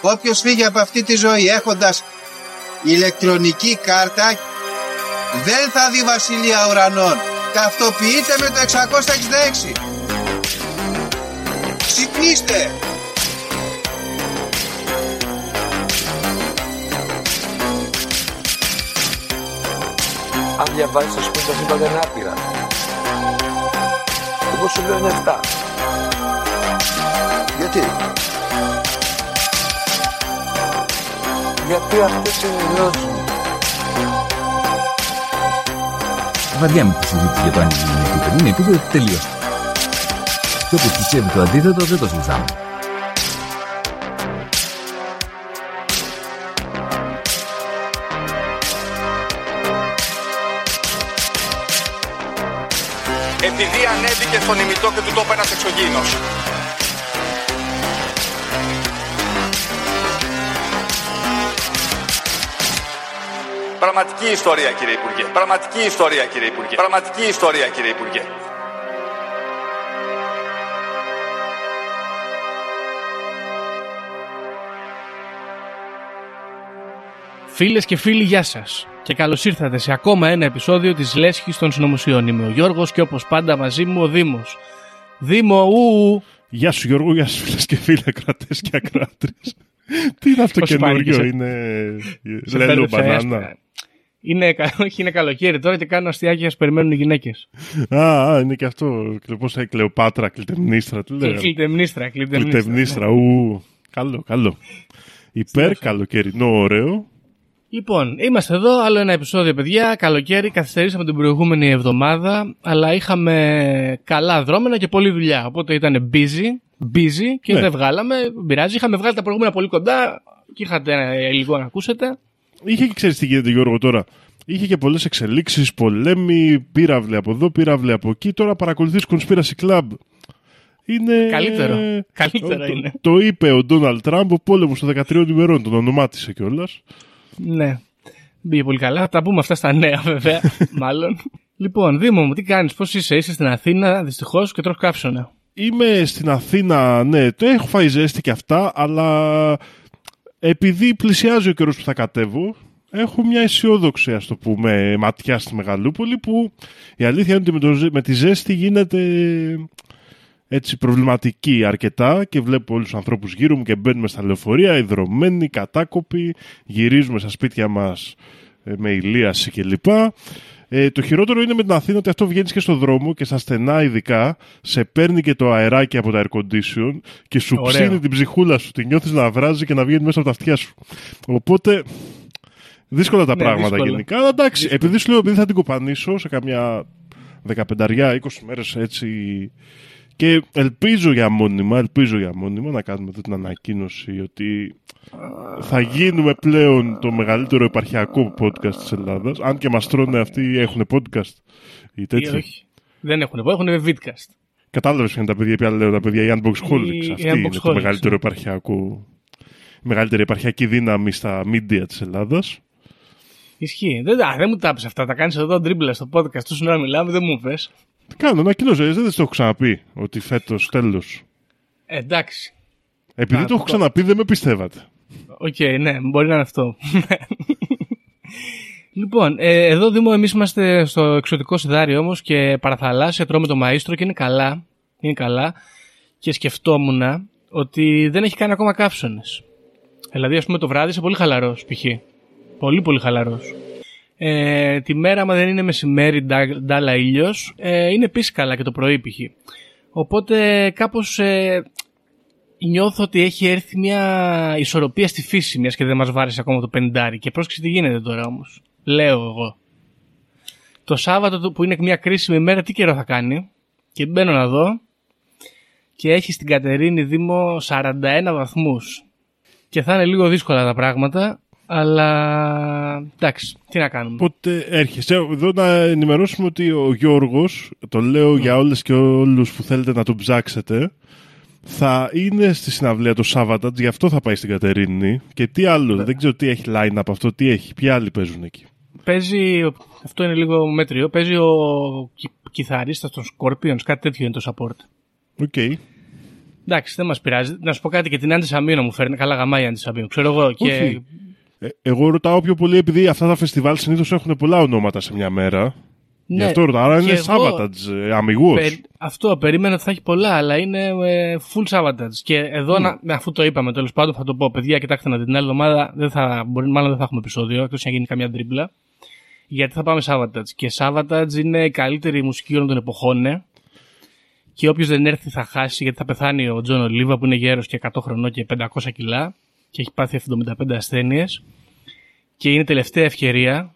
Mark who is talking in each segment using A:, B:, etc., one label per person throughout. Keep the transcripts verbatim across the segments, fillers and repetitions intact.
A: Όποιος φύγει από αυτή τη ζωή έχοντας ηλεκτρονική κάρτα δεν θα δει βασιλεία ουρανών. Ταυτοποιείτε με το εξακόσια εξήντα έξι. Ξυπνήστε!
B: Αν διαβάζεις το σπίτι, τα σύμπαντα είναι άπειρα. Εγώ σου λέω είναι εφτά.
C: Γιατί?
B: Γιατί αυτές είναι οι γνώσεις μου.
D: Βαριά με τη συζήτηση για το αν είναι επίπεδο. Είναι επίπεδο τελείως. Και όποιος πιστεύει το αντίθετο δεν το συζητάμε.
E: Επειδή ανέβηκε στον ημιτό και του τόπου ένας εξωγήινος. Πραγματική ιστορία, κύριε Υπουργέ. Πραγματική ιστορία, κύριε Υπουργέ. Πραγματική ιστορία, κύριε Υπουργέ.
F: Φίλες και φίλοι, γεια σας και καλώς ήρθατε σε ακόμα ένα επεισόδιο της Λέσχης των Συνωμοσιών. Είμαι ο Γιώργος και όπως πάντα μαζί μου ο Δήμος. Δήμο, ου!
G: Γεια σου Γιώργο, γεια σου φίλες και φίλοι ακροατές και ακροάτριες. Τι είναι αυτό καινούριο, είναι λέλο μπανάνα.
F: Είναι, όχι, είναι καλοκαίρι τώρα και κάνω αστιάκια, σας περιμένουν οι γυναίκες.
G: Α, α, είναι και αυτό. Πώς θα Κλεοπάτρα, Κλειτεμνίστρα.
F: Κλειτεμνίστρα,
G: Κλειτεμνίστρα, ου. Καλό, καλό. Υπέρ καλοκαιρινό, ωραίο.
F: Λοιπόν, είμαστε εδώ, άλλο ένα επεισόδιο, παιδιά. Καλοκαίρι, καθυστερήσαμε την προηγούμενη εβδομάδα, αλλά είχαμε καλά δρόμενα και πολλή δουλειά. Οπότε ήταν busy, busy και ναι. Δεν βγάλαμε. Πειράζει. Είχαμε βγάλει τα προηγούμενα πολύ κοντά και είχατε λίγο να ακούσετε.
G: Είχε και ξέρεις τι γίνεται, Γιώργο, τώρα. Είχε και πολλές εξελίξεις, πολέμοι, πύραυλοι από εδώ, πύραυλοι από εκεί. Τώρα παρακολουθείς Conspiracy Club. Είναι...
F: Καλύτερο. Καλύτερο
G: το,
F: είναι.
G: Το, το είπε ο Ντόναλντ Τραμπ, ο πόλεμος των δεκατριών ημερών. Τον ονομάτισε κιόλας.
F: Ναι. Μπήκε πολύ καλά. Θα τα πούμε αυτά στα νέα, βέβαια. Μάλλον. Λοιπόν, Δήμο μου, τι κάνεις, πώς είσαι, είσαι στην Αθήνα, δυστυχώς, και τρως κάψωνα.
G: Είμαι στην Αθήνα, ναι, το έχω φάει ζέστη και αυτά, αλλά επειδή πλησιάζει ο καιρός που θα κατέβω, έχω μια αισιόδοξη, ας το πούμε, ματιά στη Μεγαλούπολη, που η αλήθεια είναι ότι με, το, με τη ζέστη γίνεται έτσι προβληματική αρκετά και βλέπω όλους τους ανθρώπους γύρω μου και μπαίνουμε στα λεωφορεία, ιδρωμένοι, κατάκοποι, γυρίζουμε στα σπίτια μας ε, με ηλίαση κλπ. Ε, το χειρότερο είναι με την Αθήνα ότι αυτό βγαίνεις και στο δρόμο και στα στενά ειδικά σε παίρνει και το αεράκι από τα air condition και σου Ωραίο. Ψήνει την ψυχούλα σου, τη νιώθεις να βράζει και να βγαίνει μέσα από τα αυτιά σου. Οπότε δύσκολα τα ναι, πράγματα δύσκολα. Γενικά. Αλλά εντάξει, δύσκολα. Επειδή σου λέω επειδή θα την κοπανίσω σε καμιά δεκαπενταριά είκοσι μέρες έτσι. Και ελπίζω για μόνιμα, ελπίζω για μόνιμα να κάνουμε αυτή την ανακοίνωση ότι θα γίνουμε πλέον το μεγαλύτερο επαρχιακό podcast της Ελλάδας. Αν και μας τρώνε αυτοί, έχουν podcast ή τέτοια.
F: Όχι, δεν έχουν, έχουν vidcast.
G: Κατάλαβες ποια είναι τα παιδιά, πια λέω τα παιδιά, η Unboxholics. Αυτή είναι το μεγαλύτερο επαρχιακό, η μεγαλύτερη επαρχιακή δύναμη στα media της Ελλάδας.
F: Ισχύει. Δεν, α, δεν μου τα πεις αυτά, τα κάνεις εδώ ντρίμπλα στο podcast, τόσο να μιλάμε, δεν μου πες.
G: Τι κάνω, ανακοίνωση, δεν το έχω ξαναπεί ότι φέτος τέλος.
F: Ε, εντάξει.
G: Επειδή Α, το έχω το... ξαναπεί δεν με πιστεύατε.
F: Οκ, okay, ναι, μπορεί να είναι αυτό. Λοιπόν, ε, εδώ Δήμο εμείς είμαστε στο εξωτικό Σιδάρι όμως και παραθαλάσσια, τρώμε το μαΐστρο και είναι καλά, είναι καλά και σκεφτόμουν ότι δεν έχει κάνει ακόμα καύσωνες. Δηλαδή ας πούμε το βράδυ είσαι πολύ χαλαρός π.χ. Πολύ πολύ χαλαρός. Ε, τη μέρα, άμα δεν είναι μεσημέρι, ντά, ντάλα ήλιος, ε, είναι επίσης καλά και το πρωί π.χ. Οπότε κάπως ε, νιώθω ότι έχει έρθει μια ισορροπία στη φύση, μιας και δεν μας βάρεσε ακόμα το πενηντάρι. Και πρόσεξε τι γίνεται τώρα όμως. Λέω εγώ. Το Σάββατο που είναι μια κρίσιμη μέρα, τι καιρό θα κάνει. Και μπαίνω να δω και έχει στην Κατερίνη Δήμο σαράντα ένα βαθμούς. Και θα είναι λίγο δύσκολα τα πράγματα. Αλλά εντάξει, τι να κάνουμε.
G: Οπότε έρχεσαι εδώ να ενημερώσουμε ότι ο Γιώργος, το λέω mm. για όλες και όλους που θέλετε να τον ψάξετε, θα είναι στη συναυλία το Σάββατο, γι' αυτό θα πάει στην Κατερίνη. Και τι άλλο, yeah. δεν ξέρω τι έχει line-up αυτό, τι έχει, ποιοι άλλοι παίζουν εκεί.
F: Παίζει, αυτό είναι λίγο μέτριο, παίζει ο κυ- κιθαρίστας των Scorpions, κάτι τέτοιο είναι το support.
G: Οκ. Okay.
F: Εντάξει, δεν μας πειράζει. Να σου πω κάτι, και την Αντισαμίνο μου φέρνει. Καλά, γαμάει η Αντισαμίνο. Ξέρω εγώ. Και...
G: Ε, εγώ ρωτάω πιο πολύ επειδή αυτά τα φεστιβάλ συνήθως έχουν πολλά ονόματα σε μια μέρα.
F: Ναι,
G: γι' αυτό ρωτάω. Άρα είναι
F: εγώ...
G: Savatage, ε, αμιγώς.
F: Πε... Αυτό περίμενα ότι θα έχει πολλά, αλλά είναι ε, full Savatage. Και εδώ, mm. να... αφού το είπαμε τέλος πάντων, θα το πω. Παιδιά, κοιτάξτε να δείτε, την άλλη εβδομάδα δεν θα... Μπορεί, μάλλον δεν θα έχουμε επεισόδιο, εκτός να γίνει καμιά τρίμπλα. Γιατί θα πάμε Savatage. Και Savatage είναι η καλύτερη μουσική όλων των εποχών. Ναι. Και όποιος δεν έρθει θα χάσει, γιατί θα πεθάνει ο Τζον Ολίβα που είναι γέρος και εκατό χρονών και πεντακόσια κιλά και έχει πάθει εβδομήντα πέντε ασθένειες. Και είναι τελευταία ευκαιρία.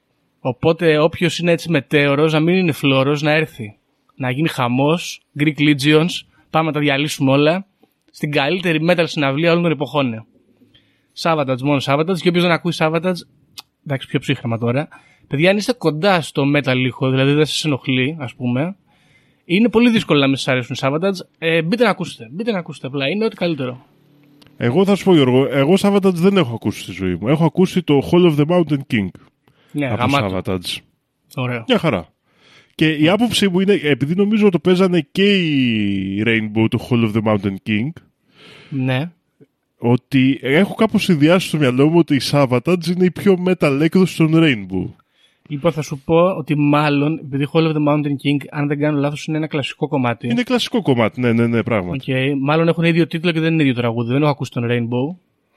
F: Οπότε όποιος είναι έτσι μετέωρος, να μην είναι φλόρος, να έρθει. Να γίνει χαμός, Greek Legions, πάμε να τα διαλύσουμε όλα. Στην καλύτερη metal συναυλία όλων των εποχών. Savatage, μόνο Savatage. Και όποιος δεν ακούει Savatage, εντάξει, πιο ψύχρεμα τώρα. Παιδιά, αν είστε κοντά στο metal ήχο, δηλαδή δεν σας ενοχλεί, ας πούμε, είναι πολύ δύσκολο να μην σας αρέσουν Savatage. Ε, μπείτε να ακούσετε. Μπείτε να ακούσετε απλά. Είναι ό,τι καλύτερο.
G: Εγώ θα σου πω, Γιώργο, εγώ Savatage δεν έχω ακούσει στη ζωή μου. Έχω ακούσει το Hall of the Mountain King.
F: Ναι,
G: από Savatage.
F: Ωραίο.
G: Μια χαρά. Και η άποψή μου είναι, επειδή νομίζω το παίζανε και η Rainbow, το Hall of the Mountain King.
F: Ναι.
G: Ότι έχω κάπως συνδυάσει στο μυαλό μου ότι η Savatage είναι η πιο metal έκδοση των Rainbow.
F: Λοιπόν, θα σου πω ότι μάλλον, επειδή Hall of the Mountain King, αν δεν κάνω λάθος, είναι ένα κλασικό κομμάτι.
G: Είναι κλασικό κομμάτι, ναι, ναι, ναι, πράγματι.
F: Okay. Μάλλον έχουν ίδιο τίτλο και δεν είναι ίδιο τραγούδι. Δεν έχω ακούσει τον Rainbow.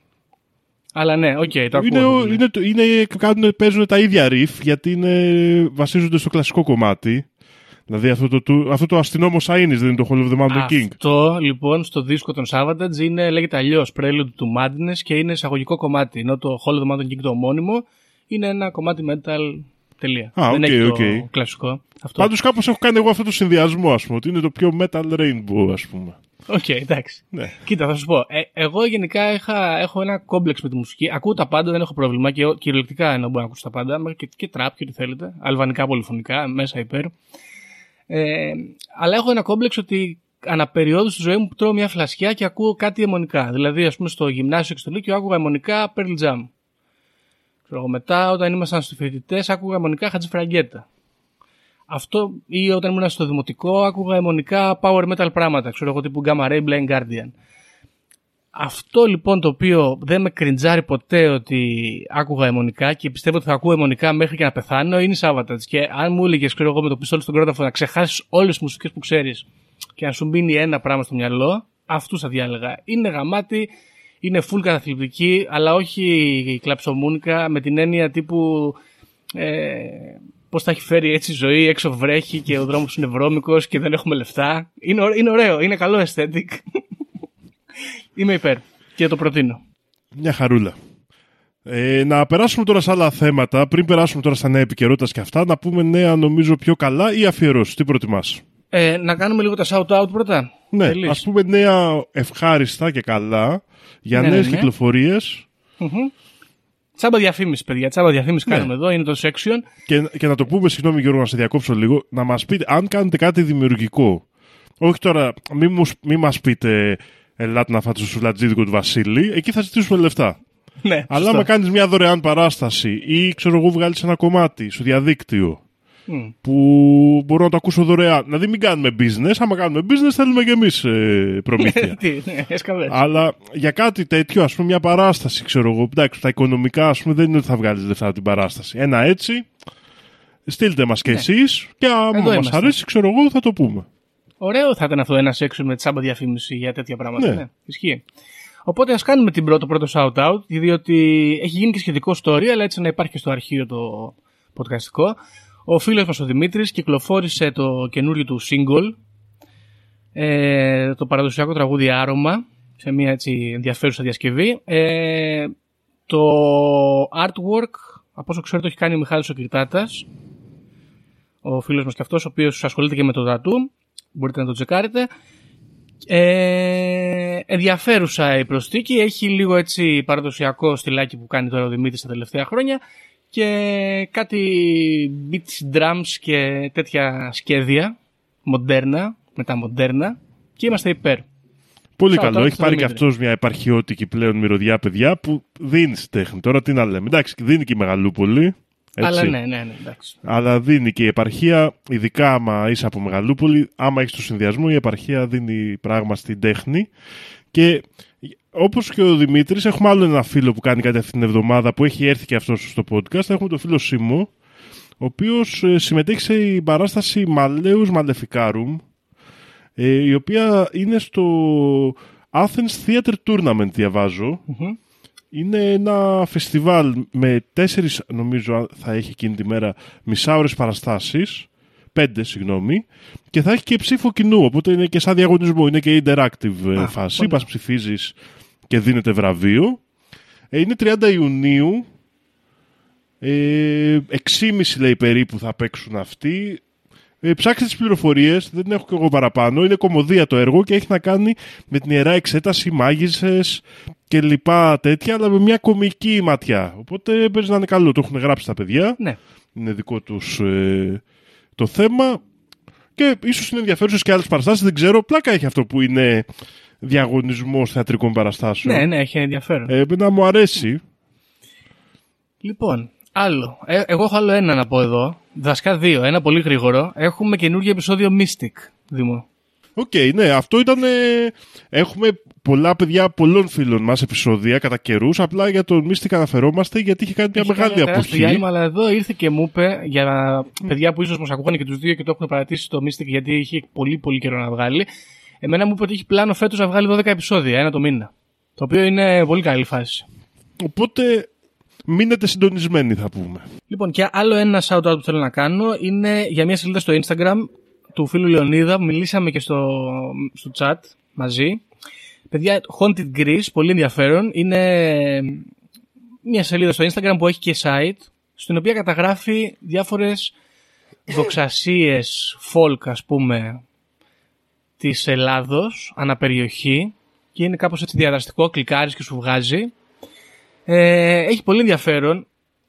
F: Αλλά ναι, οκ, okay, το ακούω.
G: Είναι, είναι, είναι, κάνουν, παίζουν τα ίδια riff, γιατί είναι, βασίζονται στο κλασικό κομμάτι. Δηλαδή αυτό το, αυτό το αστυνόμο Σαΐνις δεν είναι το Hall of the Mountain King.
F: Αυτό λοιπόν στο δίσκο των Savatage είναι, λέγεται αλλιώς Prelude to Madness και είναι εισαγωγικό κομμάτι. Ενώ το Hall of the Mountain King το ομώνυμο είναι ένα κομμάτι metal. Τελεία.
G: Ah,
F: δεν
G: okay,
F: έχει
G: okay.
F: το κλασικό. Αυτό.
G: Πάντως κάπως έχω κάνει εγώ αυτό το συνδυασμό, ας πούμε, ότι είναι το πιο metal rainbow, ας πούμε.
F: Οκ, okay, εντάξει.
G: Ναι.
F: Κοίτα, θα σου πω. Ε, εγώ γενικά είχα, έχω ένα κόμπλεξ με τη μουσική. Ακούω τα πάντα, δεν έχω πρόβλημα και κυριολεκτικά εννοώ μπορώ να ακούσω τα πάντα. Και, και τραπ και ό,τι θέλετε. Αλβανικά, πολυφωνικά, μέσα υπέρ. Ε, αλλά έχω ένα κόμπλεξ ότι αναπεριόδου στη ζωή μου τρώω μια φλασιά και ακούω κάτι αιμονικά. Δηλαδή, ας πούμε, στο γυμνάσιο και στο λύκειο άκουγα αιμονικά Pearl Jam. Μετά, όταν ήμασταν στους φοιτητές, άκουγα αιμονικά Χατζηφραγκέτα. Αυτό, ή όταν ήμουν στο δημοτικό, άκουγα αιμονικά power metal πράγματα, ξέρω εγώ, τύπου Gamma Ray, Blind Guardian. Αυτό λοιπόν το οποίο δεν με κριντζάρει ποτέ ότι άκουγα αιμονικά και πιστεύω ότι θα ακούω αιμονικά μέχρι και να πεθάνω, είναι η Savatage. Και αν μου έλεγες, ξέρω εγώ, με το πιστόλι στον κρόταφο να ξεχάσεις όλες τις μουσικές που ξέρεις και να σου μείνει ένα πράγμα στο μυαλό, αυτούς θα διάλεγα. Είναι γαμάτι. Είναι full καταθλιπτική, αλλά όχι κλαψομούνικα, με την έννοια τύπου ε, πώς θα έχει φέρει έτσι η ζωή, έξω βρέχει και ο δρόμος είναι βρώμικος και δεν έχουμε λεφτά. Είναι, είναι ωραίο, είναι καλό aesthetic. Είμαι υπέρ και το προτείνω.
G: Μια χαρούλα. Ε, να περάσουμε τώρα σε άλλα θέματα, πριν περάσουμε τώρα στα νέα επικαιρότητας και αυτά, να πούμε νέα νομίζω πιο καλά ή αφιερώσεις, τι προτιμάς?
F: Ε, να κάνουμε λίγο τα shout-out πρώτα.
G: Ναι,
F: Τελείς.
G: Ας πούμε νέα ευχάριστα και καλά για
F: ναι,
G: νέες
F: ναι, ναι.
G: κυκλοφορίες.
F: Mm-hmm. Τσάμπα διαφήμιση, παιδιά. Τσάμπα διαφήμιση ναι. κάνουμε εδώ, είναι το section.
G: Και, και να το πούμε, συγγνώμη Γιώργο, να σε διακόψω λίγο, να μας πείτε, αν κάνετε κάτι δημιουργικό. Όχι τώρα, μην, μου, μην μας πείτε, ελάτε να φάτε στο σουβλατζίδικο του Βασίλη, εκεί θα ζητήσουμε λεφτά.
F: Ναι,
G: αλλά άμα κάνεις μια δωρεάν παράσταση ή ξέρω εγώ βγάλεις ένα κομμάτι στο διαδίκτυο, Mm. που μπορώ να το ακούσω δωρεάν. Δηλαδή μην κάνουμε business. Άμα κάνουμε business θέλουμε και εμείς ε, προμήθεια. Αλλά για κάτι τέτοιο, ας πούμε μια παράσταση, ξέρω εγώ, εντάξει, τα οικονομικά ας πούμε δεν είναι ότι θα βγάλεις λεφτά από την παράσταση. Ένα έτσι, στείλτε μας και εσείς και άμα μας αρέσει, ξέρω εγώ, θα το πούμε.
F: Ωραίο θα ήταν αυτό ένα section με τσάμπα διαφήμιση για τέτοια πράγματα.
G: Ναι.
F: Ναι, ισχύει. Οπότε ας κάνουμε την πρώτο, πρώτο shout-out, διότι έχει γίνει και σχετικό story, αλλά έτσι να υπάρχει και στο αρχείο το podcastικό. Ο φίλος μας ο Δημήτρης κυκλοφόρησε το καινούριο του single, ε, το παραδοσιακό τραγούδι Άρωμα, σε μια έτσι ενδιαφέρουσα διασκευή. Ε, το artwork, από όσο ξέρω, το έχει κάνει ο Μιχάλης ο Κυρτάτας, ο φίλος μας και αυτός, ο οποίος ασχολείται και με το tattoo, μπορείτε να το τσεκάρετε. Ε, ενδιαφέρουσα η προσθήκη, έχει λίγο έτσι παραδοσιακό στυλάκι που κάνει τώρα ο Δημήτρης τα τελευταία χρόνια και κάτι beats, drums και τέτοια σχέδια μοντέρνα, μεταμοντέρνα, και είμαστε υπέρ.
G: Πολύ
F: Σάω,
G: καλό, έχει πάρει και αυτός μια επαρχιώτικη πλέον μυρωδιά, παιδιά, που δίνει στη τέχνη. Τώρα τι να λέμε, εντάξει, δίνει και η Μεγαλούπολη, Έτσι.
F: Αλλά ναι, ναι, ναι, εντάξει.
G: Αλλά δίνει και η επαρχία, ειδικά άμα είσαι από Μεγαλούπολη, άμα έχεις το συνδυασμό, η επαρχία δίνει πράγμα στην τέχνη. Και όπως και ο Δημήτρης, έχουμε άλλο ένα φίλο που κάνει κάτι αυτή την εβδομάδα που έχει έρθει και αυτός στο podcast. Έχουμε τον φίλο Σίμω, ο οποίος συμμετέχει σε παράσταση Μαλέους Μαλεφικάρουμ, η οποία είναι στο Athens Theatre Tournament, διαβάζω. Mm-hmm. Είναι ένα φεστιβάλ με τέσσερις, νομίζω θα έχει εκείνη τη μέρα, μισάωρες παραστάσεις, πέντε συγγνώμη, και θα έχει και ψήφο κοινού, οπότε είναι και σαν διαγωνισμό, είναι και interactive Α, φάση, πας ψηφίζεις και δίνεται βραβείο. Ε, είναι τριάντα Ιουνίου, ε, έξι και μισή λέει περίπου θα παίξουν αυτοί. Ε, ψάξτε τις πληροφορίες, δεν έχω και εγώ παραπάνω. Είναι κωμωδία το έργο και έχει να κάνει με την Ιερά Εξέταση, μάγισσες και λοιπά τέτοια, αλλά με μια κωμική ματιά. Οπότε παίζει να είναι καλό. Το έχουν γράψει τα παιδιά.
F: Ναι.
G: Είναι δικό τους ε, το θέμα. Και ίσως είναι ενδιαφέρουσες και άλλες παραστάσεις. Δεν ξέρω. Πλάκα έχει αυτό που είναι διαγωνισμός θεατρικών παραστάσεων.
F: Ναι, ναι, έχει ενδιαφέρον.
G: Ε, να μου αρέσει.
F: Λοιπόν, άλλο. Ε, εγώ έχω άλλο ένα να πω εδώ. Δασκά δύο, ένα πολύ γρήγορο. Έχουμε καινούργιο επεισόδιο Mystic, Δήμο.
G: Οκ, okay, ναι, αυτό ήταν. Ε, έχουμε πολλά παιδιά πολλών φίλων μας επεισόδια κατά καιρούς. Απλά για τον Mystic αναφερόμαστε γιατί είχε κάνει μια έχει μεγάλη αποχή.
F: Διάλειμμα, αλλά εδώ ήρθε και μου είπε για παιδιά που ίσως μας ακούγανε και τους δύο και το έχουν παρατήσει το Mystic γιατί είχε πολύ πολύ καιρό να βγάλει. Εμένα μου είπε ότι έχει πλάνο φέτος να βγάλει δώδεκα επεισόδια, ένα το μήνα. Το οποίο είναι πολύ καλή φάση.
G: Οπότε. Μείνετε συντονισμένοι, θα πούμε.
F: Λοιπόν, και άλλο ένα shout-out που θέλω να κάνω είναι για μια σελίδα στο Instagram του φίλου Λεωνίδα που μιλήσαμε και στο, στο chat μαζί. Παιδιά, Haunted Greece, πολύ ενδιαφέρον. Είναι μια σελίδα στο Instagram που έχει και site, στην οποία καταγράφει διάφορες δοξασίες folk, ας πούμε, της Ελλάδος, αναπεριοχή, και είναι κάπως έτσι διαδραστικό, κλικάρεις και σου βγάζει. Ε, έχει πολύ ενδιαφέρον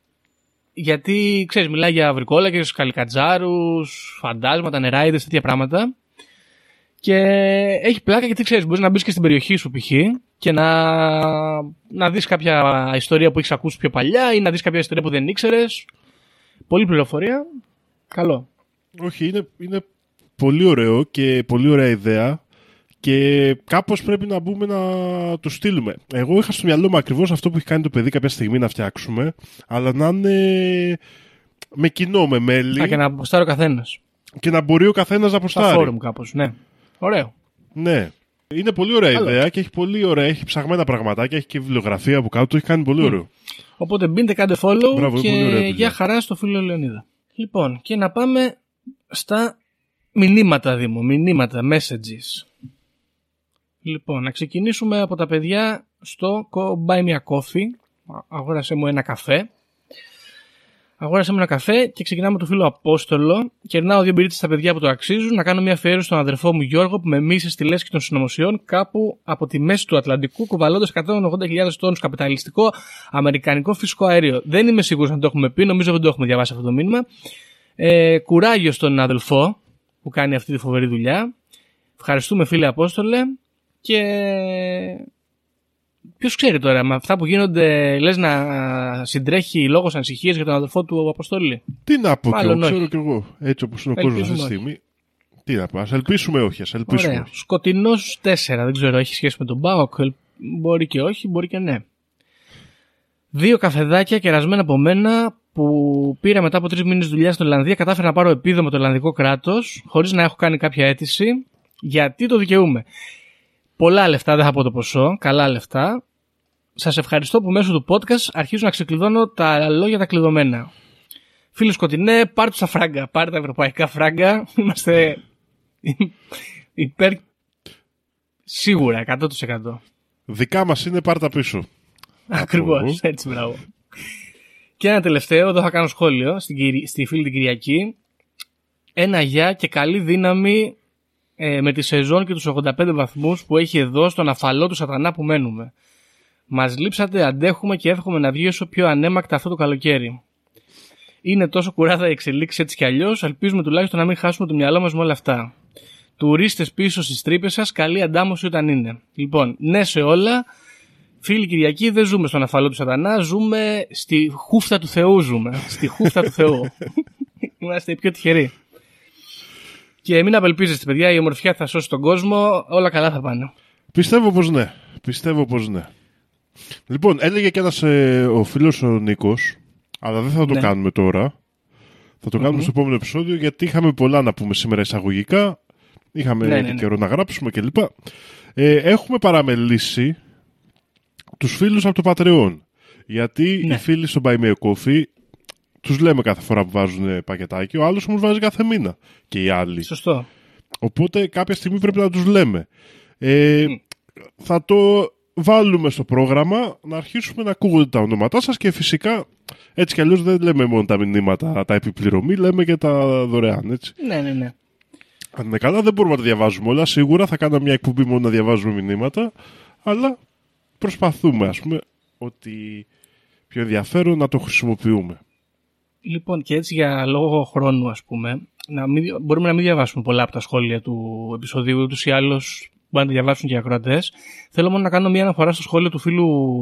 F: γιατί ξέρεις, μιλάει για βρικόλακες, καλικατζάρους, φαντάσματα, νεράιδες, τέτοια πράγματα, και έχει πλάκα γιατί ξέρεις, μπορείς να μπεις και στην περιοχή σου π.χ. και να, να δεις κάποια ιστορία που έχεις ακούσει πιο παλιά ή να δεις κάποια ιστορία που δεν ήξερες. Πολύ πληροφορία, καλό.
G: Όχι, είναι, είναι πολύ ωραίο και πολύ ωραία ιδέα. Και κάπως πρέπει να μπούμε να το στείλουμε. Εγώ είχα στο μυαλό μου ακριβώς αυτό που έχει κάνει το παιδί κάποια στιγμή να φτιάξουμε, αλλά να είναι με κοινό, με μέλη.
F: Α, και να αποστάρει ο καθένας.
G: Και να μπορεί ο καθένας να αποστάρει.
F: Στα φόρουμ κάπως, ναι. Ωραίο.
G: Ναι. Είναι πολύ ωραία
F: Άλλο.
G: ιδέα και έχει πολύ ωραία, έχει ψαγμένα πραγματάκια, έχει και βιβλιογραφία από κάτω, το έχει κάνει πολύ ωραίο. Mm.
F: Οπότε μπείτε, κάντε follow.
G: Μπράβο,
F: και
G: ωραία,
F: για χαρά στο φίλο Λεωνίδα. Λοιπόν, και να πάμε στα μηνύματα, Δήμο. Μηνύματα, messages. Λοιπόν, να ξεκινήσουμε από τα παιδιά στο Buy Me a Coffee. Αγόρασε μου ένα καφέ. Αγόρασε μου ένα καφέ και ξεκινάμε το φίλο Απόστολο. Κερνάω δύο μπυρίτες στα παιδιά που το αξίζουν. Να κάνω μια αφιέρωση στον αδερφό μου Γιώργο που με μίσε στη λέσχη των συνωμοσιών κάπου από τη μέση του Ατλαντικού, κουβαλώντας εκατόν ογδόντα χιλιάδες τόνους καπιταλιστικό αμερικανικό φυσικό αέριο. Δεν είμαι σίγουρος αν το έχουμε πει, νομίζω δεν το έχουμε διαβάσει αυτό το μήνυμα. Ε, κουράγιο στον αδελφό που κάνει αυτή τη φοβερή δουλειά. Ευχαριστούμε, φίλε Απόστολε. Και ποιος ξέρει τώρα, με αυτά που γίνονται, λες να συντρέχει λόγος ανησυχίας για τον αδελφό του Αποστόλη.
G: Τι να πω,
F: Μάλλον
G: και εγώ, ξέρω κι εγώ. Έτσι όπως είναι ο κόσμος αυτή τη στιγμή. Τι να πω, ας ελπίσουμε όχι, ας ελπίσουμε.
F: Ωραία. Σκοτεινός τέσσερα, δεν ξέρω, έχει σχέση με τον ΠΑΟΚ. Μπορεί και όχι, μπορεί και ναι. Δύο καφεδάκια κερασμένα από μένα που πήρα μετά από τρεις μήνες δουλειά στην Ολλανδία. Κατάφερα να πάρω επίδομα το Ολλανδικό κράτος, χωρίς να έχω κάνει κάποια αίτηση, γιατί το δικαιούμαι. Πολλά λεφτά, δεν θα πω το ποσό, καλά λεφτά. Σας ευχαριστώ που μέσω του podcast αρχίζω να ξεκλειδώνω τα λόγια τα κλειδωμένα. Φίλοι Σκοτεινέ, πάρτε τα φράγκα, πάρτε τα ευρωπαϊκά φράγκα. Είμαστε υπέρ σίγουρα, εκατό τοις εκατό.
G: Δικά μας είναι, πάρτα πίσω.
F: Ακριβώς, έτσι, μπράβο. Και ένα τελευταίο, εδώ θα κάνω σχόλιο, στην, στη φίλη την Κυριακή. Ένα γεια και καλή δύναμη ε, με τη σεζόν και τους ογδόντα πέντε βαθμούς που έχει εδώ στον αφαλό του σατανά που μένουμε. Μας λείψατε, αντέχουμε και εύχομαι να βγει όσο πιο ανέμακτα αυτό το καλοκαίρι. Είναι τόσο κουράδα η εξελίξη έτσι κι αλλιώς, ελπίζουμε τουλάχιστον να μην χάσουμε το μυαλό μας με όλα αυτά. Τουρίστες πίσω στις τρύπες σας, καλή αντάμωση όταν είναι. Λοιπόν, ναι σε όλα. Φίλοι Κυριακοί, δεν ζούμε στον αφαλό του σατανά, ζούμε στη χούφτα του Θεού. Ζούμε. Στη χούφτα του Θεού. Είμαστε οι πιο τυχεροί. Και μην απελπίζεστε, παιδιά, η ομορφιά θα σώσει τον κόσμο, όλα καλά θα πάνε.
G: Πιστεύω πως ναι. Πιστεύω πως ναι. Λοιπόν, έλεγε και ένας ε, ο φίλος ο Νίκος, αλλά δεν θα το
F: ναι. κάνουμε
G: τώρα. Θα το mm-hmm. κάνουμε στο επόμενο επεισόδιο, γιατί είχαμε πολλά να πούμε σήμερα εισαγωγικά. Είχαμε ναι, ναι, ναι. καιρό να γράψουμε κλπ. Ε, έχουμε παραμελήσει τους φίλους από το Patreon. Γιατί ναι. οι φίλοι στο Buy Me a Coffee τους λέμε κάθε φορά που βάζουν πακετάκι, ο άλλος όμως βάζει κάθε μήνα. Και οι άλλοι.
F: Σωστό.
G: Οπότε κάποια στιγμή πρέπει να τους λέμε. Ε, mm. Θα το βάλουμε στο πρόγραμμα να αρχίσουμε να ακούγονται τα ονόματά σας και φυσικά έτσι κι αλλιώς δεν λέμε μόνο τα μηνύματα, τα επιπληρωμή, λέμε και τα δωρεάν, έτσι.
F: Ναι, ναι, ναι.
G: Αν είναι καλά, δεν μπορούμε να τα διαβάζουμε όλα. Σίγουρα θα κάναμε μια εκπομπή μόνο να διαβάζουμε μηνύματα, αλλά προσπαθούμε, ας πούμε, ότι πιο ενδιαφέρον να το χρησιμοποιούμε.
F: Λοιπόν, και έτσι για λόγο χρόνου, ας πούμε, να μην, μπορούμε να μην διαβάσουμε πολλά από τα σχόλια του επεισοδίου, ούτως ή άλλως μπορούν να τα διαβάσουν και οι ακροατές. Θέλω μόνο να κάνω μια αναφορά στο σχόλιο του φίλου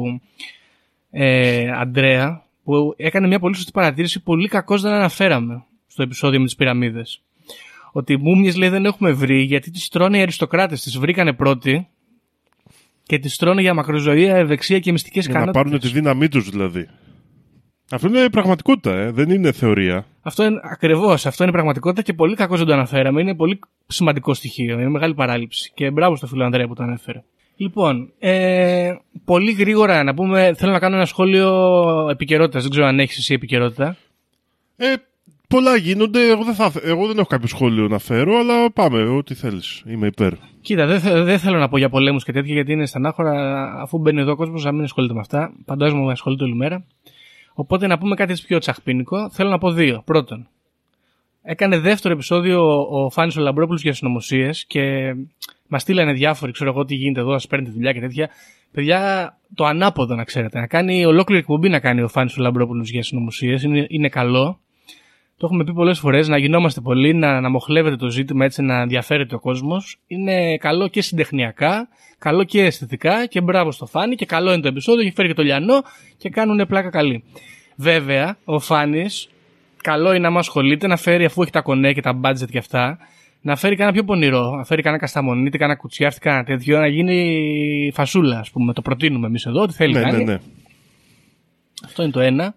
F: ε, Αντρέα, που έκανε μια πολύ σωστή παρατήρηση, πολύ κακώς δεν αναφέραμε στο επεισόδιο με τις πυραμίδες. Ότι μούμιες, λέει, δεν έχουμε βρει, γιατί τις τρώνε οι αριστοκράτες, τις βρήκανε πρώτοι και τις τρώνε για μακροζωία, ευεξία και μυστικές ικανότητες.
G: Για να πάρουν τη δύναμή τους, δηλαδή. Αυτό είναι πραγματικότητα, ε? Δεν είναι θεωρία.
F: Αυτό είναι ακριβώς, αυτό είναι πραγματικότητα και πολύ κακώς δεν το αναφέραμε. Είναι πολύ σημαντικό στοιχείο, είναι μεγάλη παράληψη. Και μπράβο στο φίλο Ανδρέα που το ανέφερε. Λοιπόν, ε, πολύ γρήγορα να πούμε, θέλω να κάνω ένα σχόλιο επικαιρότητας. Δεν ξέρω αν έχεις εσύ επικαιρότητα.
G: Ε, πολλά γίνονται. Εγώ δεν, θα, εγώ δεν έχω κάποιο σχόλιο να φέρω, αλλά πάμε, ό,τι θέλεις. Είμαι υπέρ.
F: Κοίτα, δεν, δεν θέλω να πω για πολέμους και τέτοια, γιατί είναι στενάχωρα. Αφού μπαίνει εδώ ο κόσμος, να μην ασχολείται με αυτά. Παντός μου ασχολείται όλη μέρα. Οπότε να πούμε κάτι πιο τσαχπίνικο. Θέλω να πω δύο. Πρώτον, έκανε δεύτερο επεισόδιο ο Φάνης ο Λαμπρόπουλος για συνωμοσίες και μας στείλανε διάφοροι, ξέρω εγώ τι γίνεται εδώ, ας παίρνει τη δουλειά και τέτοια. Παιδιά, το ανάποδο να ξέρετε. Να κάνει ολόκληρη εκπομπή να κάνει ο Φάνης ο Λαμπρόπουλος για συνωμοσίες. Είναι, είναι καλό. Το έχουμε πει πολλές φορές, να γινόμαστε πολύ, να, να μοχλεύετε το ζήτημα έτσι, να ενδιαφέρεται ο κόσμος. Είναι καλό και συντεχνιακά, καλό και αισθητικά και μπράβο στο Φάνη και καλό είναι το επεισόδιο, έχει φέρει και το Λιανό και κάνουν πλάκα καλή. Βέβαια, ο Φάνης, καλό είναι να μας ασχολείται, να φέρει, αφού έχει τα κονέ και τα budget και αυτά, να φέρει κανένα πιο πονηρό, να φέρει κανένα κασταμονίτη, κανένα κουτσιάφτη, κανένα τέτοιο, να γίνει φασούλα, ας πούμε. Το προτείνουμε εμείς εδώ, ό,τι θέλει
G: ναι,
F: να κάνει.
G: Ναι, ναι.
F: Αυτό είναι το ένα.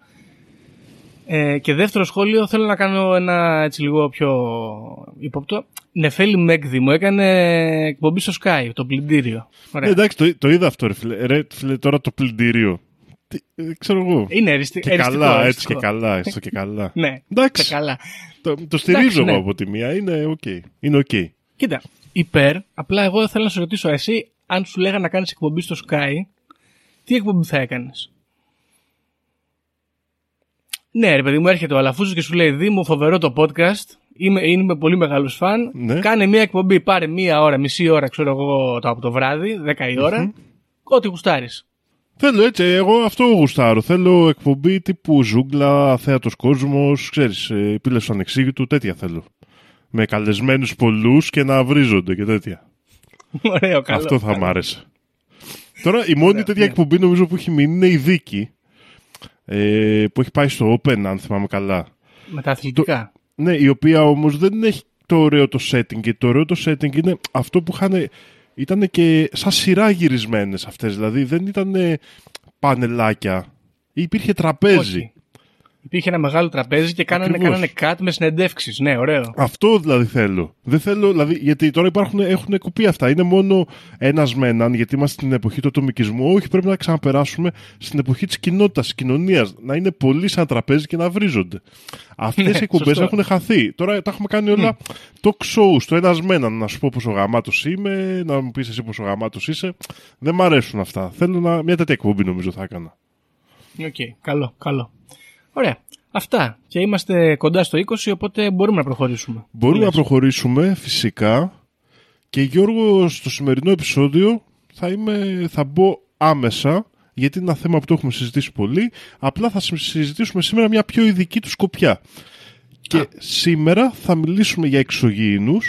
F: Ε, και δεύτερο σχόλιο, θέλω να κάνω ένα έτσι λίγο πιο ύποπτο. Νεφέλη Μέκδη μου έκανε εκπομπή στο Sky, το πλυντήριο.
G: Ε, εντάξει, το, το είδα αυτό, ρε φίλε. Ρε, φίλε, τώρα το πλυντήριο. Τι, ξέρω εγώ.
F: Είναι εριστι...
G: και
F: εριστικό.
G: Καλά,
F: εριστικό.
G: έτσι και καλά, έστω και καλά.
F: Ναι,
G: εντάξει.
F: και καλά.
G: Το, το στηρίζω εγώ
F: ναι.
G: από τη μία, είναι οκ. Okay. Είναι οκ. Okay.
F: Κοίτα, υπέρ, απλά εγώ θέλω να σε ρωτήσω εσύ, αν σου λέγανε να κάνεις εκπομπή στο Sky, τι εκπομπή θα έκανες? Ναι, ρε παιδί μου, έρχεται ο Αλαφούζος και σου λέει: Δήμο, φοβερό το podcast. Είμαι, είμαι πολύ μεγάλος φαν.
G: Ναι.
F: Κάνε μια εκπομπή, πάρε μία ώρα, μισή ώρα, ξέρω εγώ, το, από το βράδυ, δέκα η ώρα. Mm-hmm. Ό,τι γουστάρεις.
G: Θέλω έτσι, εγώ αυτό γουστάρω. Θέλω εκπομπή τύπου ζούγκλα, θέατος κόσμος, ξέρεις, πύλες του ανεξήγητου, τέτοια θέλω. Με καλεσμένους πολλούς και να βρίζονται και τέτοια.
F: Ωραίο, καλό.
G: Αυτό θα
F: καλό.
G: μ' άρεσε. Τώρα η μόνη Ωραίο, τέτοια ναι. εκπομπή νομίζω που έχει μείνει είναι η Δίκη. Ε, που έχει πάει στο Open, αν θυμάμαι καλά.
F: Με τα αθλητικά.
G: Το, ναι, η οποία όμως δεν έχει το ωραίο το setting. Και το ωραίο το setting είναι αυτό που είχαν. Ήταν και σαν σειρά γυρισμένες αυτές. Δηλαδή δεν ήταν πανελάκια. Υπήρχε τραπέζι.
F: Όχι. Υπήρχε ένα μεγάλο τραπέζι και κάνανε, κάνανε cut με συνεντεύξεις. Ναι, ωραίο.
G: Αυτό δηλαδή θέλω. Δεν θέλω, δηλαδή, γιατί τώρα υπάρχουν, έχουν κοπεί αυτά. Είναι μόνο ένας με έναν, γιατί είμαστε στην εποχή του ατομικισμού. Όχι, πρέπει να ξαναπεράσουμε στην εποχή της κοινότητας, της κοινωνίας. Να είναι πολλοί σαν τραπέζι και να βρίζονται. Αυτές ναι, οι εκπομπές έχουν χαθεί. Τώρα τα έχουμε κάνει όλα mm. talk shows, το ένας με έναν. Να σου πω πόσο γαμάτος είμαι, να μου πεις εσύ πόσο γαμάτος είσαι. Δεν μ' αρέσουν αυτά. Θέλω να, μια τέτοια εκπομπή νομίζω θα έκανα.
F: Οκ, okay, καλό, καλό. Ωραία. Αυτά. Και είμαστε κοντά στο είκοσι, οπότε μπορούμε να προχωρήσουμε.
G: Μπορούμε Λες. να προχωρήσουμε, φυσικά. Και Γιώργο, στο σημερινό επεισόδιο θα, είμαι, θα μπω άμεσα, γιατί είναι ένα θέμα που το έχουμε συζητήσει πολύ. Απλά θα συζητήσουμε σήμερα μια πιο ειδική του σκοπιά. Και Α. σήμερα θα μιλήσουμε για εξωγήινους,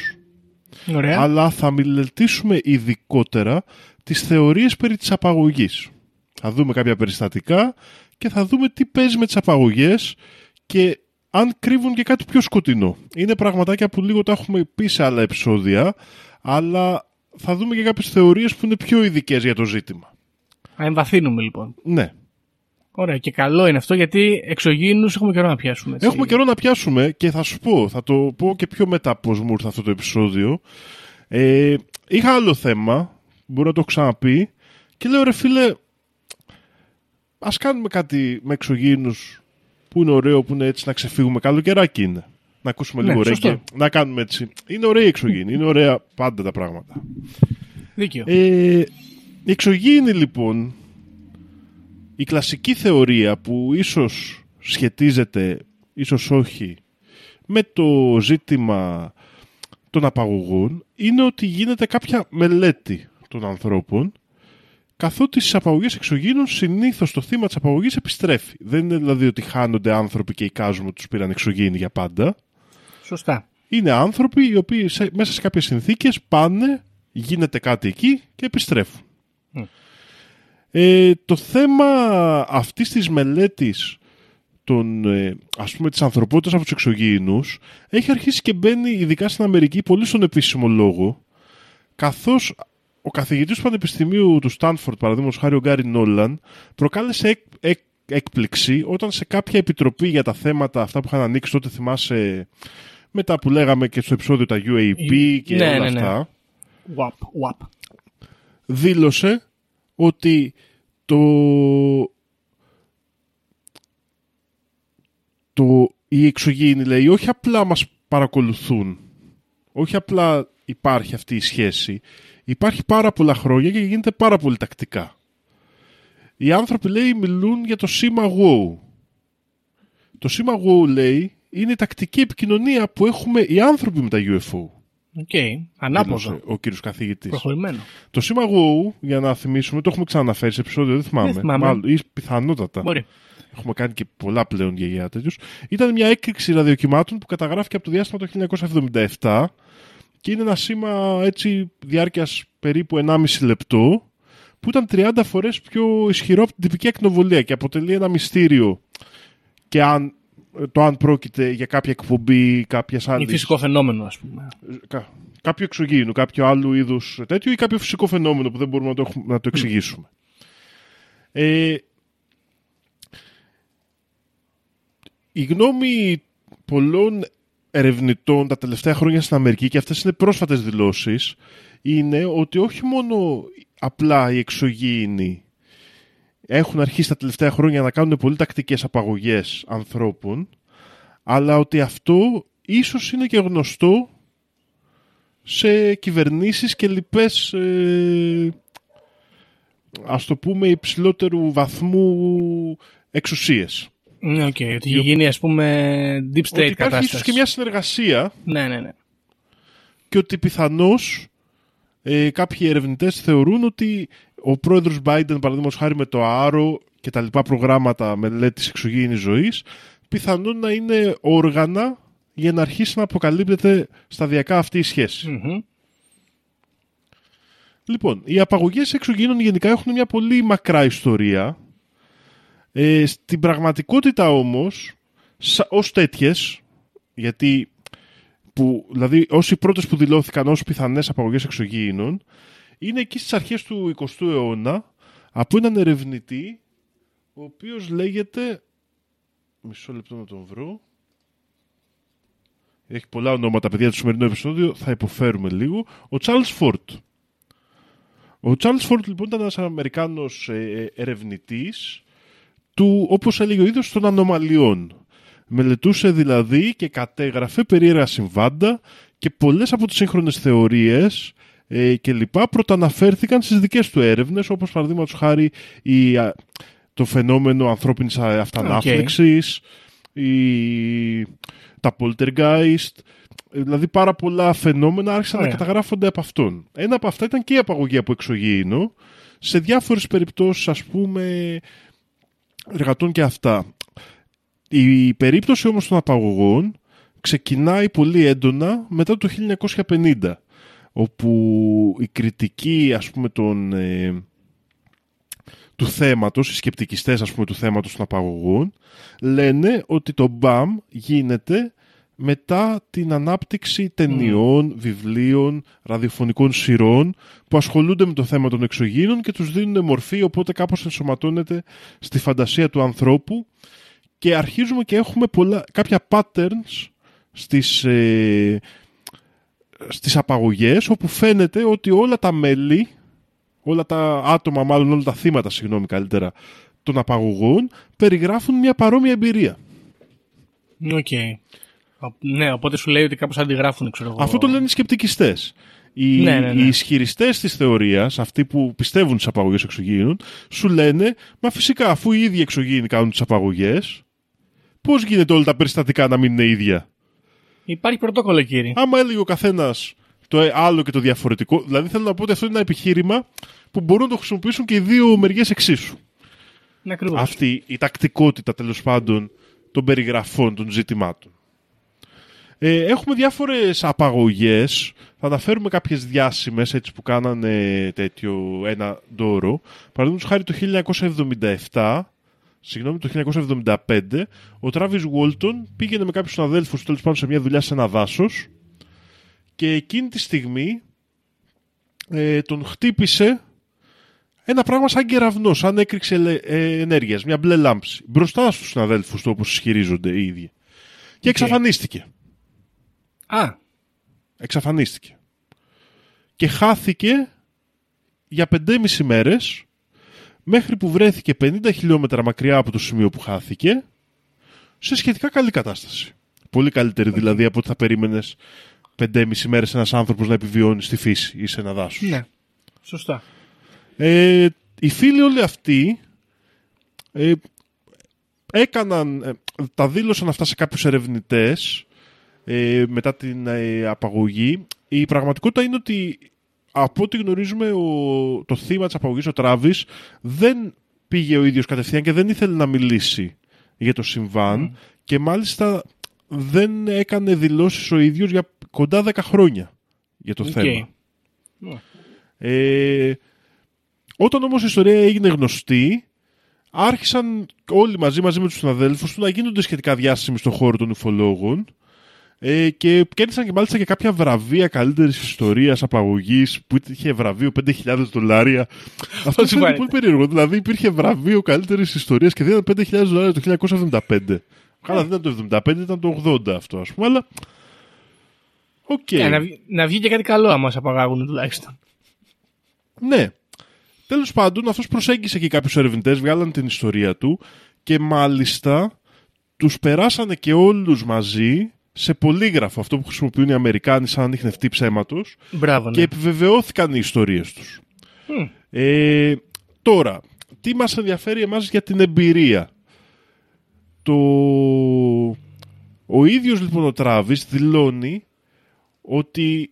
G: αλλά θα μελετήσουμε ειδικότερα τις θεωρίες περί της απαγωγής. Θα δούμε κάποια περιστατικά και θα δούμε τι παίζει με τις απαγωγές και αν κρύβουν και κάτι πιο σκοτεινό. Είναι πραγματάκια που λίγο τα έχουμε πει σε άλλα επεισόδια, αλλά θα δούμε και κάποιες θεωρίες που είναι πιο ειδικές για το ζήτημα.
F: Α, εμβαθύνουμε λοιπόν.
G: Ναι.
F: Ωραία, και καλό είναι αυτό γιατί εξωγήινους έχουμε καιρό να πιάσουμε. Έτσι.
G: Έχουμε καιρό να πιάσουμε και θα σου πω, θα το πω και πιο μετά πώς μου ήρθε αυτό το επεισόδιο. Ε, είχα άλλο θέμα, μπορώ να το έχω ξαναπεί, και λέω ρε φίλε, ας κάνουμε κάτι με εξωγήινους που είναι ωραίο, που είναι έτσι να ξεφύγουμε, καλοκαιράκι είναι. Να ακούσουμε
F: ναι,
G: λίγο ρέγγε, να κάνουμε έτσι. Είναι ωραία η εξωγήινη, είναι ωραία πάντα τα πράγματα.
F: Δίκαιο.
G: Ε, η εξωγήινη λοιπόν, η κλασική θεωρία που ίσως σχετίζεται, ίσως όχι, με το ζήτημα των απαγωγών, είναι ότι γίνεται κάποια μελέτη των ανθρώπων, καθότι στις απαγωγές εξωγήινων συνήθως το θύμα της απαγωγής επιστρέφει. Δεν είναι δηλαδή ότι χάνονται άνθρωποι και εικάζουμε ότι τους πήραν εξωγήινοι για πάντα.
F: Σωστά.
G: Είναι άνθρωποι οι οποίοι σε, μέσα σε κάποιες συνθήκες πάνε, γίνεται κάτι εκεί και επιστρέφουν. Mm. Ε, το θέμα αυτής της μελέτης των, ε, ας πούμε, της ανθρωπότητας από τους εξωγήινους έχει αρχίσει και μπαίνει ειδικά στην Αμερική πολύ στον επίσημο λόγο, καθώς ο καθηγητής του Πανεπιστημίου του Στάνφορντ, παραδείγματος χάρη ο Γκάρι Νόλαν, προκάλεσε εκ, εκ, έκπληξη όταν σε κάποια επιτροπή για τα θέματα αυτά που είχαν ανοίξει τότε, θυμάσαι, μετά που λέγαμε και στο επεισόδιο τα γιου έι πι και
F: ναι,
G: όλα
F: ναι, ναι.
G: αυτά,
F: Wap, wap.
G: δήλωσε ότι το, το, οι εξωγήινοι, λέει, όχι απλά μας παρακολουθούν, όχι απλά υπάρχει αυτή η σχέση, υπάρχει πάρα πολλά χρόνια και γίνεται πάρα πολύ τακτικά. Οι άνθρωποι, λέει, μιλούν για το σήμα γουόου. Το σήμα γουόου, λέει, είναι η τακτική επικοινωνία που έχουμε οι άνθρωποι με τα γιου εφ ο.
F: Οκ, okay. Ανάποδα.
G: Ο κύριος καθηγητής.
F: Προχωρημένο.
G: Το σήμα γουόου, για να θυμίσουμε, το έχουμε ξαναναφέρει σε επεισόδιο, δεν θυμάμαι.
F: Δεν θυμάμαι.
G: Μάλλον, ή πιθανότατα.
F: Μπορεί.
G: Έχουμε κάνει και πολλά πλέον για τέτοιους. Ήταν μια έκρηξη ραδιοκυμάτων που καταγράφηκε από το διάστημα το χίλια εννιακόσια εβδομήντα επτά και είναι ένα σήμα έτσι διάρκειας περίπου ενάμιση λεπτό, που ήταν τριάντα φορές πιο ισχυρό από την τυπική ακτινοβολία και αποτελεί ένα μυστήριο και αν, το αν πρόκειται για κάποια εκπομπή κάποιας άλλης.
F: Ή φυσικό φαινόμενο, ας πούμε.
G: Κα, κάποιο εξωγήινο, κάποιο άλλου είδους τέτοιο ή κάποιο φυσικό φαινόμενο που δεν μπορούμε να το, να το εξηγήσουμε. Mm. Ε, η γνώμη πολλών ερευνητών τα τελευταία χρόνια στην Αμερική, και αυτές είναι πρόσφατες δηλώσεις, είναι ότι όχι μόνο απλά οι εξωγήινοι έχουν αρχίσει τα τελευταία χρόνια να κάνουν πολύ τακτικές απαγωγές ανθρώπων, αλλά ότι αυτό ίσως είναι και γνωστό σε κυβερνήσεις και λοιπές, ε, ας το πούμε, υψηλότερου βαθμού εξουσίες.
F: Ναι, οκ. Ότι έχει γίνει, ας πούμε, deep state κατάσταση. Ότι
G: υπάρχει ίσως και μια συνεργασία.
F: Ναι, ναι, ναι.
G: Και ότι πιθανώς ε, κάποιοι ερευνητές θεωρούν ότι ο πρόεδρος Biden, παραδείγματος χάρη με το Άρο και τα λοιπά προγράμματα μελέτης εξωγήινης ζωής, πιθανόν να είναι όργανα για να αρχίσει να αποκαλύπτεται σταδιακά αυτή η σχέση. Mm-hmm. Λοιπόν, οι απαγωγές εξωγήινων γενικά έχουν μια πολύ μακρά ιστορία. Ε, στην πραγματικότητα όμως, σα, ως τέτοιες, γιατί που, δηλαδή ως οι πρώτες που δηλώθηκαν ως πιθανές απαγωγές εξωγήινων, είναι εκεί στις αρχές του εικοστού αιώνα από έναν ερευνητή ο οποίος λέγεται, μισό λεπτό να τον βρω, έχει πολλά ονόματα, παιδιά, του σημερινού επεισόδιο, θα υποφέρουμε λίγο, ο Charles Fort. Ο Charles Fort λοιπόν ήταν ένας Αμερικάνος ε, ερευνητής του, όπως έλεγε ο ίδιος, των ανομαλιών. Μελετούσε δηλαδή και κατέγραφε περίεργα συμβάντα και πολλές από τις σύγχρονες θεωρίες ε, και λοιπά πρωταναφέρθηκαν στις δικές του έρευνες, όπως παραδείγματος χάρη η, το φαινόμενο ανθρώπινης αυτανάφλεξης, okay. η, τα poltergeist, δηλαδή πάρα πολλά φαινόμενα άρχισαν yeah. να καταγράφονται από αυτόν. Ένα από αυτά ήταν και η απαγωγή από εξωγήινο, σε διάφορες περιπτώσεις, ας πούμε, εργατών και αυτά. Η περίπτωση όμως των απαγωγών ξεκινάει πολύ έντονα μετά το χίλια εννιακόσια πενήντα, όπου η κριτική, ας πούμε, των, ε, του θέματος, οι σκεπτικιστές ας πούμε του θέματος των απαγωγών, λένε ότι το μπαμ γίνεται μετά την ανάπτυξη ταινιών, mm. βιβλίων, ραδιοφωνικών σειρών που ασχολούνται με το θέμα των εξωγήινων και τους δίνουν μορφή, οπότε κάπως ενσωματώνεται στη φαντασία του ανθρώπου και αρχίζουμε και έχουμε πολλά, κάποια patterns στις, ε, στις απαγωγές, όπου φαίνεται ότι όλα τα μέλη, όλα τα άτομα, μάλλον όλα τα θύματα, συγγνώμη καλύτερα, των απαγωγών περιγράφουν μια παρόμοια εμπειρία.
F: Οκ. Okay. Ναι, οπότε σου λέει ότι κάπως αντιγράφουν, ξέρω εγώ.
G: Αυτό το λένε οι σκεπτικιστές. Οι,
F: ναι, ναι, ναι.
G: οι ισχυριστές της θεωρίας, αυτοί που πιστεύουν στις απαγωγές εξωγήινων, σου λένε, μα φυσικά αφού οι ίδιοι εξωγήινοι κάνουν τις απαγωγές, πώς γίνεται όλα τα περιστατικά να μην είναι ίδια?
F: Υπάρχει πρωτόκολλο, κύριε.
G: Άμα έλεγε ο καθένας το άλλο και το διαφορετικό, δηλαδή θέλω να πω ότι αυτό είναι ένα επιχείρημα που μπορούν να το χρησιμοποιήσουν και οι δύο μεριές εξίσου.
F: Ναι, ακριβώς.
G: Αυτή η τακτικότητα τέλος πάντων των περιγραφών των ζητημάτων. Ε, έχουμε διάφορες απαγωγές. Θα αναφέρουμε κάποιες διάσημες έτσι, που κάνανε τέτοιο ένα δώρο. Παραδείγματος χάρη το χίλια εννιακόσια εβδομήντα επτά, συγγνώμη, το χίλια εννιακόσια εβδομήντα πέντε, ο Τράβις Γουόλτον πήγαινε με κάποιους συναδέλφους τέλος πάντων σε μια δουλειά σε ένα δάσος και εκείνη τη στιγμή ε, τον χτύπησε ένα πράγμα σαν κεραυνό, σαν έκρηξη ε, ενέργειας, μια μπλε λάμψη, μπροστά στους συναδέλφους του όπως ισχυρίζονται οι ίδιοι. Και εξαφανίστηκε.
F: Α.
G: Εξαφανίστηκε. Και χάθηκε για πεντέμισι μέρες, μέχρι που βρέθηκε πενήντα χιλιόμετρα μακριά από το σημείο που χάθηκε, σε σχετικά καλή κατάσταση. Πολύ καλύτερη δηλαδή από ό,τι θα περίμενες πεντέμισι μέρες ένας άνθρωπος να επιβιώνει στη φύση ή σε ένα δάσος.
F: Ναι, σωστά.
G: Ε, οι φίλοι όλοι αυτοί ε, έκαναν, ε, τα δήλωσαν αυτά σε κάποιους ερευνητές ε, μετά την ε, απαγωγή. Η πραγματικότητα είναι ότι από ό,τι γνωρίζουμε ο, το θύμα της απαγωγής, ο Τράβις, δεν πήγε ο ίδιος κατευθείαν και δεν ήθελε να μιλήσει για το συμβάν mm. και μάλιστα δεν έκανε δηλώσεις ο ίδιος για κοντά δέκα χρόνια για το okay. θέμα. Mm. Ε, όταν όμως η ιστορία έγινε γνωστή, άρχισαν όλοι μαζί, μαζί με τους συναδέλφους του να γίνονται σχετικά διάσημοι στον χώρο των ουφολόγων ε, και κέρδισαν και μάλιστα και κάποια βραβεία καλύτερης ιστορίας απαγωγής που είχε βραβείο πέντε χιλιάδες δολάρια. Αυτό είναι πολύ περίεργο. Δηλαδή υπήρχε βραβείο καλύτερης ιστορίας και δίναν πέντε χιλιάδες δολάρια το χίλια εννιακόσια εβδομήντα πέντε. Καλά, δεν ήταν το εβδομήντα πέντε, ήταν το ογδόντα αυτό, ας πούμε, αλλά okay.
F: Yeah, να, βγει, να βγει και κάτι καλό άμα σε απαγάγουν τουλάχιστον.
G: Ναι. Τέλος πάντων, αυτός προσέγγισε και κάποιους ερευνητές, βγάλαν την ιστορία του και μάλιστα τους περάσανε και όλους μαζί σε πολύγραφο, αυτό που χρησιμοποιούν οι Αμερικάνοι σαν ανιχνευτή ψέματος.
F: Μπράβο, ναι.
G: Και επιβεβαιώθηκαν οι ιστορίες τους.
F: Mm.
G: Ε, τώρα, τι μας ενδιαφέρει εμάς για την εμπειρία? Το... Ο ίδιος λοιπόν ο Τράβις δηλώνει ότι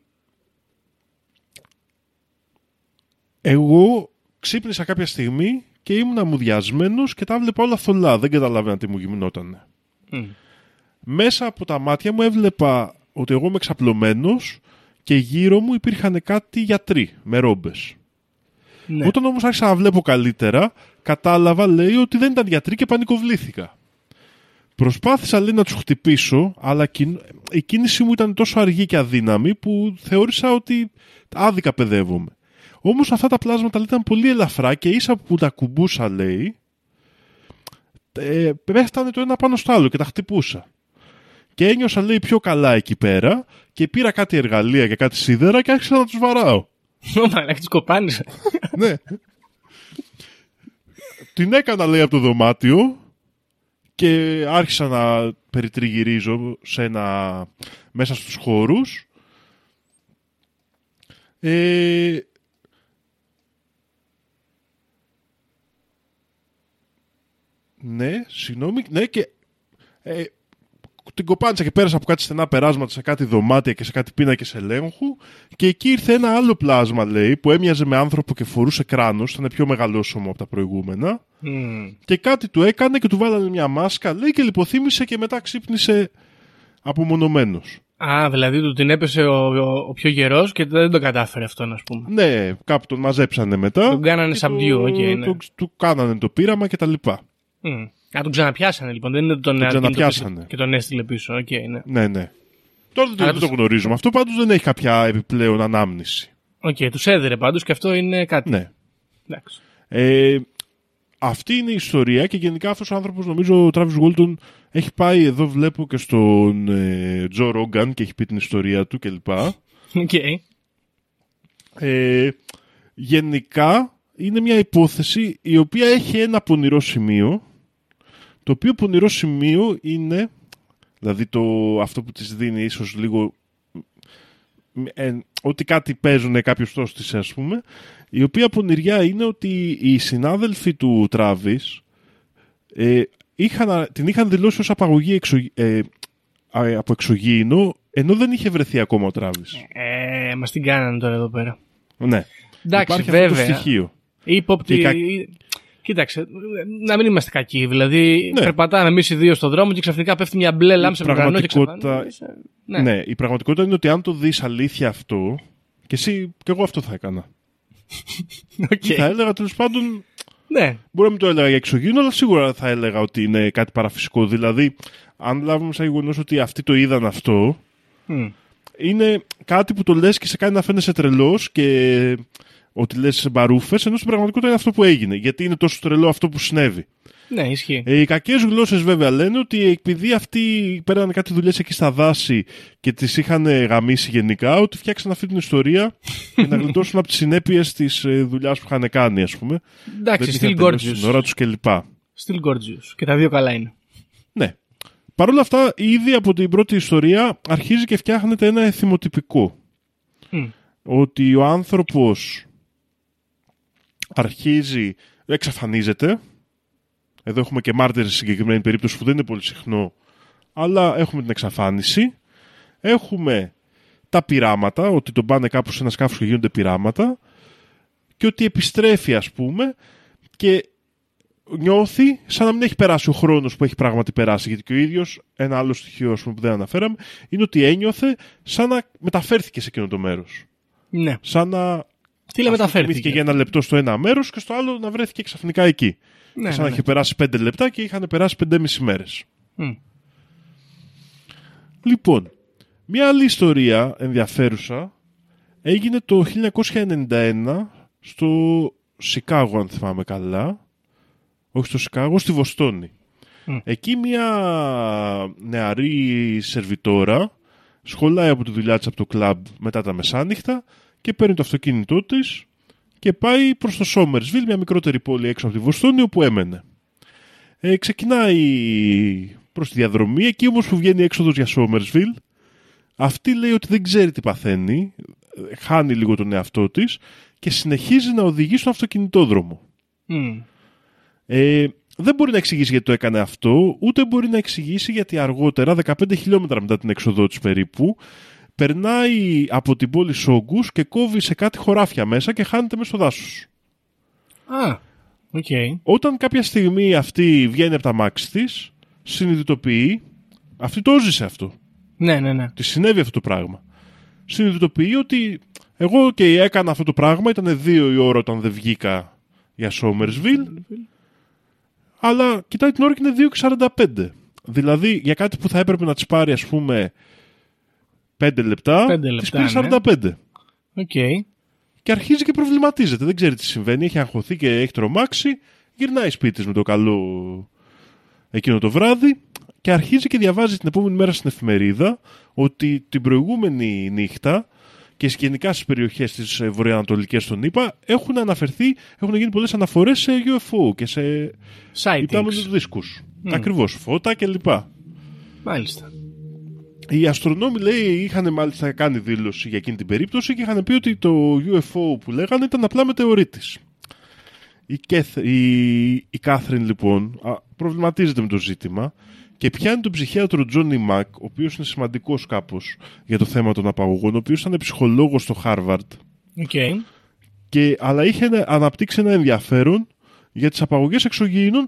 G: εγώ ξύπνησα κάποια στιγμή και ήμουν αμμουδιασμένος και τα βλέπα όλα θολά. Δεν καταλάβαινα τι μου γυμνότανε. Mm. Μέσα από τα μάτια μου έβλεπα ότι εγώ είμαι εξαπλωμένος και γύρω μου υπήρχαν κάτι γιατροί με ρόμπες. Ναι. Όταν όμως άρχισα να βλέπω καλύτερα, κατάλαβα, λέει, ότι δεν ήταν γιατροί και πανικοβλήθηκα. Προσπάθησα, λέει, να τους χτυπήσω, αλλά η κίνηση μου ήταν τόσο αργή και αδύναμη που θεώρησα ότι άδικα παιδεύομαι. Όμως αυτά τα πλάσματα ήταν πολύ ελαφρά και ίσα που τα κουμπούσα, λέει, ε, πέφτανε το ένα πάνω στο άλλο και τα χτυπούσα. Και ένιωσα, λέει, πιο καλά εκεί πέρα και πήρα κάτι εργαλεία και κάτι σίδερα και άρχισα να τους βαράω.
F: Ω, μαλάκα, τους κοπάνισα.
G: Ναι. Την έκανα, λέει, από το δωμάτιο και άρχισα να περιτριγυρίζω σε ένα... μέσα στους χώρους. Ε... Ναι, συγγνώμη, ναι, και ε, την κοπάνισα και πέρασα από κάτι στενά περάσματα σε κάτι δωμάτια και σε κάτι πίνακες ελέγχου και εκεί ήρθε ένα άλλο πλάσμα, λέει, που έμοιαζε με άνθρωπο και φορούσε κράνος, ήταν πιο μεγαλόσωμο από τα προηγούμενα mm. και κάτι του έκανε και του βάλανε μια μάσκα, λέει, και λιποθύμησε και μετά ξύπνησε απομονωμένος.
F: Α, δηλαδή του την έπεσε ο, ο, ο πιο γερός και δεν το κατάφερε αυτό, να πούμε.
G: Ναι, κάπου τον μαζέψανε μετά.
F: Τον κάνανε subdue, οκ, okay, ναι.
G: Του, του κάνανε το πείραμα και τα λοιπά.
F: Mm. Α, τον ξαναπιάσανε λοιπόν, δεν είναι τον,
G: τον ξαναπιάσανε
F: και τον έστειλε πίσω, οκ, okay, ναι.
G: Ναι, ναι. Τώρα δεν, δεν το γνωρίζουμε. Αυτό πάντως δεν έχει κάποια επιπλέον ανάμνηση.
F: Οκ, okay, τους έδερε πάντως και αυτό είναι κάτι.
G: Ναι.
F: Εντάξει.
G: Ε, αυτή είναι η ιστορία και γενικά αυτός ο άνθρωπος, νομίζω ο Travis Walton, έχει πάει εδώ, βλέπω και στον ε, Joe Rogan και έχει πει την ιστορία του κλπ.
F: Okay.
G: Ε, γενικά είναι μια υπόθεση η οποία έχει ένα πονηρό σημείο, το οποίο πονηρό σημείο είναι, δηλαδή το, αυτό που της δίνει ίσως λίγο ε, ότι κάτι παίζουν κάποιος τόσοι της, ας πούμε, η οποία πονηριά είναι ότι οι συνάδελφοι του Travis ε, είχαν, την είχαν δηλώσει ως απαγωγή εξω, ε, από εξωγήινο, ενώ δεν είχε βρεθεί ακόμα ο Travis.
F: Ε, μας την κάνανε τώρα εδώ πέρα.
G: Ναι.
F: Εντάξει,
G: υπάρχει
F: βέβαια.
G: αυτό το στοιχείο.
F: Υπόπτη...
G: κα...
F: Κοίταξε, να μην είμαστε κακοί. Δηλαδή,
G: ναι.
F: περπατάμε εμείς οι δύο στον δρόμο και ξαφνικά πέφτει μια μπλε λάμψη από τον ουρανό και
G: πραγματικότητα... ναι. ναι, η πραγματικότητα είναι ότι αν το δεις αλήθεια αυτό, και εσύ και εγώ αυτό θα έκανα. Okay. Θα έλεγα τέλος πάντων. Ναι. Μπορεί να μην το έλεγα για εξωγήινο, αλλά σίγουρα θα έλεγα ότι είναι κάτι παραφυσικό. Δηλαδή, αν λάβουμε σαν γεγονός ότι αυτοί το είδαν αυτό, mm. είναι κάτι που το λες και σε κάνει να φαίνεσαι τρελός και ότι λες μπαρούφες, ενώ στην πραγματικότητα είναι αυτό που έγινε. Γιατί είναι τόσο τρελό αυτό που συνέβη.
F: Ναι, ισχύει.
G: Ε, οι κακές γλώσσες βέβαια λένε ότι επειδή αυτοί πέραν κάτι δουλειές εκεί στα δάση και τις είχαν γαμίσει γενικά, ότι φτιάξαν αυτή την ιστορία για να γλιτώσουν από τις συνέπειες της ε, δουλειάς που είχαν κάνει, ας πούμε.
F: Εντάξει, still gorgeous.
G: Στην ώρα τους κλπ.
F: Still gorgeous. Και τα δύο καλά είναι.
G: Ναι. Παρ' όλα αυτά, ήδη από την πρώτη ιστορία αρχίζει και φτιάχνεται ένα εθιμοτυπικό. Mm. Ότι ο άνθρωπος αρχίζει, εξαφανίζεται. Εδώ έχουμε και μάρτυρες σε συγκεκριμένη περίπτωση που δεν είναι πολύ συχνό, αλλά έχουμε την εξαφάνιση. Έχουμε τα πειράματα, ότι τον πάνε κάπου σε ένα σκάφος και γίνονται πειράματα και ότι επιστρέφει, ας πούμε, και νιώθει σαν να μην έχει περάσει ο χρόνος που έχει πράγματι περάσει. Γιατί και ο ίδιος, ένα άλλο στοιχείο, ας πούμε, που δεν αναφέραμε, είναι ότι ένιωθε σαν να μεταφέρθηκε σε εκείνο το μέρος.
F: Ναι.
G: Σαν να
F: τηλεμεταφέρθηκε
G: για ένα λεπτό στο ένα μέρος και στο άλλο να βρέθηκε ξαφνικά εκεί. Ναι, σαν να ναι. είχε περάσει πέντε λεπτά και είχαν περάσει πέντε μισή μέρες. Mm. Λοιπόν, μια άλλη ιστορία ενδιαφέρουσα έγινε το χίλια εννιακόσια ενενήντα ένα στο Σικάγο, αν θυμάμαι καλά. Όχι στο Σικάγο, στη Βοστόνη. Mm. Εκεί μια νεαρή σερβιτόρα σχολάει από τη δουλειά της από το κλαμπ μετά τα μεσάνυχτα και παίρνει το αυτοκίνητό της και πάει προς το Σόμερσβιλ, μια μικρότερη πόλη έξω από τη Βοστόνη, όπου έμενε. Ε, ξεκινάει προς τη διαδρομή, εκεί όμως που βγαίνει έξοδος για Σόμερσβιλ, αυτή λέει ότι δεν ξέρει τι παθαίνει, χάνει λίγο τον εαυτό της και συνεχίζει να οδηγεί στον αυτοκινητόδρομο. Mm. Ε, δεν μπορεί να εξηγήσει γιατί το έκανε αυτό, ούτε μπορεί να εξηγήσει γιατί αργότερα, δεκαπέντε χιλιόμετρα μετά την έξοδό της περίπου, περνάει από την πόλη Σόγκους και κόβει σε κάτι χωράφια μέσα και χάνεται μέσα στο δάσος.
F: Α, οκ. Okay.
G: Όταν κάποια στιγμή αυτή βγαίνει από τα μάξι της, συνειδητοποιεί, αυτή το ζήσε αυτό.
F: Ναι, ναι, ναι.
G: Της συνέβη αυτό το πράγμα. Συνειδητοποιεί ότι εγώ και έκανα αυτό το πράγμα, ήταν δύο η ώρα όταν δεν βγήκα για Σόμερσβιλ, αλλά κοιτάει την ώρα και είναι δύο και σαράντα πέντε. Δηλαδή για κάτι που θα έπρεπε να της πάρει, ας πούμε, πέντε λεπτά,
F: πέντε λεπτά
G: της πήρε σαράντα πέντε.
F: Okay.
G: Και αρχίζει και προβληματίζεται. Δεν ξέρει τι συμβαίνει. Έχει αγχωθεί και έχει τρομάξει. Γυρνάει σπίτι της με το καλό εκείνο το βράδυ και αρχίζει και διαβάζει την επόμενη μέρα στην εφημερίδα ότι την προηγούμενη νύχτα και γενικά στις περιοχές της βορειοανατολικές των ΗΠΑ έχουν αναφερθεί, έχουν γίνει πολλές αναφορές σε γιου εφ ο και σε υπτάμενους δίσκους. Mm. Ακριβώς, φώτα κλπ.
F: Μάλιστα.
G: Οι αστρονόμοι, λέει, είχαν μάλιστα κάνει δήλωση για εκείνη την περίπτωση και είχαν πει ότι το γιου εφ ο που λέγανε ήταν απλά μετεωρίτης. Η, Κέθ, η, η Κάθριν, λοιπόν, α, προβληματίζεται με το ζήτημα και πιάνει τον ψυχίατρο Τζόνι Μακ, ο οποίος είναι σημαντικός κάπως για το θέμα των απαγωγών, ο οποίος ήταν ψυχολόγος στο Χάρβαρντ.
F: Okay.
G: Και, αλλά είχε αναπτύξει ένα ενδιαφέρον για τις απαγωγές εξωγήινων,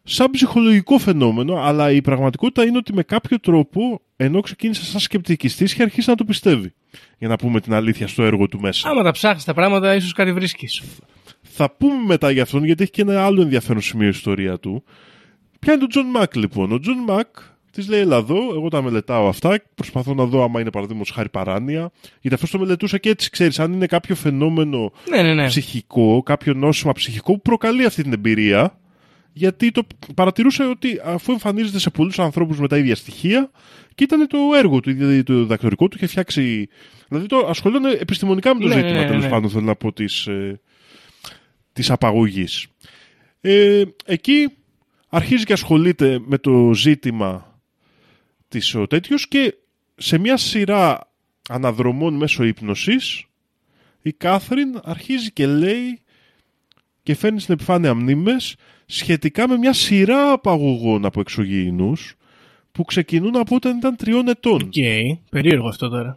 G: σαν ψυχολογικό φαινόμενο, αλλά η πραγματικότητα είναι ότι με κάποιο τρόπο, ενώ ξεκίνησε σαν σκεπτικιστής, είχε αρχίσει να το πιστεύει. Για να πούμε την αλήθεια στο έργο του μέσα.
F: Άμα τα ψάχνεις τα πράγματα, ίσως κάτι βρίσκεις.
G: Θα πούμε μετά για αυτόν, γιατί έχει και ένα άλλο ενδιαφέρον σημείο η ιστορία του. Ποια είναι ο Τζον Μακ, λοιπόν. Ο Τζον Μακ της λέει: έλα εδώ, εγώ τα μελετάω αυτά. Προσπαθώ να δω άμα είναι παραδείγματος χάρη παράνοια. Γιατί αυτό το μελετούσα και έτσι, ξέρεις, αν είναι κάποιο φαινόμενο
F: ναι, ναι, ναι.
G: ψυχικό, κάποιο νόσημα ψυχικό που προκαλεί αυτή την εμπειρία. Γιατί το παρατηρούσε ότι αφού εμφανίζεται σε πολλούς ανθρώπους με τα ίδια στοιχεία, και ήταν το έργο του, δηλαδή το διδακτορικό του, είχε φτιάξει. Δηλαδή το ασχολούνται επιστημονικά με το
F: ναι,
G: ζήτημα,
F: ναι, ναι,
G: τέλος
F: ναι.
G: πάντων, θέλω να πω, της, ε, της απαγωγής. Ε, εκεί αρχίζει και ασχολείται με το ζήτημα της ο τέτοιος και σε μια σειρά αναδρομών μέσω ύπνωσης η Κάθριν αρχίζει και λέει και φέρνει στην επιφάνεια μνήμες σχετικά με μια σειρά απαγωγών από εξωγήινους που ξεκινούν από όταν ήταν τριών ετών.
F: Οκ, okay. Περίεργο αυτό τώρα.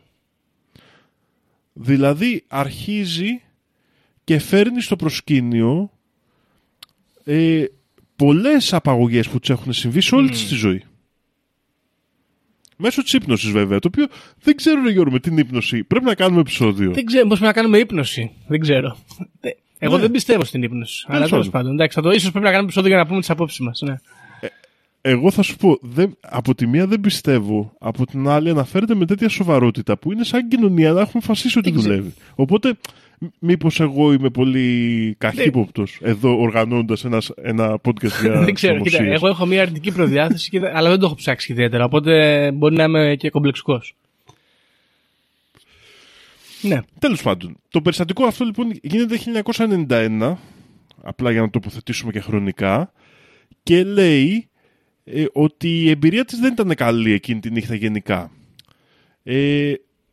G: Δηλαδή αρχίζει και φέρνει στο προσκήνιο ε, πολλές απαγωγές που τους έχουν συμβεί σε όλη mm. της τη ζωή. Μέσω της ύπνωσης βέβαια, το οποίο δεν ξέρω ρε Γιώργο με την ύπνωση. Πρέπει να κάνουμε επεισόδιο.
F: Δεν ξέρω πώς πρέπει να κάνουμε ύπνωση. Δεν ξέρω. Εγώ
G: ναι. δεν
F: πιστεύω στην ύπνωση. Αλλά τέλος πάντων. Εντάξει, θα το ίσως πρέπει να κάνουμε επεισόδιο για να πούμε τις απόψεις μας. Ναι.
G: Ε, εγώ θα σου πω, δεν, από τη μία δεν πιστεύω, από την άλλη αναφέρεται με τέτοια σοβαρότητα που είναι σαν κοινωνία να έχουμε φασίσει ότι δουλεύει. Οπότε, μήπως εγώ είμαι πολύ καχύποπτος εδώ οργανώνοντας ένα, ένα podcast για
F: δεν ξέρω, κοίτα, εγώ έχω μια αρνητική προδιάθεση, και, αλλά δεν το έχω ψάξει ιδιαίτερα. Οπότε μπορεί να είμαι και κομπλεξικός. Ναι.
G: Τέλος πάντων, το περιστατικό αυτό λοιπόν γίνεται χίλια εννιακόσια ενενήντα ένα, απλά για να το τοποθετήσουμε και χρονικά, και λέει ε, ότι η εμπειρία της δεν ήταν καλή εκείνη τη νύχτα γενικά. Ε,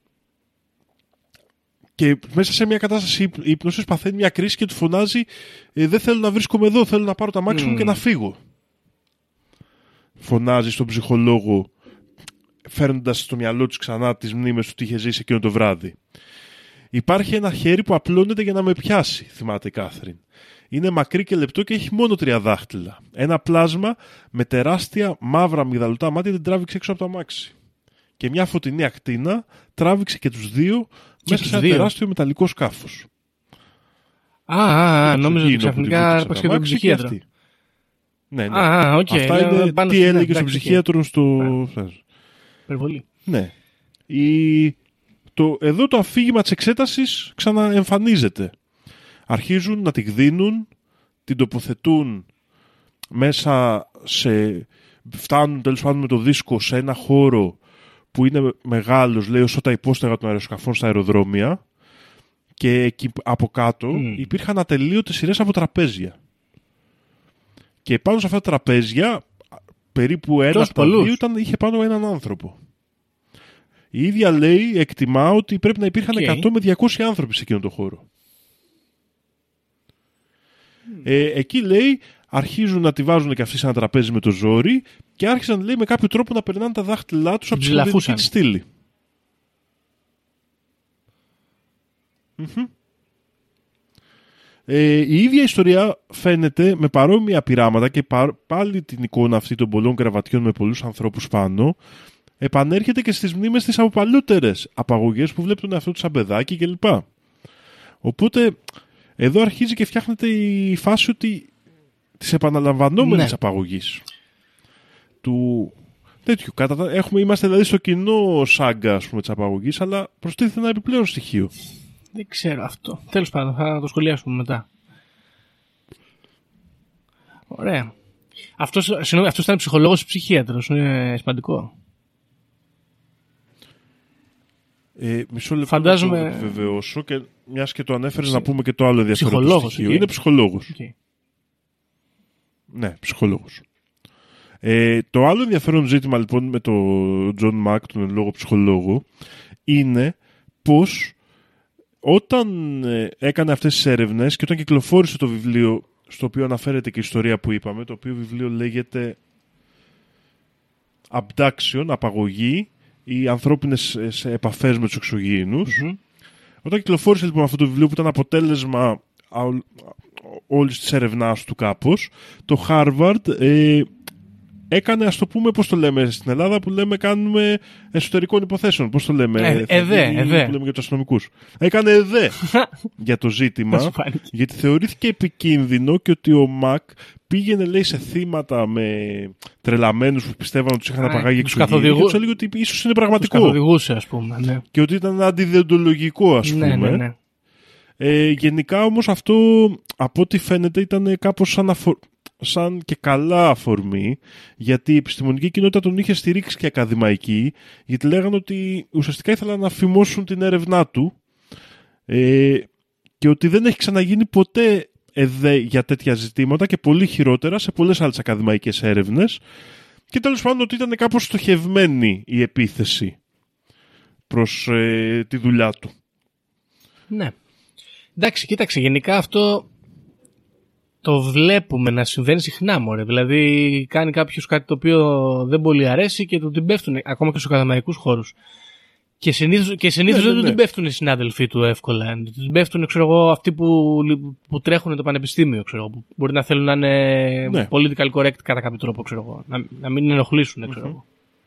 G: και μέσα σε μια κατάσταση ύπνωσης παθαίνει μια κρίση και του φωνάζει ε, δεν θέλω να βρίσκομαι εδώ, θέλω να πάρω τα μάξι μου mm. και να φύγω. Φωνάζει στον ψυχολόγο, φέρνοντας στο μυαλό της ξανά τις μνήμες του τι είχε ζήσει εκείνο το βράδυ. Υπάρχει ένα χέρι που απλώνεται για να με πιάσει, θυμάται η Κάθριν. Είναι μακρύ και λεπτό και έχει μόνο τρία δάχτυλα. Ένα πλάσμα με τεράστια μαύρα μυγδαλωτά μάτια την τράβηξε έξω από το αμάξι. Και μια φωτεινή ακτίνα τράβηξε και τους δύο και μέσα σε ένα δύο. τεράστιο μεταλλικό σκάφος.
F: Α, α, α νόμιζα ότι ξαφνικά έπαιξε και τον ψυχίατρο.
G: Ναι, ναι.
F: Α, okay.
G: Αυτά είναι τι
F: στην...
G: έλεγε στον ψυχίατρο στο...
F: Υπερβολή.
G: Ναι. Η... Το... Εδώ το αφήγημα της εξέτασης ξαναεμφανίζεται. Αρχίζουν να τη γδίνουν, την τοποθετούν μέσα σε... Φτάνουν τέλος πάντων με το δίσκο σε ένα χώρο που είναι μεγάλος, λέει, όσο τα υπόστεγα των αεροσκαφών στα αεροδρόμια, και εκεί από κάτω mm. υπήρχαν ατελείωτες σειρές από τραπέζια. Και πάνω σε αυτά τα τραπέζια, περίπου ένα από τα δύο ήταν, είχε πάνω έναν άνθρωπο. Η ίδια λέει, εκτιμά ότι πρέπει να υπήρχαν okay. εκατό με διακόσιοι άνθρωποι σε εκείνο το χώρο. Mm. Ε, εκεί λέει, αρχίζουν να τη βάζουν και αυτοί σε ένα τραπέζι με το ζόρι και άρχισαν, λέει, με κάποιο τρόπο να περνάνε τα δάχτυλά τους από τη σπονδυλική τη στήλη. Mm-hmm. Ε, η ίδια ιστορία φαίνεται με παρόμοια πειράματα και πα, πάλι την εικόνα αυτή των πολλών κρεβατιών με πολλούς ανθρώπους πάνω επανέρχεται και στις μνήμες της από παλιότερες απαγωγές που βλέπει τον εαυτό του σαν παιδάκι κλπ. Οπότε εδώ αρχίζει και φτιάχνεται η φάση ότι της επαναλαμβανόμενης ναι. απαγωγής του τέτοιου. Κατα... Έχουμε, είμαστε δηλαδή στο κοινό σάγκα, ας πούμε, της απαγωγής, αλλά προστίθεται ένα επιπλέον στοιχείο.
F: Δεν ξέρω αυτό. Τέλος πάντων, θα το σχολιάσουμε μετά. Ωραία. Αυτός, συγγνώμη, αυτός ήταν ψυχολόγος ή ψυχίατρος. Είναι σημαντικό.
G: Ε, μισό λεπτό
F: Φαντάζομαι...
G: να το επιβεβαιώσω και μιας και το ανέφερες Ψ... να πούμε και το άλλο ενδιαφέρον στοιχείο.
F: Okay.
G: Είναι ψυχολόγος.
F: Okay.
G: Ναι, ψυχολόγος. Ε, το άλλο ενδιαφέρον ζήτημα λοιπόν με τον Τζον Μακ, τον λόγο ψυχολόγο, είναι πως όταν ε, έκανε αυτές τις έρευνες και όταν κυκλοφόρησε το βιβλίο στο οποίο αναφέρεται και η ιστορία που είπαμε, το οποίο βιβλίο λέγεται Abduction, απαγωγή, οι ανθρώπινες σε επαφές με τους εξωγήινους. Mm-hmm. Όταν κυκλοφόρησε λοιπόν αυτό το βιβλίο που ήταν αποτέλεσμα όλης της έρευνάς του κάπως, το Harvard ε, έκανε, ας το πούμε, πώς το λέμε στην Ελλάδα, που λέμε κάνουμε εσωτερικών υποθέσεων. Πώς το λέμε,
F: ε, εδέ,
G: δει,
F: εδέ.
G: που λέμε για τους αστυνομικούς. Έκανε εδέ για το ζήτημα, γιατί θεωρήθηκε επικίνδυνο και ότι ο Μακ πήγαινε, λέει, σε θύματα με τρελαμένους που πιστεύαν ότι τους είχαν απαγάγει εξωγήινοι και τους έλεγε ότι ίσως είναι πραγματικό.
F: Τους καθοδηγούσε, ας πούμε. Ναι.
G: Και ότι ήταν αντιδιοντολογικό, ας πούμε.
F: Ναι, ναι, ναι.
G: Ε, γενικά όμως αυτό, από ό,τι φαίνεται, ήταν κάπως σαν, αφο... σαν και καλά αφορμή, γιατί η επιστημονική κοινότητα τον είχε στηρίξει και ακαδημαϊκή, γιατί λέγανε ότι ουσιαστικά ήθελαν να φημώσουν την έρευνά του ε, και ότι δεν έχει ξαναγίνει ποτέ εδέ για τέτοια ζητήματα και πολύ χειρότερα σε πολλές άλλες ακαδημαϊκές έρευνες, και τέλος πάντων ότι ήταν κάπως στοχευμένη η επίθεση προς ε, τη δουλειά του.
F: Ναι. Εντάξει, κοίταξε, γενικά αυτό το βλέπουμε να συμβαίνει συχνά, μωρέ. Δηλαδή, κάνει κάποιος κάτι το οποίο δεν πολύ αρέσει και του την πέφτουν, ακόμα και στους ακαδημαϊκούς χώρους. Και συνήθως, και συνήθως
G: ναι, ναι,
F: δεν του
G: ναι.
F: την πέφτουν οι συνάδελφοί του εύκολα. Του την πέφτουν, ξέρω εγώ, αυτοί που, που τρέχουν το πανεπιστήμιο, ξέρω εγώ. Που μπορεί να θέλουν να είναι
G: ναι.
F: political correct κατά κάποιο τρόπο, ξέρω εγώ. Να, να μην ενοχλήσουν, ξέρω εγώ.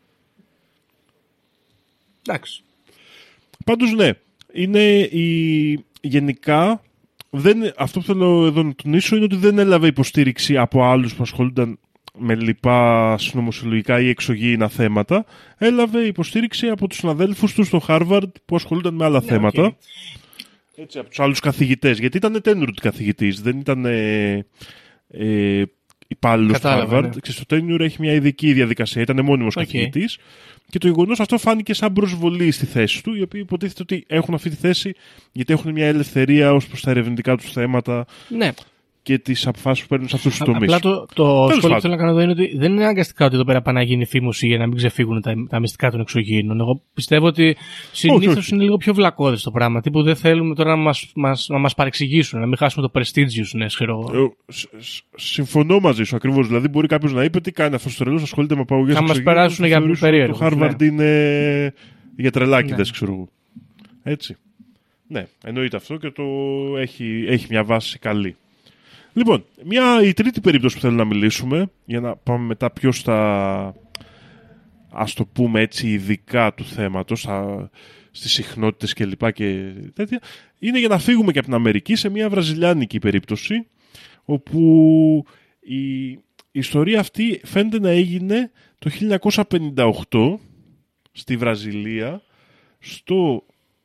F: Mm-hmm. Εντάξει.
G: Πάντως, ναι. Είναι η... Γενικά, δεν... αυτό που θέλω εδώ να τονίσω είναι ότι δεν έλαβε υποστήριξη από άλλους που ασχολούνταν με λοιπά συνωμοσιολογικά ή εξωγήινα θέματα. Έλαβε υποστήριξη από τους συναδέλφους του στο Harvard που ασχολούνταν με άλλα
F: ναι,
G: θέματα.
F: Okay.
G: Έτσι, από τους άλλους καθηγητές. Γιατί ήταν tenured καθηγητής, δεν ήταν ε, ε, υπάλληλος του Harvard.
F: Ναι.
G: Και στο tenure έχει μια ειδική διαδικασία, ήταν μόνιμος okay. καθηγητής. Και το γεγονός αυτό φάνηκε σαν προσβολή στη θέση του, οι οποίοι υποτίθεται ότι έχουν αυτή τη θέση γιατί έχουν μια ελευθερία ως προς τα ερευνητικά τους θέματα. Ναι. Και τις αποφάσεις που παίρνουν σε αυτούς τους τομείς.
F: Απλά το, το σχόλιο που θέλω να κάνω εδώ είναι ότι δεν είναι αναγκαστικά ότι εδώ πέρα πάνε να γίνει φήμωση για να μην ξεφύγουν τα, τα μυστικά των εξωγήινων. Εγώ πιστεύω ότι συνήθως είναι λίγο πιο βλακώδες το πράγμα. Τύπου δεν θέλουμε τώρα να μας, μας, να μας παρεξηγήσουν, να μην χάσουμε το prestigious, ξέρω εγώ.
G: Συμφωνώ μαζί σου ακριβώς. Δηλαδή, μπορεί κάποιος να είπε τι κάνει αυτός το τρελός, ασχολείται με απαγωγές εξωγήινων.
F: Θα μας περάσουν για περίεργο.
G: Το Harvard ναι. είναι για τρελάκιδες, ξέρω εγώ. Έτσι. Ναι, εννοείται αυτό και το έχει, έχει μια βάση καλή. Λοιπόν, μια, η τρίτη περίπτωση που θέλω να μιλήσουμε, για να πάμε μετά πιο στα, ας το πούμε έτσι, ειδικά του θέματος, στα, στις συχνότητες και λοιπά και τέτοια, είναι για να φύγουμε και από την Αμερική σε μια βραζιλιάνικη περίπτωση, όπου η, η ιστορία αυτή φαίνεται να έγινε το χίλια εννιακόσια πενήντα οκτώ στη Βραζιλία, στο,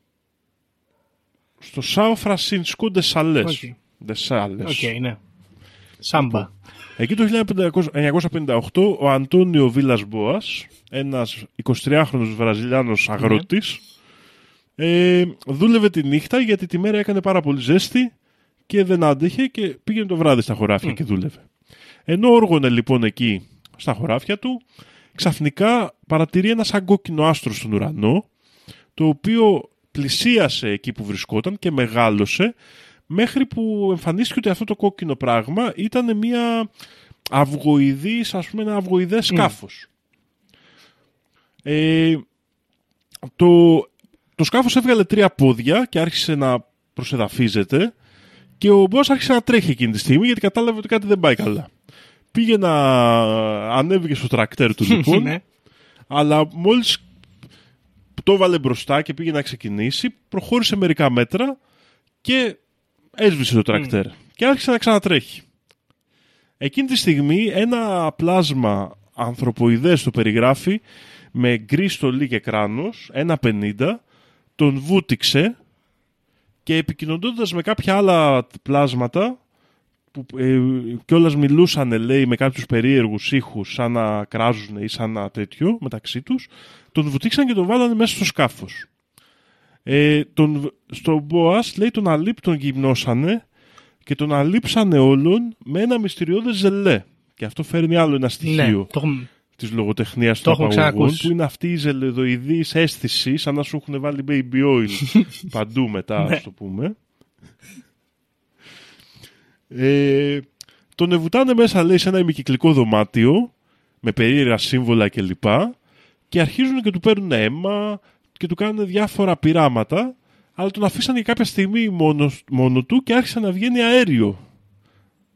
G: στο Σάο Φρανσίσκο ντε Σαλές.
F: Okay.
G: Οκ,
F: okay, ναι. Σάμπα.
G: Εκεί το χίλια εννιακόσια πενήντα οκτώ ο Αντώνιο Βίλας Μπόας, ένας εικοσιτριάχρονος Βραζιλιάνος αγρότης, ναι. ε, δούλευε τη νύχτα γιατί τη μέρα έκανε πάρα πολύ ζέστη και δεν άντεχε και πήγαινε το βράδυ στα χωράφια mm. και δούλευε. Ενώ όργωνε λοιπόν εκεί στα χωράφια του, ξαφνικά παρατηρεί ένα σαν κόκκινο άστρο στον ουρανό, το οποίο πλησίασε εκεί που βρισκόταν και μεγάλωσε, μέχρι που εμφανίστηκε ότι αυτό το κόκκινο πράγμα ήταν μια αυγοειδής, ας πούμε ένα αυγοειδές σκάφος. Mm. Ε, το, το σκάφος έβγαλε τρία πόδια και άρχισε να προσεδαφίζεται και ο Μπός άρχισε να τρέχει εκείνη τη στιγμή γιατί κατάλαβε ότι κάτι δεν πάει καλά. Πήγε να ανέβηκε στο τρακτέρ του λοιπόν, αλλά μόλις το έβαλε μπροστά και πήγε να ξεκινήσει, προχώρησε μερικά μέτρα και έσβησε το τρακτέρ mm. και άρχισε να ξανατρέχει. Εκείνη τη στιγμή ένα πλάσμα ανθρωποειδές το περιγράφει με γκρι στολή και κράνος, ένα πενήντα, τον βούτυξε και επικοινωνώντας με κάποια άλλα πλάσματα που ε, κιόλας μιλούσαν, λέει, με κάποιους περίεργους ήχους σαν να κράζουν ή σαν να τέτοιο μεταξύ τους, τον βουτήξαν και τον βάλανε μέσα στο σκάφος. Ε, τον, στον Μπόας, λέει, τον αλήπ τον γυμνώσανε και τον αλείψανε όλων με ένα μυστηριώδες ζελέ. Και αυτό φέρνει άλλο ένα στοιχείο ναι, το... της λογοτεχνίας των απαγωγών, που είναι αυτή η ζελεδοειδής αίσθηση, σαν να σου έχουν βάλει baby oil παντού μετά, ας το πούμε. Ε, τον εβουτάνε μέσα, λέει, σε ένα ημικυκλικό δωμάτιο με περίεργα σύμβολα κλπ. Και αρχίζουν και του παίρνουν αίμα και του κάνουν διάφορα πειράματα, αλλά τον αφήσαν για κάποια στιγμή μόνο, μόνο του και άρχισε να βγαίνει αέριο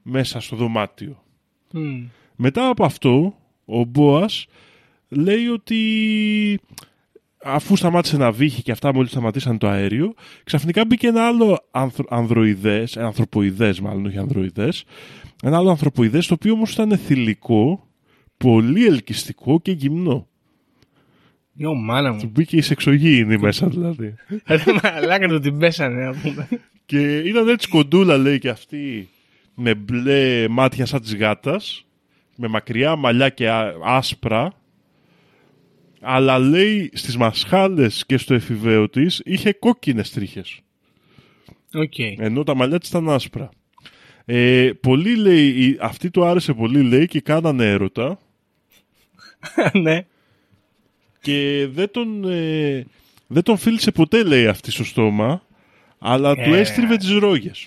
G: μέσα στο δωμάτιο.
F: Mm.
G: Μετά από αυτό, ο Μπόας λέει ότι αφού σταμάτησε να βύχει και αυτά μόλις σταματήσαν το αέριο, ξαφνικά μπήκε ένα άλλο ανθρω... ανδροειδές, ανθρωποειδές μάλλον, όχι ανδροειδές, ένα άλλο ανθρωποειδές, το οποίο όμως ήταν θηλυκό, πολύ ελκυστικό και γυμνό.
F: Йω, μάνα μου.
G: Του μπήκε η σεξογεινή μέσα δηλαδή.
F: Ρε μαλάκα, του την πέσανε, να πούμε.
G: Και ήταν έτσι κοντούλα, λέει, και αυτή, με μπλε μάτια σαν της γάτας, με μακριά μαλλιά και άσπρα, αλλά λέει στις μασχάλες και στο εφηβαίο της είχε κόκκινες τρίχες.
F: Okay.
G: Ενώ τα μαλλιά της ήταν άσπρα. Ε, πολύ, λέει, αυτή του άρεσε πολύ, λέει, και κάνανε έρωτα.
F: Ναι.
G: Και δεν τον, ε, δεν τον φίλησε ποτέ, λέει, αυτή στο στόμα, αλλά ε... του έστριβε τις ρόγες.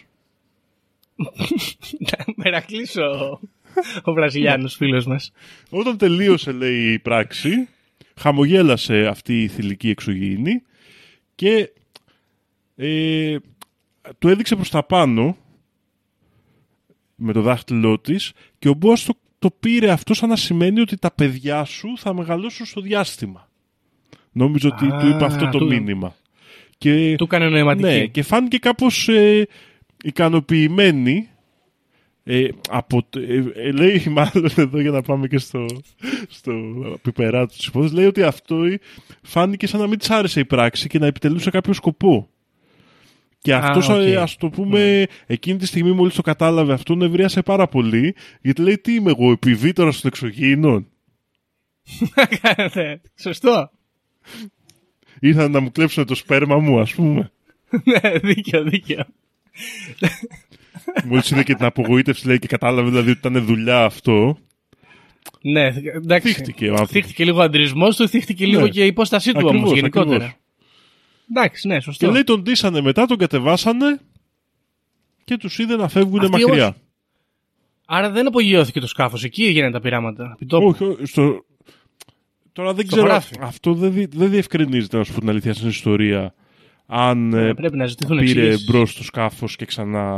F: Μερακλής ο, ο Βραζιλιάνος φίλος μας.
G: Όταν τελείωσε, λέει, η πράξη, χαμογέλασε αυτή η θηλυκή εξωγήινη και ε, του έδειξε προς τα πάνω με το δάχτυλό της και ο Μπόας το, το πήρε αυτό σαν να σημαίνει ότι τα παιδιά σου θα μεγαλώσουν στο διάστημα. Νόμιζε ότι
F: Α,
G: του είπε αυτό το
F: του...
G: μήνυμα. Και,
F: του έκανε νοηματική.
G: Ναι, και φάνηκε κάπως ε, ικανοποιημένη. Ε, από, ε, ε, λέει μάλλον εδώ, για να πάμε και στο, στο πιπεράτο της υπόθεσης, λέει ότι αυτό φάνηκε σαν να μην της άρεσε η πράξη και να επιτελούσε κάποιο σκοπό. Και αυτός,
F: okay.
G: ας το πούμε, mm. εκείνη τη στιγμή μόλις το κατάλαβε αυτό, νευρίασε πάρα πολύ, γιατί λέει, τι είμαι εγώ, επιβίτορας των εξωγήινων?
F: Σωστό.
G: Ήρθαν να μου κλέψουν το σπέρμα μου, ας πούμε.
F: Ναι, δίκαιο, δίκαιο.
G: Μόλις είδε και την απογοήτευση, λέει, και κατάλαβε δηλαδή ότι ήταν δουλειά αυτό.
F: Ναι, εντάξει.
G: Θύχτηκε,
F: θύχτηκε λίγο ο αντρισμός του, θύχτηκε ναι. λίγο και η υπόστασή του όμως γενικότερα. Ακριβώς. Εντάξει, ναι, σωστό.
G: Και λέει, τον ντύσανε μετά, τον κατεβάσανε και τους είδε να φεύγουν
F: αυτή
G: μακριά.
F: Όχι. Άρα δεν απογειώθηκε το σκάφος, εκεί έγιναν τα πειράματα.
G: Όχι, όχι, στο... Τώρα δεν
F: στο
G: ξέρω,
F: χωράφι.
G: Αυτό δεν, δι... δεν διευκρινίζεται, να σου πω την αλήθεια, στην ιστορία. Αν
F: ε, πρέπει να
G: πήρε μπρος το σκάφος και ξανά...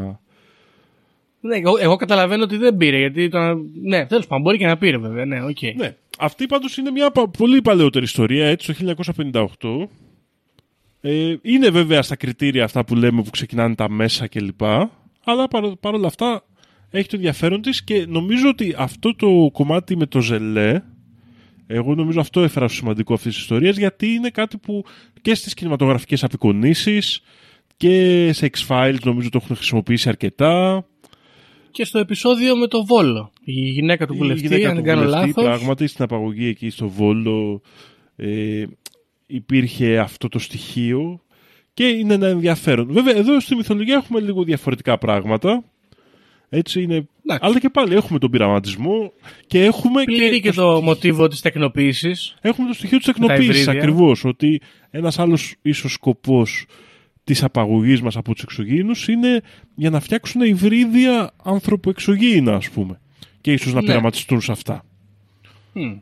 F: Ναι, εγώ, εγώ καταλαβαίνω ότι δεν πήρε, γιατί το... ναι, τέλος πάντων, μπορεί και να πήρε βέβαια, ναι, οκ. Okay.
G: Ναι, αυτή πάντως είναι μια πολύ παλαιότερη ιστορία, έτσι, το χίλια εννιακόσια πενήντα οκτώ. Ε, είναι βέβαια στα κριτήρια αυτά που λέμε που ξεκινάνε τα μέσα κλπ. Αλλά παρό, παρόλα αυτά έχει το ενδιαφέρον της και νομίζω ότι αυτό το κομμάτι με το ζελέ, εγώ νομίζω αυτό έφερα στο σημαντικό αυτής της ιστορίας, γιατί είναι κάτι που και στις κινηματογραφικές απεικονίσεις και σε X-Files νομίζω το έχουν χρησιμοποιήσει αρκετά.
F: Και στο επεισόδιο με το Βόλο. Η γυναίκα του βουλευτή, αν δεν κάνω λάθος.
G: Πράγματι στην απαγωγή εκεί στο Βόλο ε, υπήρχε αυτό το στοιχείο και είναι ένα ενδιαφέρον. Βέβαια εδώ στη μυθολογία έχουμε λίγο διαφορετικά πράγματα. Έτσι είναι. Να. Αλλά και πάλι έχουμε τον πειραματισμό και έχουμε.
F: Πλήρει και, και το, το μοτίβο της τεκνοποίησης.
G: Έχουμε το στοιχείο της τεκνοποίησης ακριβώς. Ότι ένας άλλος ίσως σκοπός της απαγωγής μας από τους εξωγήινους είναι για να φτιάξουν υβρίδια ανθρωποεξωγήινα, ας πούμε. Και ίσως να ναι. πειραματιστούν σε αυτά.
F: Mm.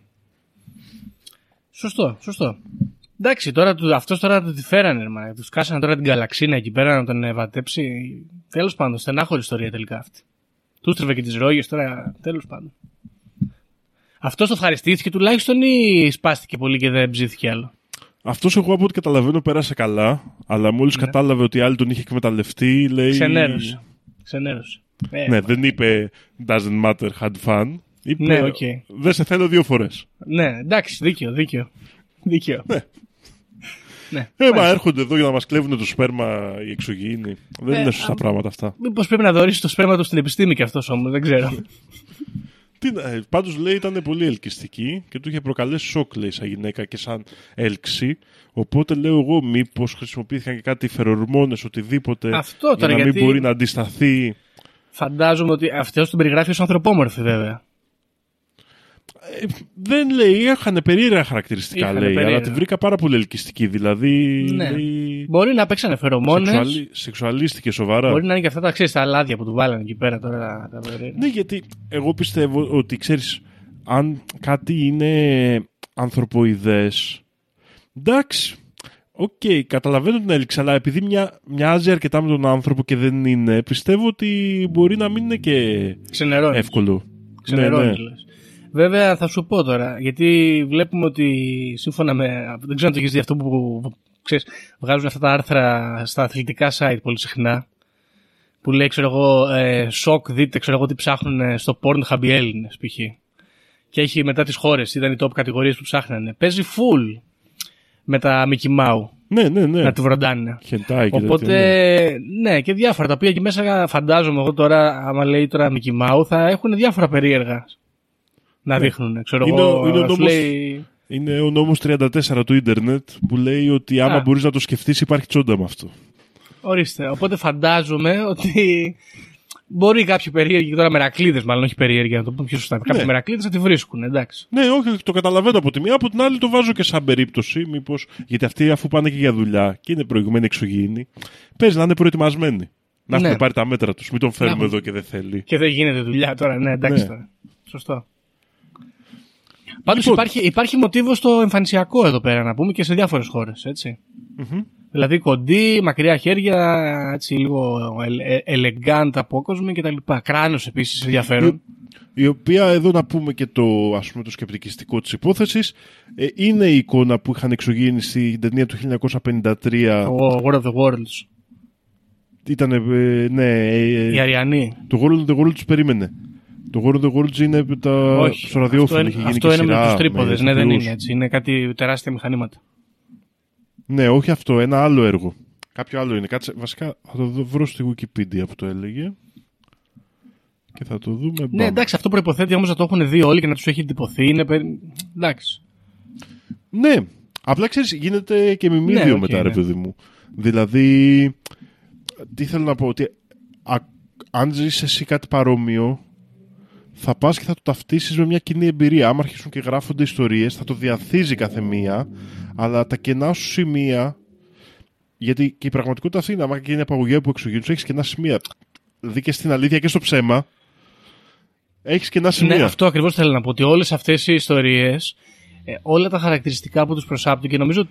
F: Σωστό, σωστό. Εντάξει, τώρα, αυτός τώρα του τη φέρανε, μα. Τους κάσανε τώρα την γαλαξίνα εκεί πέρα να τον βατέψει. Τέλος πάντων, στενάχωρη ιστορία τελικά αυτή. Του στρεβε και τις ρόγες τώρα, τέλος πάντων. Αυτός το ευχαριστήθηκε τουλάχιστον ή σπάστηκε πολύ και δεν ψήθηκε άλλο?
G: Αυτός, εγώ από ό,τι καταλαβαίνω, πέρασε καλά, αλλά μόλις ναι. κατάλαβε ότι άλλη τον είχε εκμεταλλευτεί, λέει...
F: Ξενέρωσε. Ξενέρωσε. Ε,
G: ναι, δεν είπε doesn't matter, had fun. Είπε,
F: ναι, okay.
G: δεν σε θέλω δύο φορές.
F: Ναι, εντάξει, δίκαιο, δίκαιο. Δίκαιο.
G: Ναι.
F: Ναι,
G: ε, μα έρχονται εδώ για να μας κλέβουν το σπέρμα οι εξωγήινοι. Δεν ε, είναι σωστά α, πράγματα αυτά.
F: Μήπως πρέπει να δωρήσει το σπέρμα του στην επιστήμη κι αυτός όμως, δεν ξέρω.
G: Τι, πάντως λέει ήταν πολύ ελκυστική και του είχε προκαλέσει σοκ, λέει, σαν γυναίκα και σαν έλξη. Οπότε λέω εγώ μήπως χρησιμοποιήθηκαν και κάτι φερορμόνες, οτιδήποτε,
F: αυτό, τώρα,
G: για να μην
F: γιατί...
G: μπορεί να αντισταθεί.
F: Φαντάζομαι ότι αυτός τον περιγράφει ως ανθρωπόμορφη βέβαια.
G: Ε, δεν λέει, είχαν περίεργα χαρακτηριστικά, είχαν λέει, περίεργα. Αλλά τη βρήκα πάρα πολύ ελκυστική. Δηλαδή.
F: Ναι.
G: Λέει...
F: Μπορεί να παίξανε φερομόνες.
G: Σεξουαλι... Σεξουαλίστηκε σοβαρά.
F: Μπορεί να είναι και αυτά τα ξέρεις, τα αλάδια που του βάλανε εκεί πέρα τώρα. Τα
G: ναι, γιατί εγώ πιστεύω ότι ξέρεις, αν κάτι είναι ανθρωποειδές, εντάξει, Οκ, okay, καταλαβαίνω την έλξη, αλλά επειδή μια, μοιάζει αρκετά με τον άνθρωπο και δεν είναι, πιστεύω ότι μπορεί να μην είναι και
F: Ξενερώνεις.
G: εύκολο.
F: Ξενερώνεις, ναι, ναι. λες. Βέβαια θα σου πω τώρα, γιατί βλέπουμε ότι σύμφωνα με. Δεν ξέρω αν το έχεις δει αυτό που ξέρεις, βγάζουν αυτά τα άρθρα στα αθλητικά site πολύ συχνά. Που λέει, ξέρω εγώ, ε, σοκ, δείτε, ξέρω εγώ τι ψάχνουν στο Pornhub οι Έλληνες π.χ. Και έχει μετά τις χώρες, ήταν οι top κατηγορίες που ψάχνανε. Παίζει full με τα Mickey Mouse.
G: Ναι, ναι, ναι.
F: Να τη βροντάνε.
G: Χεντάει και
F: οπότε,
G: τέτοια, ναι.
F: ναι, και διάφορα. Τα οποία εκεί μέσα φαντάζομαι εγώ τώρα, άμα λέει τώρα Mickey Mouse, θα έχουν διάφορα περίεργα να ναι. δείχνουν. Ξέρω
G: είναι,
F: εγώ,
G: είναι, ο νόμος,
F: λέει...
G: είναι ο νόμος τριάντα τέσσερα του ίντερνετ που λέει ότι άμα μπορείς να το σκεφτείς υπάρχει τσόντα με αυτό.
F: Ορίστε. Οπότε φαντάζομαι ότι μπορεί κάποιοι περίεργοι, τώρα μερακλείδες μάλλον, όχι περίεργοι, να το πούμε πιο σωστά. Ναι. Κάποιοι μερακλείδες να τη βρίσκουν, εντάξει.
G: Ναι, όχι, το καταλαβαίνω από τη μία. Από την άλλη το βάζω και σαν περίπτωση, μήπως. Γιατί αυτοί αφού πάνε και για δουλειά και είναι προηγουμένοι εξωγήινοι, παίζει να είναι προετοιμασμένοι. Να έχουν ναι. πάρει τα μέτρα τους. Μην τον φέρουμε ναι. εδώ και δεν θέλει.
F: Και δεν γίνεται δουλειά τώρα, ναι, εντάξει ναι. τώρα. Σωστό. Πάντως λοιπόν, υπάρχει, υπάρχει μοτίβο στο εμφανισιακό εδώ πέρα, να πούμε, και σε διάφορες χώρες, έτσι. Mm-hmm. Δηλαδή κοντή, μακριά χέρια, έτσι λίγο elegant απόκοσμη κτλ. Κράνος επίσης ενδιαφέρον.
G: Η, η οποία εδώ να πούμε και το, ας πούμε, το σκεπτικιστικό της υπόθεσης ε, είναι η εικόνα που είχαν εξωγήινει στην ταινία του χίλια εννιακόσια πενήντα τρία.
F: Το War of the Worlds.
G: Ήταν, ε, ναι. Ε,
F: η Αριανή.
G: Το War of the Worlds περίμενε. Το War of the Worlds είναι τα,
F: όχι,
G: στο ραδιόφωνο. Αυτό,
F: αυτό είναι με τους τρίποδες. Ναι, δεν είναι έτσι. Είναι κάτι τεράστια μηχανήματα.
G: Ναι, όχι αυτό. Ένα άλλο έργο. Κάποιο άλλο είναι. Κάτσε, βασικά θα το βρω στη Wikipedia που το έλεγε. Και θα το δούμε.
F: Ναι, εντάξει, αυτό προϋποθέτει όμως να το έχουν δει όλοι και να τους έχει εντυπωθεί. Είναι περί... εντάξει.
G: Ναι, απλά ξέρεις, γίνεται και μιμίδιο ναι, okay, μετά, ρε ναι. παιδί μου. Δηλαδή, τι θέλω να πω, ότι α, αν ζεις εσύ κάτι παρόμοιο, θα πας και θα το ταυτίσεις με μια κοινή εμπειρία. Άμα αρχίσουν και γράφονται ιστορίες, θα το διαθίζει κάθε μία, αλλά τα κενά σου σημεία, γιατί και η πραγματικότητα αυτή είναι, άμα και είναι απαγωγή από εξωγήινους, έχεις κενά σημεία. Δηλαδή και στην αλήθεια και στο ψέμα, έχεις κενά σημεία.
F: Ναι, αυτό ακριβώς θέλω να πω, ότι όλες αυτές οι ιστορίες, ε, όλα τα χαρακτηριστικά που τους προσάπτουν, και νομίζω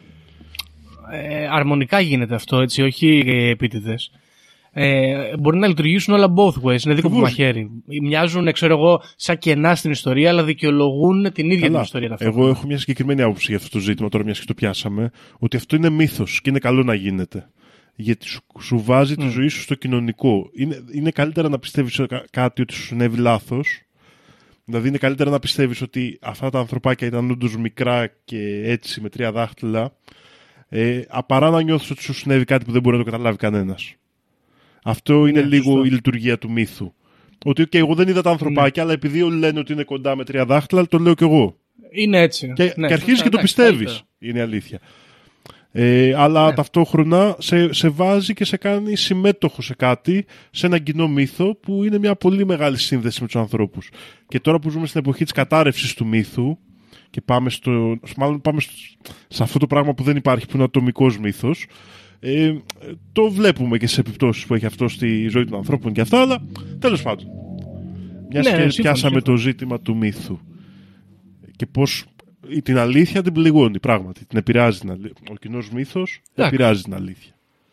F: ε, αρμονικά γίνεται αυτό, έτσι, όχι ε, επίτηδες. Ε, μπορεί να λειτουργήσουν όλα both ways. Είναι δίκο που μαχαίρι. Μοιάζουν, ξέρω εγώ, σαν κενά στην ιστορία, αλλά δικαιολογούν την ίδια
G: Καλά.
F: την ιστορία.
G: Εγώ έχω μια συγκεκριμένη άποψη για αυτό το ζήτημα, τώρα μια και το πιάσαμε, ότι αυτό είναι μύθος και είναι καλό να γίνεται. Γιατί σου, σου βάζει mm. τη ζωή σου στο κοινωνικό. Είναι, είναι καλύτερα να πιστεύεις κάτι ότι σου συνέβη λάθος. Δηλαδή, είναι καλύτερα να πιστεύεις ότι αυτά τα ανθρωπάκια ήταν όντως μικρά και έτσι με τρία δάχτυλα, ε, παρά να νιώθεις ότι σου συνέβη κάτι που δεν μπορεί να το καταλάβει κανένας. Αυτό είναι ναι, λίγο σωστό. Η λειτουργία του μύθου. Ότι okay, εγώ δεν είδα τα ανθρωπάκια, ναι. αλλά επειδή όλοι λένε ότι είναι κοντά με τρία δάχτυλα, το λέω κι εγώ.
F: Είναι έτσι.
G: Και,
F: ναι,
G: και αρχίζεις και το πιστεύεις. Είναι αλήθεια. Ε, αλλά ναι. ταυτόχρονα σε, σε βάζει και σε κάνει συμμέτοχο σε κάτι, σε έναν κοινό μύθο που είναι μια πολύ μεγάλη σύνδεση με τους ανθρώπους. Και τώρα που ζούμε στην εποχή της κατάρρευσης του μύθου, και πάμε, στο, μάλλον πάμε στο, σε αυτό το πράγμα που δεν υπάρχει, που είναι ο ατομικός μύθος. Ε, το βλέπουμε και σε επιπτώσεις που έχει αυτό στη ζωή των ανθρώπων και αυτά, αλλά τέλος πάντων. Μιας ναι, και σύμφωνο, πιάσαμε σύμφωνο. Το ζήτημα του μύθου και πώς την αλήθεια την πληγώνει πράγματι, την επηρεάζει την αλήθεια. Ο κοινός μύθος επηρεάζει την αλήθεια.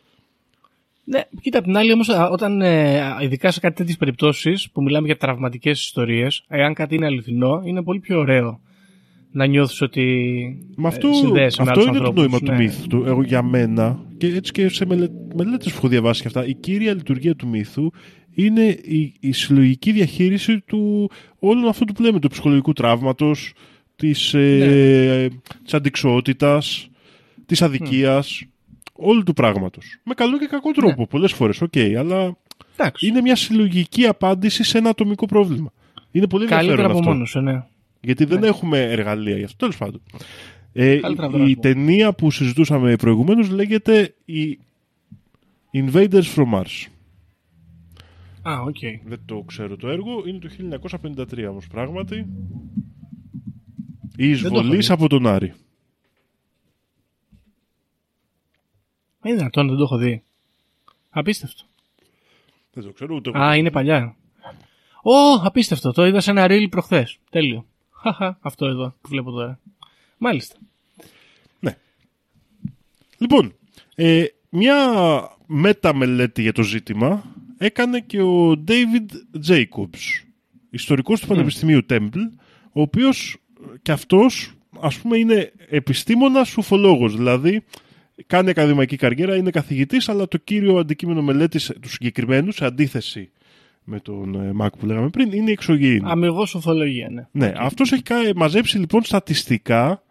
F: Ναι, κοίτα, απ' την άλλη όμως, όταν, ε, ειδικά σε κάτι τέτοιες περιπτώσεις που μιλάμε για τραυματικές ιστορίες, εάν κάτι είναι αληθινό, είναι πολύ πιο ωραίο να νιώθεις ότι
G: με αυτό,
F: ε, συνδέεσαι με
G: αυτό
F: άλλους
G: είναι
F: ανθρώπους.
G: Το νόημα
F: Ναι.
G: του μύθου του. Εγώ, για μένα, και έτσι και σε μελε... μελέτες που έχω διαβάσει και αυτά, η κύρια λειτουργία του μύθου είναι η, η συλλογική διαχείριση του όλου αυτού του που λέμε, του ψυχολογικού τραύματος, της, ναι. ε, της αντιξοότητας, της αδικίας, mm. όλου του πράγματος. Με καλό και κακό τρόπο, ναι. πολλές φορές, οκ, okay, αλλά εντάξει. Είναι μια συλλογική απάντηση σε ένα ατομικό πρόβλημα. Είναι πολύ ενδιαφέρον αυτό.
F: Καλύτερα από μόνος, ναι.
G: Γιατί δεν ναι. έχουμε εργαλεία γι' αυτό. Τέλος πάντων. Ε, η, η ταινία που συζητούσαμε προηγουμένως λέγεται η Invaders from Mars.
F: Α, οκ. Okay.
G: Δεν το ξέρω το έργο. Είναι το χίλια εννιακόσια πενήντα τρία όμως πράγματι. Η εισβολής από τον Άρη.
F: Είναι δυνατόν, δεν το έχω δει. Απίστευτο.
G: Δεν το ξέρω ούτε.
F: Α, είναι παλιά. Ω, oh, απίστευτο. Το είδα σε ένα reel προχθές. Τέλειο. Χαχα, αυτό εδώ που βλέπω τώρα. Μάλιστα.
G: Ναι. Λοιπόν, ε, μια μεταμελέτη για το ζήτημα έκανε και ο David Jacobs, ιστορικός του Πανεπιστημίου mm. Temple, ο οποίος και αυτός, ας πούμε, είναι επιστήμονας ουφολόγος, δηλαδή κάνει ακαδημαϊκή καριέρα, είναι καθηγητής, αλλά το κύριο αντικείμενο μελέτης του συγκεκριμένου, σε αντίθεση με τον Μάκ που λέγαμε πριν, είναι η εξωγήινη.
F: Αμιγώς ουφολογία, ναι.
G: Ναι, αυτός έχει μαζέψει λοιπόν στατιστικά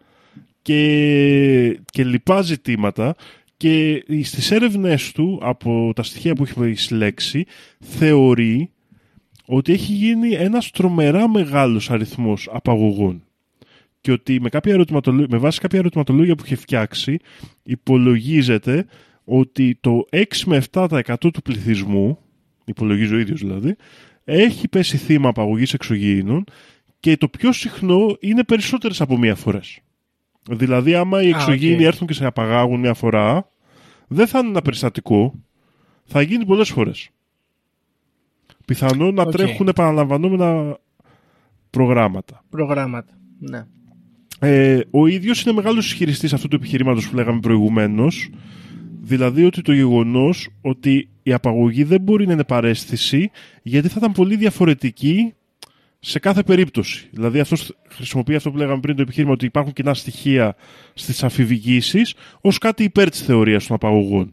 G: και, και λοιπά ζητήματα, και στις έρευνες του, από τα στοιχεία που έχει συλλέξει, θεωρεί ότι έχει γίνει ένας τρομερά μεγάλος αριθμός απαγωγών. Και ότι με, κάποια με βάση κάποια ερωτηματολόγια που έχει φτιάξει, υπολογίζεται ότι το έξι με επτά τοις εκατό του πληθυσμού, υπολογίζει ο ίδιος δηλαδή, έχει πέσει θύμα απαγωγής εξωγήινων, και το πιο συχνό είναι περισσότερες από μία φορές. Δηλαδή, άμα οι εξωγήινοι ah, okay. έρθουν και σε απαγάγουν μία φορά, δεν θα είναι ένα περιστατικό, θα γίνει πολλές φορές. Πιθανόν να okay. τρέχουν επαναλαμβανόμενα προγράμματα.
F: Προγράμματα, ναι.
G: Ε, ο ίδιος είναι μεγάλος ισχυριστής αυτού του επιχειρήματος που λέγαμε προηγουμένως, δηλαδή ότι το γεγονός ότι η απαγωγή δεν μπορεί να είναι παραίσθηση, γιατί θα ήταν πολύ διαφορετική σε κάθε περίπτωση. Δηλαδή αυτός χρησιμοποιεί αυτό που λέγαμε πριν, το επιχείρημα ότι υπάρχουν κοινά στοιχεία στις αμφιβηγήσεις, ως κάτι υπέρ της θεωρίας των απαγωγών.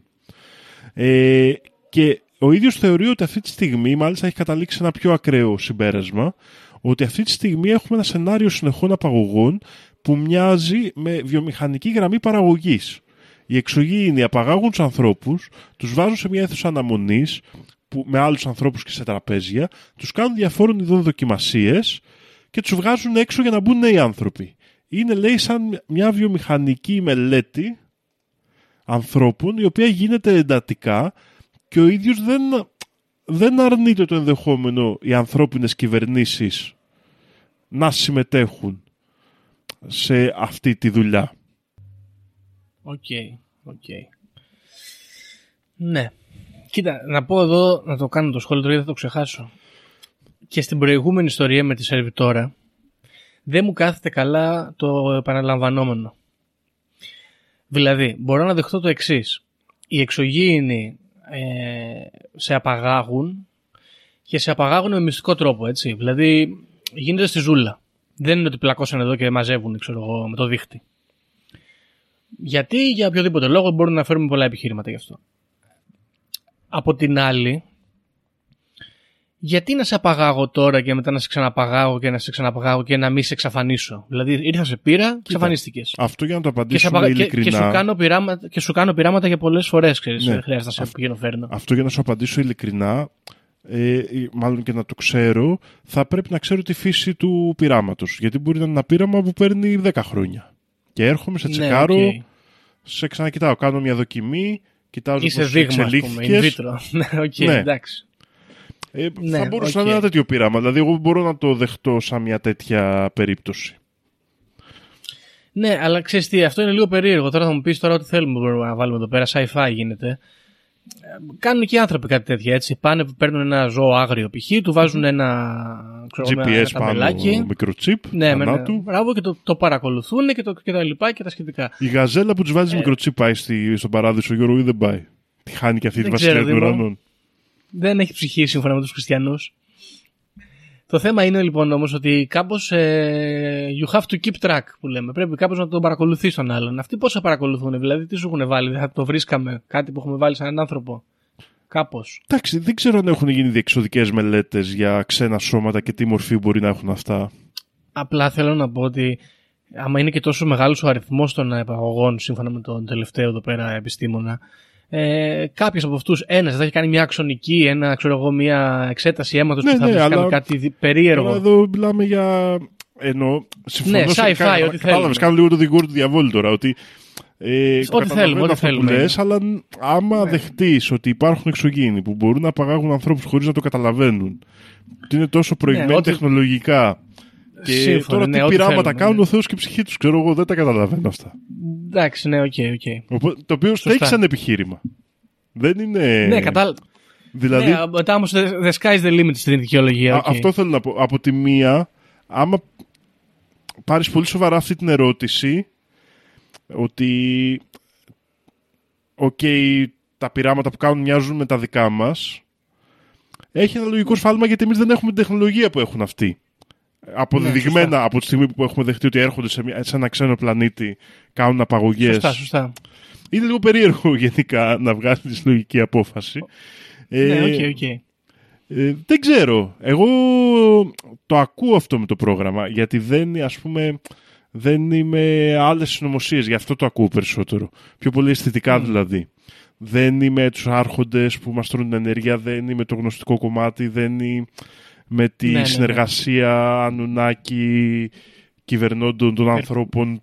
G: Ε, και ο ίδιος θεωρεί ότι αυτή τη στιγμή, μάλιστα έχει καταλήξει ένα πιο ακραίο συμπέρασμα, ότι αυτή τη στιγμή έχουμε ένα σενάριο συνεχών απαγωγών που μοιάζει με βιομηχανική γραμμή παραγωγής. Οι εξωγήινοι απαγάγουν τους ανθρώπους, τους βάζουν σε μια αίθουσα αναμονής που, με άλλους ανθρώπους και σε τραπέζια, τους κάνουν διαφόρων ειδών δοκιμασίες και τους βγάζουν έξω για να μπουν νέοι άνθρωποι. Είναι, λέει, σαν μια βιομηχανική μελέτη ανθρώπων, η οποία γίνεται εντατικά, και ο ίδιος δεν, δεν αρνείται το ενδεχόμενο οι ανθρώπινες κυβερνήσεις να συμμετέχουν σε αυτή τη δουλειά.
F: Οκ, okay, οκ. Okay. Ναι. Κοίτα, να πω εδώ, να το κάνω το σχόλιο τώρα, γιατί θα το ξεχάσω. Και στην προηγούμενη ιστορία με τη σερβιτόρα, δεν μου κάθεται καλά το επαναλαμβανόμενο. Δηλαδή, μπορώ να δεχτώ το εξής. Οι εξωγήινοι ε, σε απαγάγουν, και σε απαγάγουν με μυστικό τρόπο, έτσι. Δηλαδή, γίνεται στη ζούλα. Δεν είναι ότι πλακώσαν εδώ και μαζεύουν, ξέρω εγώ, με το δίχτυ. Γιατί, για οποιοδήποτε λόγο, μπορούμε να φέρουμε πολλά επιχείρηματα γι' αυτό. Από την άλλη, γιατί να σε απαγάγω τώρα και μετά να σε ξαναπαγάγω και να σε ξαναπαγάγω και να μην σε εξαφανίσω? Δηλαδή, ήρθα σε πήρα, εξαφανίστηκες.
G: Αυτό για να το απαντήσουμε
F: και
G: απα... ειλικρινά.
F: Και, και, σου κάνω πειράματα, και σου κάνω πειράματα για πολλές φορές, ξέρεις, ναι. Χρειάζεται να σε αυ... πηγαίνω φέρνω.
G: Αυτό για να σου απαντήσω ειλικρινά, ε, μάλλον και να το ξέρω, θα πρέπει να ξέρω τη φύση του πειράματος. Γιατί μπορεί να είναι ένα πείραμα που παίρνει δέκα χρόνια. Και έρχομαι, σε τσεκάρω, ναι, okay. σε ξανακοιτάω, κάνω μια δοκιμή, κοιτάζω πώς εξελίχθηκες.
F: Ναι, okay, ναι. Εντάξει.
G: Ε, ναι, θα μπορούσε okay. να είναι ένα τέτοιο πείραμα. Δηλαδή, εγώ μπορώ να το δεχτώ σαν μια τέτοια περίπτωση.
F: Ναι, αλλά ξέρεις τι, αυτό είναι λίγο περίεργο. Τώρα θα μου πεις τώρα ό,τι θέλουμε μπορούμε να βάλουμε εδώ πέρα. Sci-fi γίνεται. Κάνουν και οι άνθρωποι κάτι τέτοια, έτσι. Πάνε, παίρνουν ένα ζώο άγριο π.χ., του βάζουν ένα ξέρω,
G: τζι πι ες ένα πάνω, μικροτσίπ,
F: ναι, με ένα, μπράβο, και το, το παρακολουθούν και, το, και τα λοιπά και τα σχετικά.
G: Η γαζέλα που τους βάζει ε, μικροτσίπ πάει στη, στον παράδεισο, Γιώργο, ή δεν πάει? Τη χάνει και αυτή τη βασιλεία των ουρανών?
F: Δεν έχει ψυχή σύμφωνα με τους χριστιανούς. Το θέμα είναι λοιπόν όμως ότι κάπως ε, you have to keep track που λέμε. Πρέπει κάπως να τον παρακολουθείς τον άλλον. Αυτοί πώς θα παρακολουθούν, δηλαδή τι σου έχουν βάλει? Δεν θα το βρίσκαμε κάτι που έχουμε βάλει σαν έναν άνθρωπο? Κάπως.
G: Εντάξει, δεν ξέρω αν έχουν γίνει διεξοδικές μελέτες για ξένα σώματα και τι μορφή μπορεί να έχουν αυτά. Απλά
F: θέλω να πω ότι άμα είναι και τόσο μεγάλος ο αριθμός των επαγωγών, σύμφωνα με τον τελευταίο εδώ πέρα επιστήμονα, Ε, κάποιος από αυτούς, ένας θα έχει κάνει μια αξονική, ένα, ξέρω εγώ, μια εξέταση αίματος, ναι, που θα ναι, βρει κάνει κάτι περίεργο.
G: Εδώ μιλάμε για. Ενώ.
F: Ναι, sci-fi, ό,τι θέλουμε.
G: Κάνω λίγο το δικό του διαβόλου τώρα. Ότι. Ε,
F: ό,τι θέλουμε, ό,τι θέλουμε.
G: Λες, αλλά άμα ναι. δεχτείς ότι υπάρχουν εξωγήινοι που μπορούν να απαγάγουν ανθρώπους χωρίς να το καταλαβαίνουν, ότι είναι τόσο προηγμένοι ναι, τεχνολογικά. Και σύμφωνα, τώρα τι ναι, πειράματα θέλουμε, κάνουν ναι. ο Θεός και η ψυχή τους, ξέρω εγώ, δεν τα καταλαβαίνω αυτά.
F: Εντάξει, ναι, οκ, okay, οκ. Okay.
G: Το οποίο στέκει σαν επιχείρημα. Δεν είναι.
F: Ναι, κατάλαβα.
G: Δηλαδή...
F: Ναι, μετά όμως the sky's the limit στην δικαιολογία. Okay.
G: Αυτό θέλω να πω. Από τη μία, άμα πάρεις πολύ σοβαρά αυτή την ερώτηση, ότι okay, τα πειράματα που κάνουν μοιάζουν με τα δικά μας. Έχει ένα λογικό σφάλμα γιατί εμείς δεν έχουμε την τεχνολογία που έχουν αυτοί. Αποδεδειγμένα ναι, από τη στιγμή που έχουμε δεχτεί ότι έρχονται σε, μια, σε ένα ξένο πλανήτη, κάνουν απαγωγές.
F: Σωστά, σωστά.
G: Είναι λίγο περίεργο γενικά να βγάλει τη λογική απόφαση.
F: Ναι, οκ, ε, οκ. Okay, okay.
G: Ε, δεν ξέρω. Εγώ το ακούω αυτό με το πρόγραμμα, γιατί δεν, ας πούμε, δεν είμαι άλλες συνωμοσίες, γι' αυτό το ακούω περισσότερο. Πιο πολύ αισθητικά mm. δηλαδή. Δεν είμαι τους άρχοντες που μας τρώνε την ενέργεια, δεν είμαι το γνωστικό κομμάτι, δεν είμαι με τη ναι, συνεργασία ναι, ναι. Ανουνάκη κυβερνώντων των ανθρώπων.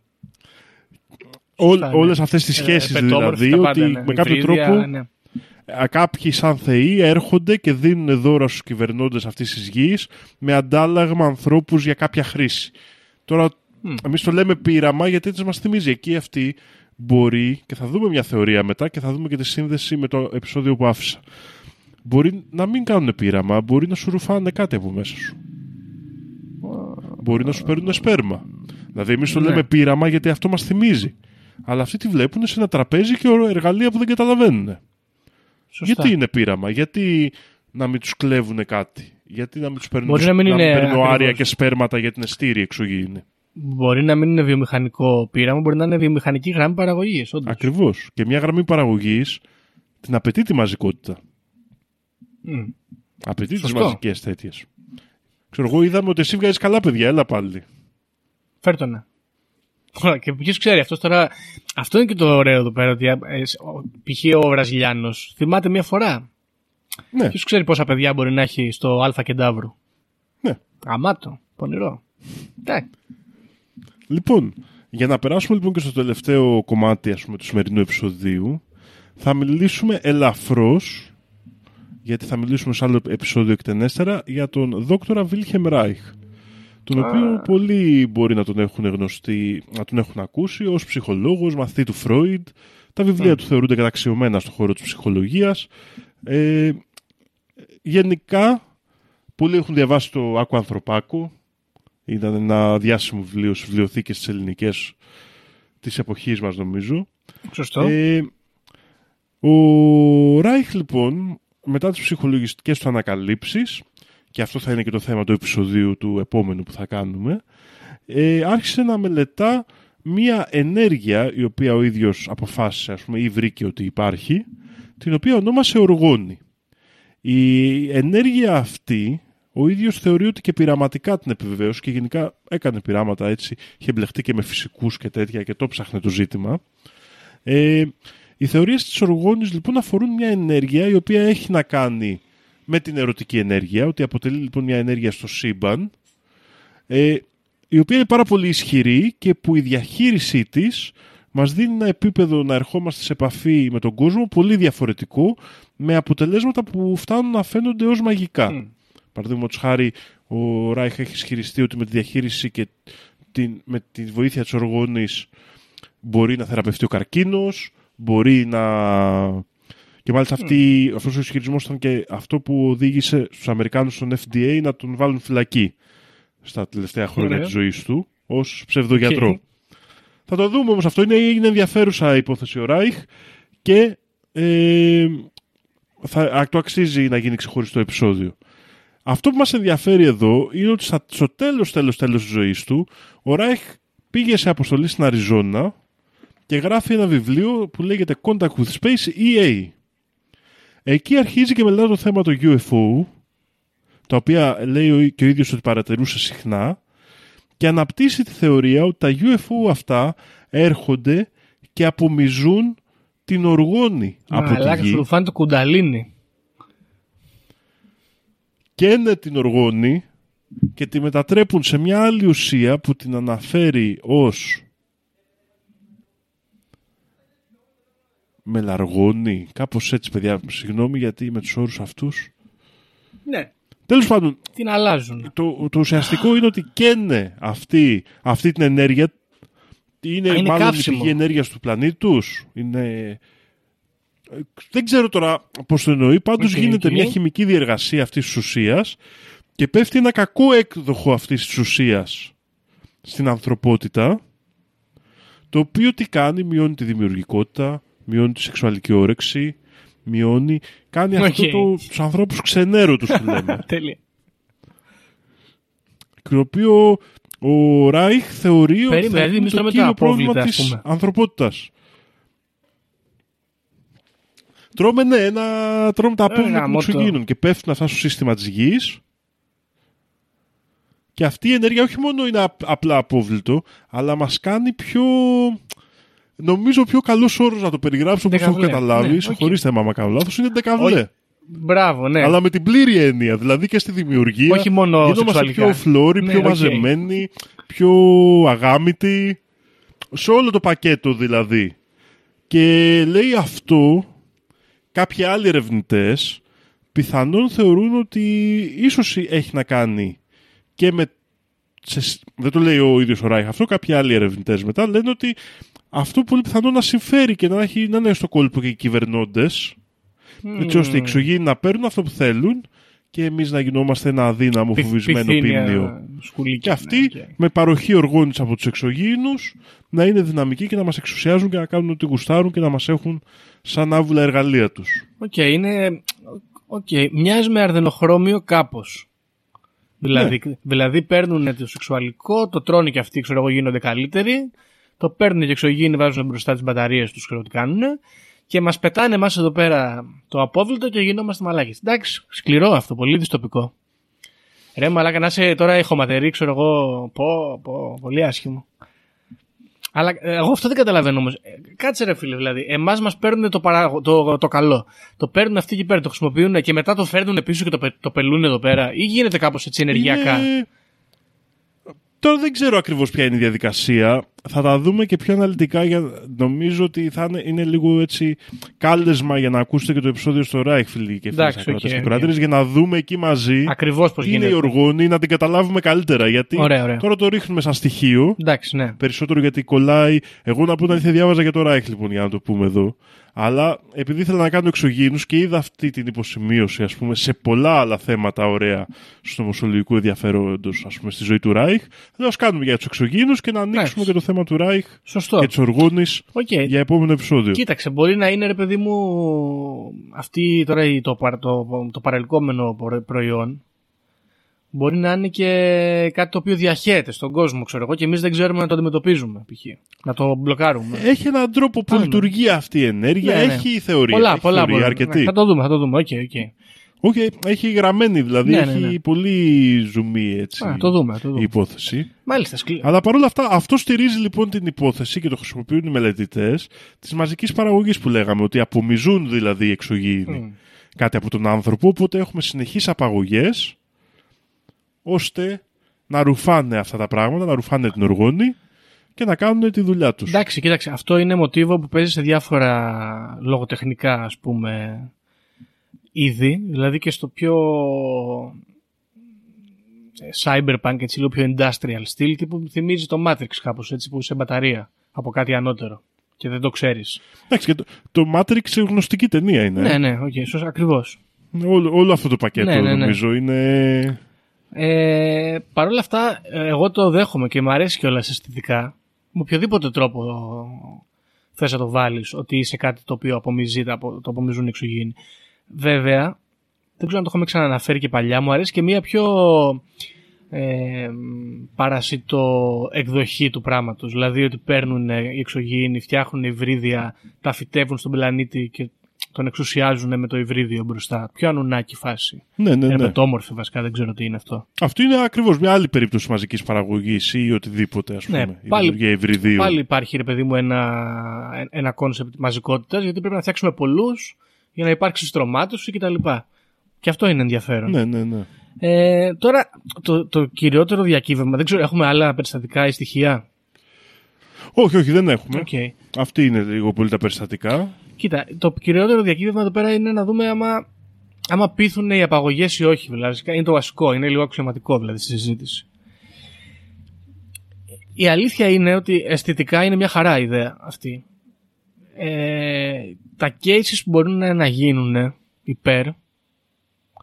G: Ό, ναι. Όλες αυτές τις σχέσεις ε, δηλαδή, ότι πάντα, ναι. με κάποιο τρόπο ναι. κάποιοι σαν θεοί έρχονται και δίνουν δώρα στους κυβερνώντες αυτής της γης με αντάλλαγμα ανθρώπους για κάποια χρήση. Τώρα mm. εμείς το λέμε πείραμα γιατί έτσι μας θυμίζει. Εκεί αυτή μπορεί, και θα δούμε μια θεωρία μετά και θα δούμε και τη σύνδεση με το επεισόδιο που άφησα. Μπορεί να μην κάνουν πείραμα, μπορεί να σου ρουφάνε κάτι από μέσα σου. Μπορεί να σου παίρνουν σπέρμα. Δηλαδή εμείς το ναι. λέμε πείραμα γιατί αυτό μας θυμίζει. Αλλά αυτοί τη βλέπουν σε ένα τραπέζι και εργαλεία που δεν καταλαβαίνουν. Σωστά. Γιατί είναι πείραμα, γιατί να μην τους κλέβουν κάτι, γιατί να μην τους παίρνουν, να μην είναι παίρνουν άρια και σπέρματα για την εστήρη εξωγήινη. Μπορεί να μην είναι βιομηχανικό πείραμα, μπορεί να είναι βιομηχανική γραμμή παραγωγής. Ακριβώς. Και μια γραμμή παραγωγής την απαιτεί τη μαζικότητα. Mm. Απαιτεί τις μαζικές τέτοιες. Ξέρω εγώ, είδαμε ότι εσύ βγάζεις καλά παιδιά, έλα πάλι.
F: Φέρτονα. Και ποιος ξέρει, αυτός τώρα. Αυτό είναι και το ωραίο εδώ πέρα. Ότι π.χ. ο Βραζιλιάνος θυμάται μια φορά. Ναι. Ποιος ξέρει πόσα παιδιά μπορεί να έχει στο Αλφα Κεντάβρου.
G: Ναι.
F: Αμάτο, πονηρό. Εντάξει.
G: Λοιπόν, για να περάσουμε λοιπόν και στο τελευταίο κομμάτι ας πούμε, του σημερινού επεισοδίου, θα μιλήσουμε ελαφρώς, γιατί θα μιλήσουμε σε άλλο επεισόδιο εκτενέστερα, για τον δόκτορα Βίλχεμ Ράιχ, τον ah. οποίο πολλοί μπορεί να τον έχουν γνωστεί, να τον έχουν ακούσει ως ψυχολόγος, μαθητή του Φρόιντ. Τα βιβλία mm. του θεωρούνται καταξιωμένα στον χώρο της ψυχολογίας. Ε, γενικά, πολλοί έχουν διαβάσει το Άκου Ανθρωπάκου. Ήταν ένα διάσημο βιβλίο στις βιβλιοθήκες της ελληνικές της εποχής μας, νομίζω.
F: Σωστό.
G: Ε, ο Ράιχ, λοιπόν, μετά τις ψυχολογιστικές του ανακαλύψεις, και αυτό θα είναι και το θέμα του επεισοδίου του επόμενου που θα κάνουμε, ε, άρχισε να μελετά μία ενέργεια, η οποία ο ίδιος αποφάσισε, ας πούμε, ή βρήκε ότι υπάρχει, την οποία ονόμασε οργόνη. Η ενέργεια αυτή, ο ίδιος θεωρεί ότι και πειραματικά την επιβεβαίωσε και γενικά έκανε πειράματα έτσι, είχε μπλεχτεί και με φυσικούς και τέτοια και το ψάχνε το ζήτημα. Ε, οι θεωρίες της οργόνης λοιπόν αφορούν μια ενέργεια η οποία έχει να κάνει με την ερωτική ενέργεια, ότι αποτελεί λοιπόν μια ενέργεια στο σύμπαν, ε, η οποία είναι πάρα πολύ ισχυρή και που η διαχείρισή της μας δίνει ένα επίπεδο να ερχόμαστε σε επαφή με τον κόσμο πολύ διαφορετικό, με αποτελέσματα που φτάνουν να φαίνονται ως μαγικά. Mm. Παραδείγματος χάρη, ο Ράιχ έχει ισχυριστεί ότι με τη διαχείριση και την, με τη βοήθεια της οργόνης μπορεί να θεραπευτεί ο καρκίνος, μπορεί να... Και μάλιστα αυτή, mm. αυτός ο ισχυρισμός ήταν και αυτό που οδήγησε στους Αμερικάνους στον εφ ντι έι να τον βάλουν φυλακή στα τελευταία χρόνια mm. της ζωής του, ως ψευδογιατρό. Okay. Θα το δούμε όμως αυτό, είναι, είναι ενδιαφέρουσα υπόθεση ο Ράιχ και ε, θα, το αξίζει να γίνει ξεχωριστό επεισόδιο. Αυτό που μας ενδιαφέρει εδώ είναι ότι στο τέλος, τέλος, τέλος της ζωής του, ο Ράιχ πήγε σε αποστολή στην Αριζόνα και γράφει ένα βιβλίο που λέγεται Contact with Space ι έι. Εκεί αρχίζει και μελετά το θέμα του γιου εφ ο, τα οποία λέει και ο ίδιος ότι παρατηρούσε συχνά, και αναπτύσσει τη θεωρία ότι τα γιου εφ ο αυτά έρχονται και απομυζούν την οργόνη από τη γη. Αλλά
F: σου φάνε το κουνταλίνι.
G: Καίνε την οργόνη και τη μετατρέπουν σε μια άλλη ουσία που την αναφέρει ως μελαργόνη, κάπως έτσι παιδιά, συγγνώμη γιατί με τους όρους αυτούς.
F: Ναι.
G: Τέλος πάντων,
F: την αλλάζουν.
G: Το, το ουσιαστικό είναι ότι καίνε αυτή, αυτή την ενέργεια. Είναι, είναι μάλλον καύσιμο. Η πηγή ενέργειας του πλανήτη τους. Είναι... Δεν ξέρω τώρα πώς το εννοεί, πάντως okay, γίνεται okay. μια χημική διεργασία αυτής της ουσίας και πέφτει ένα κακό έκδοχο αυτής της ουσίας στην ανθρωπότητα, το οποίο τι κάνει, μειώνει τη δημιουργικότητα, μειώνει τη σεξουαλική όρεξη, μειώνει, κάνει okay. αυτό το, τους ανθρώπους ξενέρωτους που λέμε.
F: Τέλεια.
G: Το οποίο ο Ράιχ θεωρεί ότι
F: θα είναι το κύριο πρόβλημα της
G: ανθρωπότητας. Τρώμε, ναι, ένα, τρώμε τα απόβλητα των εξωγήινων και πέφτουν αυτά στο σύστημα της γης. Και αυτή η ενέργεια όχι μόνο είναι απλά απόβλητο, αλλά μας κάνει πιο... Νομίζω πιο καλός όρος να το περιγράψω όπως το έχω καταλάβει, ναι, χωρίς θέμα άμα κάνω λάθος, είναι ντεκαβλέ.
F: Μπράβο, ναι.
G: Αλλά με την πλήρη έννοια, δηλαδή και στη δημιουργία.
F: Όχι μόνο
G: σεξουαλικά. Πιο φλόροι, ναι, πιο okay. μαζεμένοι, πιο αγάμητοι. Σε όλο το πακέτο δηλαδή. Και λέει αυτό, κάποιοι άλλοι ερευνητές πιθανόν θεωρούν ότι ίσως έχει να κάνει και με... Σε, δεν το λέει ο ίδιος ο Ράιχ αυτό, κάποιοι άλλοι ερευνητές μετά λένε ότι αυτό πολύ πιθανόν να συμφέρει και να, έχει, να είναι στο κόλπο και οι κυβερνώντες, mm. έτσι ώστε οι εξωγήινοι να παίρνουν αυτό που θέλουν και εμείς να γινόμαστε ένα αδύναμο Πι, φοβισμένο πίμνιο. Και αυτοί ναι, okay. με παροχή οργώνης από τους εξωγήινους να είναι δυναμικοί και να μας εξουσιάζουν και να κάνουν ό,τι γουστάρουν και να μας έχουν σαν άβουλα εργαλεία τους.
F: Οκ, okay, είναι... okay. Μοιάζει με αρδενοχρώμιο κάπως. Δηλαδή, ναι. δηλαδή παίρνουν το σεξουαλικό, το τρώνε και αυτοί, ξέρω εγώ, γίνονται καλύτεροι, το παίρνουν και εξωγήινοι, βάζουν μπροστά τις μπαταρίες τους, ξέρω τι κάνουν, και μας πετάνε εμάς εδώ πέρα το απόβλητο και γινόμαστε μαλάκες. Εντάξει, σκληρό αυτό, πολύ δυστοπικό. Ρε μαλάκα, να είσαι τώρα ηχοματερή, ξέρω εγώ, πω, πω, πολύ άσχημο. Αλλά εγώ αυτό δεν καταλαβαίνω όμως. Κάτσε ρε φίλε, δηλαδή. Εμάς μας παίρνουν το, παρά, το, το καλό. Το παίρνουν αυτοί εκεί πέρα, το χρησιμοποιούν και μετά το φέρνουν πίσω και το, το πελούν εδώ πέρα. Ή γίνεται κάπως έτσι ενεργειακά. Είναι...
G: Τώρα δεν ξέρω ακριβώς ποια είναι η διαδικασία. Θα τα δούμε και πιο αναλυτικά. Για... Νομίζω ότι θα είναι, είναι λίγο έτσι κάλεσμα για να ακούσετε και το επεισόδιο στο Ράιχ, φίλοι και φίλοι ακροατές και ακροάτριες, για να δούμε εκεί μαζί
F: ακριβώς πώς
G: είναι η οργόνη, να την καταλάβουμε καλύτερα. Γιατί
F: ωραία, ωραία.
G: τώρα το ρίχνουμε σαν στοιχείο.
F: Εντάξει, ναι.
G: Περισσότερο γιατί κολλάει. Εγώ να πω ότι διάβαζα για το Ράιχ, λοιπόν, για να το πούμε εδώ. Αλλά επειδή ήθελα να κάνω εξωγήινους και είδα αυτή την υποσημείωση, ας πούμε, σε πολλά άλλα θέματα ωραία στο νομοσιολογικού ενδιαφέροντος, ας πούμε, στη ζωή του Ράιχ, θα ας κάνουμε για τους εξωγήινους και να ανοίξουμε Άχι. και το θέμα του Ράιχ
F: Σωστό.
G: και της οργόνης
F: okay.
G: για επόμενο επεισόδιο.
F: Κοίταξε, μπορεί να είναι, ρε παιδί μου, αυτή τώρα το, το, το, το παρελκόμενο προϊόν. Μπορεί να είναι και κάτι το οποίο διαχέεται στον κόσμο, ξέρω εγώ, και εμείς δεν ξέρουμε να το αντιμετωπίζουμε, π.χ. Να το μπλοκάρουμε.
G: Έχει έναν τρόπο που Άνε. λειτουργεί αυτή η ενέργεια, ναι, ναι. έχει θεωρία.
F: Πολλά,
G: έχει
F: πολλά,
G: θεωρία
F: πολλά.
G: αρκετή.
F: Ναι, θα το δούμε, θα το δούμε. Okay, okay.
G: Okay, έχει γραμμένη δηλαδή, ναι, έχει ναι, ναι. πολύ ζουμί έτσι,
F: Α, το δούμε, το δούμε.
G: η υπόθεση.
F: Μάλιστα, σκληρό.
G: Αλλά παρόλα αυτά, αυτό στηρίζει λοιπόν την υπόθεση και το χρησιμοποιούν οι μελετητές της μαζικής παραγωγής που λέγαμε, ότι απομυζούν δηλαδή οι εξωγήινοι mm. κάτι από τον άνθρωπο, οπότε έχουμε συνεχείς απαγωγές ώστε να ρουφάνε αυτά τα πράγματα, να ρουφάνε την οργόνη και να κάνουν τη δουλειά τους.
F: Εντάξει, κοίταξε, αυτό είναι μοτίβο που παίζει σε διάφορα λογοτεχνικά, ας πούμε, είδη, δηλαδή και στο πιο cyberpunk, έτσι λίγο πιο industrial style, που θυμίζει το Matrix κάπως, έτσι, που είσαι μπαταρία από κάτι ανώτερο και δεν το ξέρεις.
G: Εντάξει, και το, το Matrix γνωστική ταινία είναι.
F: Ναι, ναι, okay, ακριβώς.
G: Όλο, όλο αυτό το πακέτο ναι, ναι, ναι. νομίζω είναι...
F: Ε, παρ' όλα αυτά, εγώ το δέχομαι και μου αρέσει κιόλας αισθητικά. Με οποιοδήποτε τρόπο θες να το βάλεις, ότι είσαι κάτι το οποίο απομυζεί, το απομυζούν εξωγήινοι. Βέβαια, δεν ξέρω αν το έχουμε ξαναναφέρει και παλιά, μου αρέσει και μια πιο ε, παρασιτό εκδοχή του πράγματος. Δηλαδή ότι παίρνουν οι εξωγήινοι, φτιάχνουν υβρίδια, τα φυτεύουν στον πλανήτη και τον εξουσιάζουν με το υβρίδιο μπροστά. Πιο ανουνάκι φάση.
G: Ναι, ναι, ναι.
F: Ερπετόμορφη βασικά, δεν ξέρω τι είναι αυτό.
G: Αυτό είναι ακριβώς μια άλλη περίπτωση μαζικής παραγωγής ή οτιδήποτε, ας πούμε.
F: Ναι, πάλι,
G: για υβριδίου.
F: Πάλι υπάρχει, ρε παιδί μου, ένα, ένα κόνσεπτ μαζικότητας, γιατί πρέπει να φτιάξουμε πολλούς για να υπάρξει στρωμάτωση κτλ. Και αυτό είναι ενδιαφέρον.
G: Ναι, ναι, ναι.
F: Ε, τώρα, το, το κυριότερο διακύβευμα, δεν ξέρω, έχουμε άλλα περιστατικά ή στοιχεία.
G: Όχι, όχι, δεν έχουμε.
F: Okay.
G: Αυτή είναι λίγο πολύ τα περιστατικά.
F: Κοίτα, το κυριότερο διακύβευμα εδώ πέρα είναι να δούμε άμα, άμα πείθουν οι απαγωγές ή όχι. Δηλαδή, είναι το βασικό, είναι λίγο αξιωματικό δηλαδή στη συζήτηση. Η αλήθεια είναι ότι αισθητικά είναι μια χαρά η ιδέα αυτή. Ε, τα cases που μπορούν να γίνουν υπέρ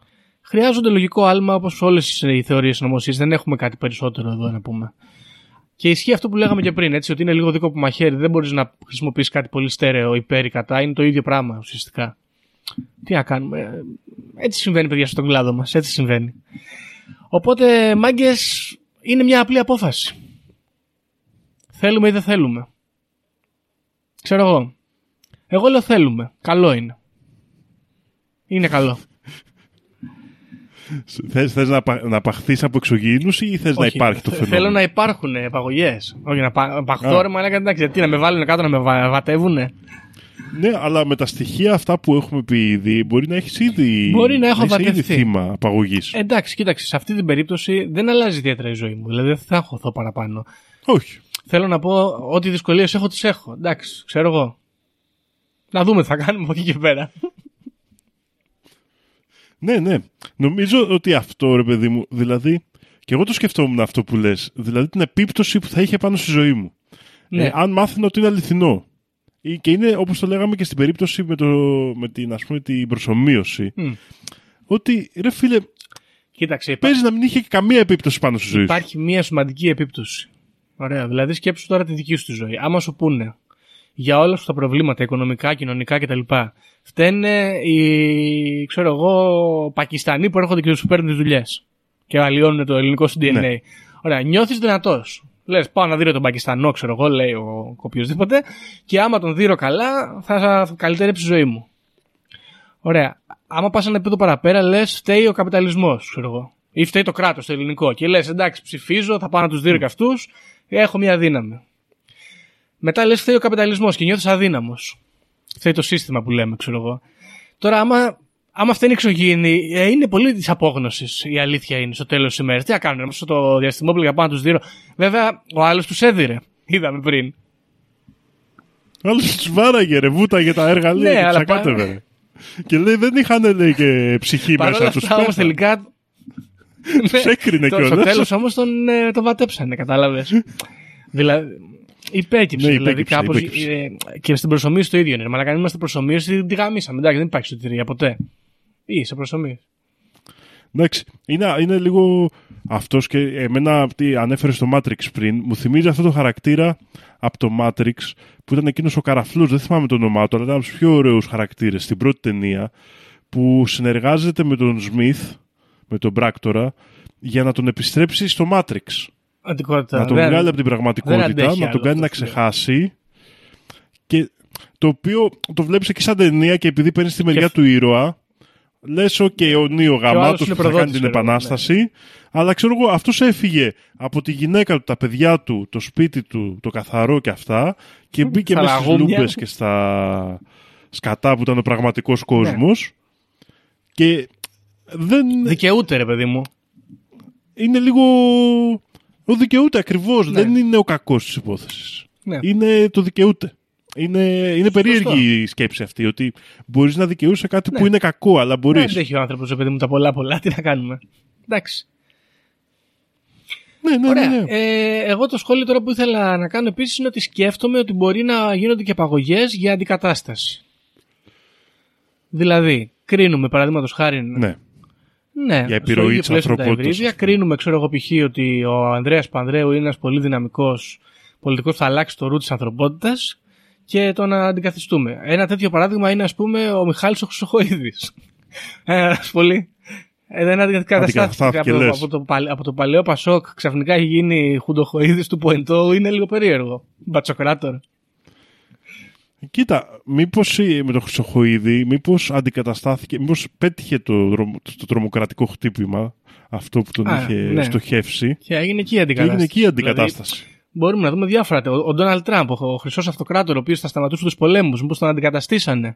F: χρειάζονται λογικό άλμα, όπως όλες οι θεωρίες συνωμοσίας. Δεν έχουμε κάτι περισσότερο εδώ να πούμε. Και ισχύει αυτό που λέγαμε και πριν, έτσι, ότι είναι λίγο δίκοπο μαχαίρι. Δεν μπορείς να χρησιμοποιήσεις κάτι πολύ στέρεο υπέρ ή κατά. Είναι το ίδιο πράγμα ουσιαστικά. Τι να κάνουμε. Έτσι συμβαίνει, παιδιά, στον κλάδο μας. Έτσι συμβαίνει. Οπότε, μάγκες, είναι μια απλή απόφαση. Θέλουμε ή δεν θέλουμε. Ξέρω εγώ. Εγώ λέω θέλουμε. Καλό είναι. Είναι καλό.
G: Θες, θες να, να παχθείς από εξωγήινους ή θες να υπάρχει το φαινόμενο?
F: Θέλω να υπάρχουν επαγωγές. Όχι να πα, παχθώ ρε μαλάκα, εντάξει, γιατί να με βάλουν κάτω να με βα, βατεύουνε.
G: Ναι, αλλά με τα στοιχεία αυτά που έχουμε πει ήδη, μπορεί να έχεις ήδη,
F: μπορεί να έχω
G: να
F: βατευτεί.
G: Ήδη θύμα απαγωγής.
F: Εντάξει, κοίταξε, σε αυτή την περίπτωση δεν αλλάζει ιδιαίτερα η ζωή μου. Δηλαδή δεν θα αγχωθώ παραπάνω.
G: Όχι.
F: Θέλω να πω ότι δυσκολίες έχω, τις έχω. Εντάξει, ξέρω εγώ. Να δούμε τι θα κάνουμε από εκεί και πέρα.
G: Ναι, ναι. Νομίζω ότι αυτό, ρε παιδί μου, δηλαδή, και εγώ το σκεφτόμουν αυτό που λες, δηλαδή την επίπτωση που θα είχε πάνω στη ζωή μου. Ναι. Ε, αν μάθαινα ότι είναι αληθινό. Και είναι, όπως το λέγαμε και στην περίπτωση με, το, με την, ας πούμε, την προσομοίωση, mm. ότι, ρε φίλε,
F: κοίταξε,
G: παίζει υπά... να μην είχε καμία επίπτωση πάνω στη ζωή σου.
F: Υπάρχει μια σημαντική επίπτωση. Ωραία, δηλαδή σκέψου τώρα τη δική σου τη ζωή. Άμα σου πούνε για όλα σου τα προβλήματα, οικονομικά, κοινωνικά κτλ. Φταίνε οι, ξέρω εγώ, Πακιστανοί που έρχονται και σου παίρνουν τις δουλειές και αλλοιώνουν το ελληνικό σου ντι εν έι. Ναι. Ωραία, νιώθεις δυνατός. Λες, πάω να δείρω τον Πακιστανό, ξέρω εγώ, λέει ο οποιοσδήποτε, και άμα τον δείρω καλά, θα καλυτερέψει η ζωή μου. Ωραία. Άμα πας ένα επίπεδο παραπέρα, λες, φταίει ο καπιταλισμός, ξέρω εγώ. Ή φταίει το κράτος, το ελληνικό. Και λες, εντάξει, ψηφίζω, θα πάω να τους δείρω και αυτούς, έχω μια δύναμη. Μετά λες, φταίει ο καπιταλισμός και νιώθεις αδύναμος. Φταίει το σύστημα που λέμε, ξέρω εγώ. Τώρα, άμα, άμα φταίνει εξωγήινη, ε, είναι πολύ της απόγνωσης. Η αλήθεια είναι στο τέλος της ημέρας. Τι να κάνουν, μέσα στο διαστημόπλαιο για πάνω να τους δείρω. Βέβαια, ο άλλος τους έδιρε. Είδαμε πριν.
G: Ο άλλος τους βάραγε, ρε, βούταγε τα εργαλεία.
F: Ναι,
G: και
F: αλλά
G: πά... Και λέει, δεν είχαν, λέει, και ψυχή μέσα τους.
F: Όμως τελικά.
G: Τους έκρινε κιόλας.
F: Στο τέλος όμως τον, ε, τον βατέψανε, κατάλαβες. Δηλαδή. Υπέκυψε, ναι, δηλαδή κάπως. Ε, και στην προσομοίωση το ίδιο είναι. Μα να κάνουμε είμαστε προσομοίωση, τη γαμίσαμε. Εντάξει, δεν υπάρχει σωτηρία ποτέ. Ή σε προσομοίωση.
G: Εντάξει, είναι, είναι λίγο αυτός και εμένα τι ανέφερε στο Matrix πριν. Μου θυμίζει αυτό το χαρακτήρα από το Matrix που ήταν εκείνος ο καραφλούς. Δεν θυμάμαι το όνομά του, αλλά ήταν από τους πιο ωραίους χαρακτήρες στην πρώτη ταινία. Που συνεργάζεται με τον Smith, με τον πράκτορα, για να τον επιστρέψει στο Matrix.
F: Αντικότητα.
G: Να τον
F: δεν,
G: βγάλει από την πραγματικότητα, να τον κάνει να ξεχάσει. Και το οποίο το βλέπεις εκεί σαν ταινία και επειδή παίρνει τη μεριά και... του ήρωα, λες, οκ, okay, ο Νίο γαμάτος που θα κάνει την επανάσταση, ναι. Αλλά ξέρω εγώ, αυτός έφυγε από τη γυναίκα του, τα παιδιά του, το σπίτι του, το καθαρό και αυτά, και μπήκε μέσα στις λούμπες και στα σκατά που ήταν ο πραγματικός κόσμος. Ναι. Και δεν.
F: Δικαιούται, ρε παιδί μου.
G: Είναι λίγο. Ο δικαιούται ακριβώς. Ναι. Δεν είναι ο κακός της υπόθεσης. Ναι. Είναι το δικαιούται. Είναι, είναι περίεργη η σκέψη αυτή. Ότι μπορείς να δικαιούσε κάτι ναι. που είναι κακό, αλλά μπορείς.
F: Δεν έχει ο άνθρωπος, ρε παιδί μου, τα πολλά πολλά. Τι να κάνουμε. Εντάξει.
G: Ναι, ναι,
F: Ωραία.
G: ναι, ναι.
F: Ε, εγώ το σχόλιο τώρα που ήθελα να κάνω επίσης είναι ότι σκέφτομαι ότι μπορεί να γίνονται και απαγωγές για αντικατάσταση. Δηλαδή, κρίνουμε παραδείγματος χάρη.
G: Ναι.
F: Ναι,
G: για επιρροή της ανθρωπότητας.
F: Κρίνουμε, ξέρω εγώ, π.χ. ότι ο Ανδρέας Πανδρέου είναι ένας πολύ δυναμικός πολιτικός που θα αλλάξει το ρου της ανθρωπότητας και το να αντικαθιστούμε. Ένα τέτοιο παράδειγμα είναι, ας πούμε, ο Μιχάλης ο Χρυσοχοΐδης. Ένας πολύ. Δεν αντικαταστάθηκε από, το, από, το, από το παλαιό Πασόκ, ξαφνικά έχει γίνει Χουντοχοΐδης του Ποεντόου, είναι λίγο περίεργο. Μπατσοκράτορ.
G: Κοίτα, μήπως με το Χρυσοχοΐδη, μήπως αντικαταστάθηκε, μήπως πέτυχε το, το τρομοκρατικό χτύπημα, αυτό που τον Α, είχε ναι. στοχεύσει.
F: Και έγινε εκεί η αντικατάσταση.
G: Και έγινε εκεί η αντικατάσταση. Δηλαδή,
F: μπορούμε να δούμε διάφορα. Ο Ντόναλντ Τραμπ, ο χρυσός αυτοκράτορ, ο οποίος θα σταματούσε τους πολέμους, μήπως τον αντικαταστήσανε.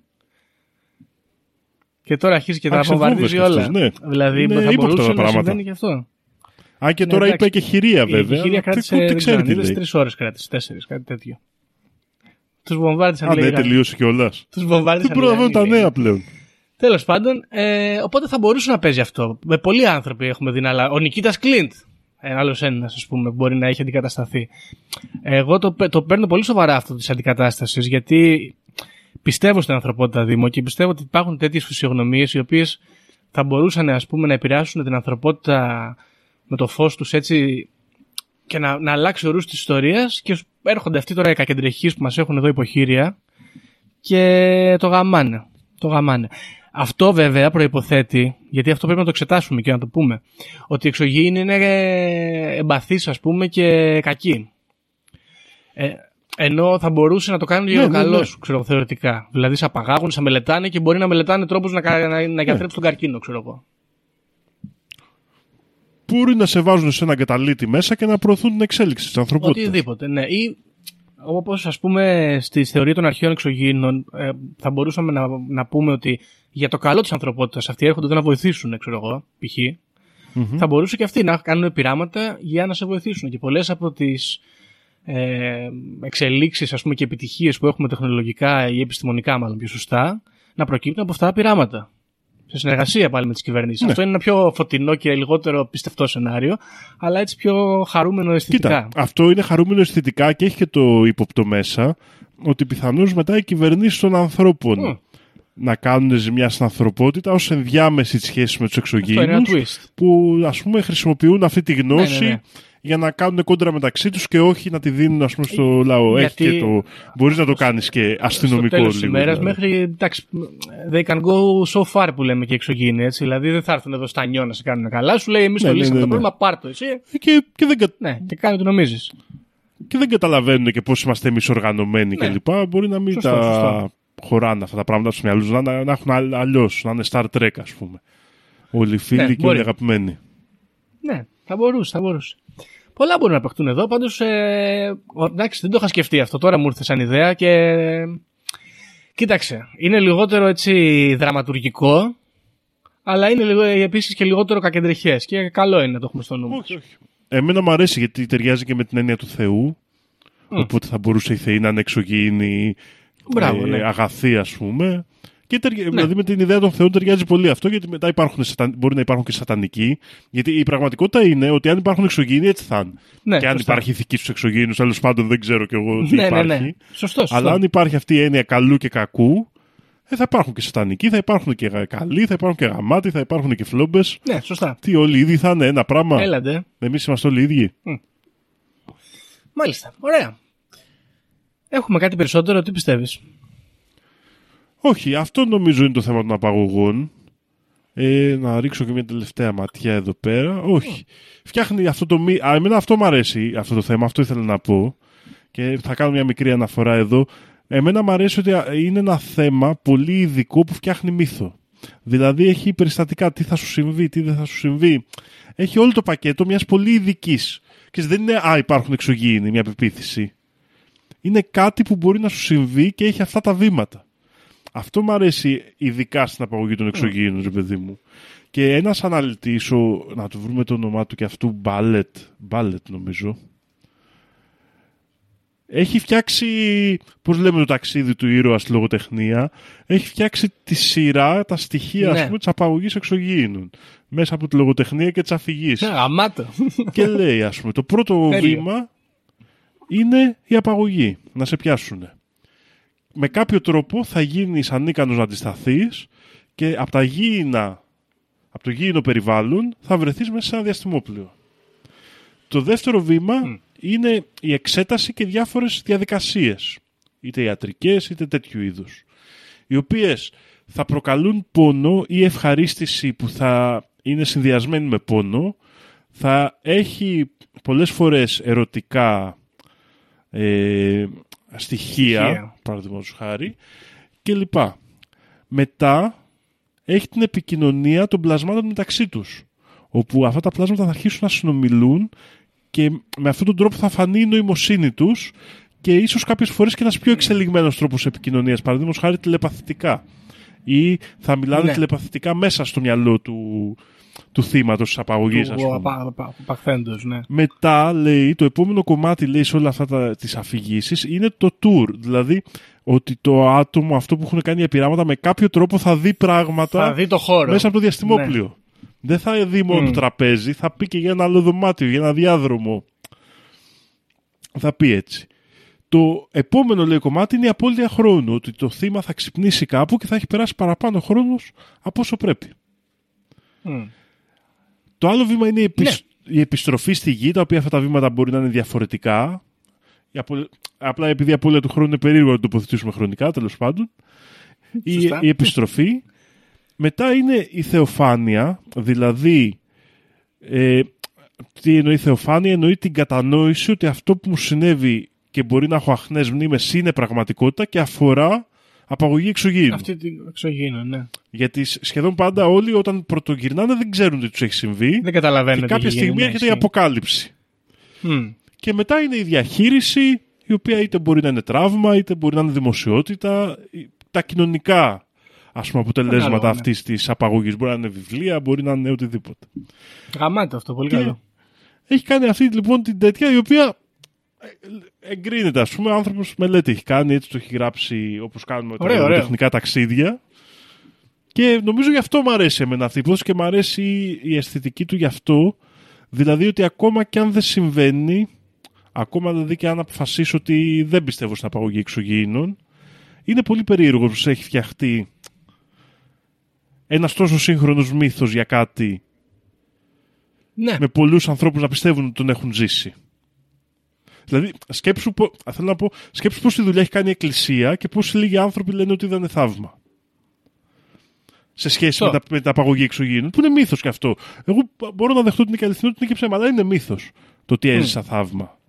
F: Και τώρα αρχίζει και τα βομβαρδίζει όλα. Αυτός, ναι. Δηλαδή, είναι θα μπορούσε να συμβαίνει και αυτό.
G: Αν και ναι, τώρα εντάξει, είπε και χειρία, βέβαια.
F: Η χειρία κράτησε τρεις ώρες, κράτησε τέσσερις, κάτι τέτοιο. Τους βομβάρδισαν.
G: Αν δεν τελείωσε κιόλας.
F: Τους βομβάρδισαν.
G: Δεν προλαβαίνουν τα νέα πλέον.
F: Τέλος πάντων, ε, οπότε θα μπορούσε να παίζει αυτό. Με πολλοί άνθρωποι έχουμε δει, αλλά ο Νικήτας Κλίντ, άλλος ένας, ας πούμε, μπορεί να έχει αντικατασταθεί. Εγώ το, το παίρνω πολύ σοβαρά αυτό της αντικατάστασης, γιατί πιστεύω στην ανθρωπότητα, Δήμο, και πιστεύω ότι υπάρχουν τέτοιες φυσιογνωμίες οι οποίες θα μπορούσαν, ας πούμε, να επηρεάσουν την ανθρωπότητα με το φως τους έτσι και να, να αλλάξει ο ρούς της ιστορίας και έρχονται αυτοί τώρα οι κακεντρεχείς που μας έχουν εδώ υποχείρια και το γαμάνε. Το γαμάνε. Αυτό βέβαια προϋποθέτει, γιατί αυτό πρέπει να το εξετάσουμε και να το πούμε, ότι οι εξωγήινοι είναι εμπαθείς, ας πούμε, και κακοί. Ε, ενώ θα μπορούσε να το κάνουν για το
G: ναι,
F: καλό
G: ναι, ναι.
F: σου, ξέρω, θεωρητικά. Δηλαδή, σε απαγάγουν, σε μελετάνε και μπορεί να μελετάνε τρόπους να, να, να γιατρέψουν ναι. τον καρκίνο, ξέρω εγώ.
G: Μπορεί να σε βάζουν σε ένα καταλήτη μέσα και να προωθούν την εξέλιξη της ανθρωπότητας.
F: Οτιδήποτε, ναι. Ή όπως, ας πούμε, στη θεωρία των αρχαίων εξωγήινων, ε, θα μπορούσαμε να, να πούμε ότι για το καλό της ανθρωπότητας αυτοί έρχονται να βοηθήσουν, ξέρω εγώ, π.χ. Mm-hmm. Θα μπορούσε και αυτοί να κάνουν πειράματα για να σε βοηθήσουν. Και πολλές από τις ε, εξελίξεις, ας πούμε, και επιτυχίες που έχουμε τεχνολογικά ή επιστημονικά, μάλλον πιο σωστά, να προκύπτουν από αυτά τα πειράματα. Σε συνεργασία πάλι με τις κυβερνήσεις. Ναι. Αυτό είναι ένα πιο φωτεινό και λιγότερο πιστευτό σενάριο, αλλά έτσι πιο χαρούμενο αισθητικά.
G: Κοίτα, αυτό είναι χαρούμενο αισθητικά και έχει και το ύποπτο μέσα ότι πιθανώς μετά οι κυβερνήσεις των ανθρώπων mm. να κάνουν ζημιά στην ανθρωπότητα ως ενδιάμεση σχέση με τους εξωγήινους που, ας πούμε, χρησιμοποιούν αυτή τη γνώση. Ναι, ναι, ναι. για να κάνουν κόντρα μεταξύ τους και όχι να τη δίνουν, ας πούμε, στο λαό.
F: Γιατί...
G: Έχει και το... Μπορείς να το κάνεις και αστυνομικό λίγο.
F: Στο τέλος της ημέρας, μέχρι, εντάξει, they can go so far που λέμε και εξωγήινοι, έτσι. Δηλαδή δεν θα έρθουν εδώ στα νιό να σε κάνουν καλά. Σου λέει εμείς ναι, το ναι, λύσαμε ναι, ναι. το πρόβλημα, πάρ' το εσύ.
G: Και, και, δεν κα...
F: ναι, και κάνει ό,τι νομίζεις.
G: Και δεν καταλαβαίνουν και πώς είμαστε εμείς οργανωμένοι ναι. κλπ. Μπορεί να μην σωστό, τα σωστό. χωράνε αυτά τα πράγματα στους μυαλούς, να, να έχουν αλλιώς, να είναι Star Trek, ας πούμε. Όλοι οι φίλοι ναι, και όλοι αγαπημένοι.
F: Ναι, θα μπορούσε, θα μπορούσε. Πολλά μπορούν να παιχτούν εδώ, πάντως ε, εντάξει, δεν το είχα σκεφτεί αυτό, τώρα μου ήρθε σαν ιδέα και κοίταξε, είναι λιγότερο έτσι δραματουργικό, αλλά είναι λίγο, επίσης και λιγότερο κακεντρεχές και καλό είναι να το έχουμε στο νου.
G: Όχι, όχι. Εμένα μου αρέσει γιατί ταιριάζει και με την έννοια του Θεού, mm. οπότε θα μπορούσε η Θεή να είναι εξωγήινη,
F: Μπράβο,
G: ε,
F: ναι.
G: αγαθή, ας πούμε. Και τερι...
F: ναι.
G: δηλαδή με την ιδέα των Θεών ταιριάζει πολύ αυτό, γιατί μετά υπάρχουν, μπορεί να υπάρχουν και σατανικοί. Γιατί η πραγματικότητα είναι ότι αν υπάρχουν εξωγήινοι, έτσι θα είναι. Ναι, και αν σωστά. υπάρχει ηθική στους εξωγήινους, τέλος πάντων δεν ξέρω κι εγώ τι
F: ναι,
G: υπάρχει.
F: Ναι, ναι. Σωστό, σωστό.
G: Αλλά αν υπάρχει αυτή η έννοια καλού και κακού, ε, θα υπάρχουν και σατανικοί, θα υπάρχουν και καλοί, θα υπάρχουν και γαμάτοι, θα υπάρχουν και φλόμπες.
F: Ναι, σωστά.
G: Τι όλοι οι ίδιοι θα είναι ένα πράγμα.
F: Έλαντε.
G: Εμείς είμαστε όλοι οι ίδιοι.
F: Mm. Μάλιστα. Ωραία. Έχουμε κάτι περισσότερο, τι πιστεύεις? Όχι,
G: αυτό νομίζω είναι το θέμα των απαγωγών. Ε, να ρίξω και μια τελευταία ματιά εδώ πέρα. Όχι. Mm. Φτιάχνει αυτό το μη... Α, εμένα αυτό μου αρέσει αυτό το θέμα, αυτό ήθελα να πω. Και θα κάνω μια μικρή αναφορά εδώ. Εμένα μου αρέσει ότι είναι ένα θέμα πολύ ειδικό που φτιάχνει μύθο. Δηλαδή έχει περιστατικά, τι θα σου συμβεί, τι δεν θα σου συμβεί. Έχει όλο το πακέτο μιας πολύ ειδικής. Και δεν είναι, α, υπάρχουν εξωγήινοι, μια πεποίθηση. Είναι κάτι που μπορεί να σου συμβεί και έχει αυτά τα βήματα. Αυτό μου αρέσει ειδικά στην απαγωγή των εξωγήινων, ρε παιδί μου. Και ένας αναλυτής, ο, να του βρούμε το όνομά του και αυτού, Μπάλετ, Μπάλετ νομίζω, έχει φτιάξει, πώς λέμε το ταξίδι του ήρωα στη λογοτεχνία, έχει φτιάξει τη σειρά, τα στοιχεία, ναι, ας πούμε, της απαγωγής εξωγήινων. Μέσα από τη λογοτεχνία και τις αφηγήσεις.
F: Αμάτο.
G: Και λέει, ας πούμε, το πρώτο βήμα είναι η απαγωγή, να σε πιάσουν. Με κάποιο τρόπο θα γίνεις ανίκανος να αντισταθείς και από, τα γήινα, από το γήινο περιβάλλον θα βρεθείς μέσα σε ένα διαστημόπλαιο. Το δεύτερο βήμα mm. είναι η εξέταση και διάφορες διαδικασίες, είτε ιατρικές είτε τέτοιου είδους, οι οποίες θα προκαλούν πόνο ή ευχαρίστηση που θα είναι συνδυασμένη με πόνο, θα έχει πολλές φορές ερωτικά ε, στοιχεία, στοιχεία. παραδείγματος χάρη, και λοιπά. Μετά έχει την επικοινωνία των πλασμάτων μεταξύ τους, όπου αυτά τα πλάσματα θα αρχίσουν να συνομιλούν και με αυτόν τον τρόπο θα φανεί η νοημοσύνη τους και ίσως κάποιες φορές και ένας πιο εξελιγμένος τρόπος επικοινωνίας, παραδείγματος χάρη τηλεπαθητικά, ή θα μιλάνε ναι. τηλεπαθητικά μέσα στο μυαλό του, του θύματος της απαγωγής, ας πούμε.
F: Απαχθέντος, ναι.
G: Μετά, λέει, το επόμενο κομμάτι, λέει, σε όλα αυτά τα, τις αφηγήσεις είναι το tour. Δηλαδή, ότι το άτομο αυτό που έχουν κάνει για πειράματα με κάποιο τρόπο θα δει πράγματα
F: θα δει το χώρο.
G: μέσα από το διαστημόπλαιο. Ναι. Δεν θα δει μόνο mm. το τραπέζι, θα πει και για ένα άλλο δωμάτιο, για ένα διάδρομο. Θα πει έτσι. Το επόμενο, λέει, κομμάτι είναι η απώλεια χρόνου. Ότι το θύμα θα ξυπνήσει κάπου και θα έχει περάσει παραπάνω χρόνος από όσο πρέπει. Mm. Το άλλο βήμα είναι η, επισ... η επιστροφή στη γη, τα οποία αυτά τα βήματα μπορεί να είναι διαφορετικά. Η απο... Απλά επειδή η απώλεια του χρόνου είναι περίεργο να το τοποθετήσουμε χρονικά, τέλος πάντων. η, η επιστροφή. Μετά είναι η θεοφάνεια, δηλαδή ε, τι εννοεί θεοφάνεια, εννοεί την κατανόηση ότι αυτό που μου συνέβη και μπορεί να έχω αχνές μνήμες είναι πραγματικότητα και αφορά απαγωγή εξωγήινου.
F: Αυτή την εξωγήινου, ναι.
G: Γιατί σχεδόν πάντα όλοι όταν πρωτογυρνάνε δεν ξέρουν τι τους έχει συμβεί.
F: Δεν καταλαβαίνουν.
G: Και κάποια στιγμή έρχεται η αποκάλυψη.
F: Mm.
G: Και μετά είναι η διαχείριση, η οποία είτε μπορεί να είναι τραύμα, είτε μπορεί να είναι δημοσιότητα, τα κοινωνικά ας πούμε αποτελέσματα
F: Ανάλογα, ναι.
G: αυτής της απαγωγής. Μπορεί να είναι βιβλία, μπορεί να είναι οτιδήποτε.
F: Γαμάται αυτό, πολύ
G: και
F: καλό.
G: Έχει κάνει αυτή λοιπόν την τέτοια η οποία εγκρίνεται, ας πούμε, άνθρωπος μελέτη έχει κάνει, έτσι το έχει γράψει όπως κάνουμε
F: ωραίο,
G: τα
F: ωραίο.
G: τεχνικά ταξίδια. Και νομίζω γι' αυτό μου αρέσει εμένα αυτή η υπόθεση και μου αρέσει η αισθητική του γι' αυτό. Δηλαδή ότι ακόμα και αν δεν συμβαίνει, ακόμα δηλαδή και αν αποφασίσω ότι δεν πιστεύω στην απαγωγή εξωγήινων, είναι πολύ περίεργο πως έχει φτιαχτεί ένας τόσο σύγχρονος μύθος για κάτι,
F: ναι.
G: με πολλούς ανθρώπους να πιστεύουν ότι τον έχουν ζήσει. Δηλαδή, σκέψου, θέλω να πω, σκέψου πώς τη δουλειά έχει κάνει η Εκκλησία και πώς λίγοι άνθρωποι λένε ότι δεν είναι θαύμα. Σε σχέση με τα, με τα απαγωγή εξωγήινων, που είναι μύθος και αυτό. Εγώ μπορώ να δεχτώ ότι είναι και αληθινό, ότι είναι και ψέμα, αλλά είναι μύθος το ότι έζησα mm. θαύμα.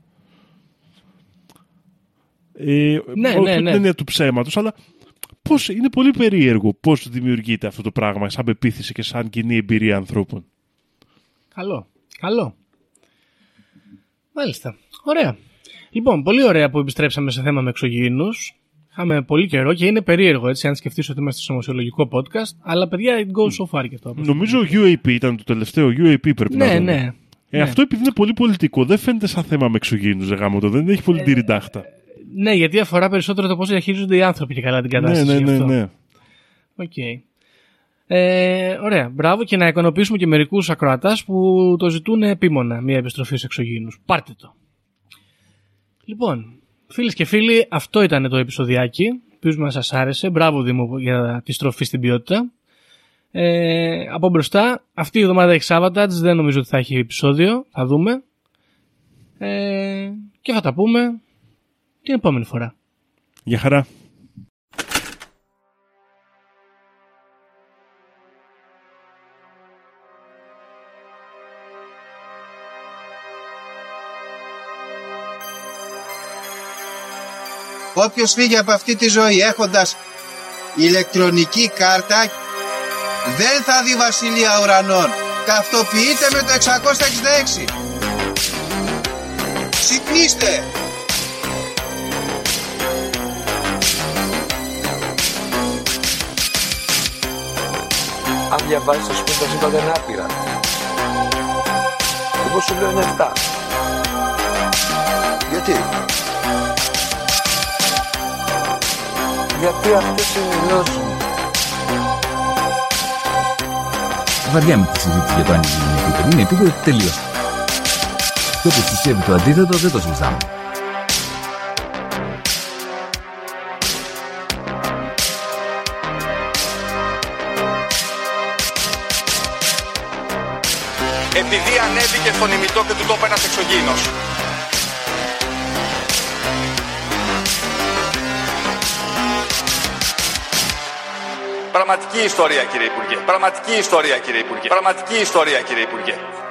G: Ε,
F: ναι,
G: όχι
F: ναι,
G: την
F: ναι.
G: έννοια του ψέματος, αλλά πώς, είναι πολύ περίεργο πώς δημιουργείται αυτό το πράγμα σαν πεποίθηση και σαν κοινή εμπειρία ανθρώπων.
F: Καλό. Καλό. Μάλιστα. Ωραία. Λοιπόν, πολύ ωραία που επιστρέψαμε σε θέμα με εξωγήινους. Είχαμε πολύ καιρό και είναι περίεργο, έτσι, αν σκεφτείς ότι είμαστε στο σωματιολογικό podcast. Αλλά παιδιά, it goes so far και αυτό.
G: Νομίζω γιου έι πι ήταν το τελευταίο. γιου έι πι πρέπει
F: ναι,
G: να δούμε.
F: Ναι,
G: ε,
F: ναι.
G: Αυτό επειδή είναι πολύ πολιτικό, δεν φαίνεται σαν θέμα με εξωγήινους, γάμο το. Δεν έχει πολύ τύρι τάχτα.
F: Ναι, γιατί αφορά περισσότερο το πώς διαχειρίζονται οι άνθρωποι και καλά την κατάσταση.
G: Ναι, ναι, ναι. ναι.
F: Οκ. Okay. Ε, ωραία. Μπράβο, και να ικανοποιήσουμε και μερικούς ακροατάς που το ζητούν επίμονα μια επιστροφή σε εξωγήινους. Πάρτε το. Λοιπόν, φίλες και φίλοι, αυτό ήταν το επεισοδιάκι. Ελπίζουμε να σας άρεσε. Μπράβο, Δήμο, για τη στροφή στην ποιότητα. Ε, από μπροστά, αυτή η εβδομάδα έχει Σάββατα, δεν νομίζω ότι θα έχει επεισόδιο. Θα δούμε. Ε, και θα τα πούμε την επόμενη φορά.
G: Γεια χαρά.
A: Όποιος φύγει από αυτή τη ζωή έχοντας ηλεκτρονική κάρτα δεν θα δει βασιλεία ουρανών. Ταυτοποιείται με το εξακόσια εξήντα έξι. Ξυπνήστε!
B: Αν διαβάζεις, ας πούμε, τα σύμπαντα είναι άπειρα. Εγώ σου λέω είναι εφτά. Γιατί? Γιατί αυτές είναι οι γνώσεις μου.
D: Βαριά με τη συζήτηση για το αν είναι επίπεδο. Είναι επίπεδο τελείως. Και όποιος πιστεύει το αντίθετο δεν το συζητάμε.
E: Επειδή ανέβηκε στον ημιτό και του τόπου ένας εξωγήινος. Πραγματική ιστορία, κύριε Υπουργέ. Πραγματική ιστορία, κύριε Υπουργέ. Πραγματική ιστορία, κύριε Υπουργέ.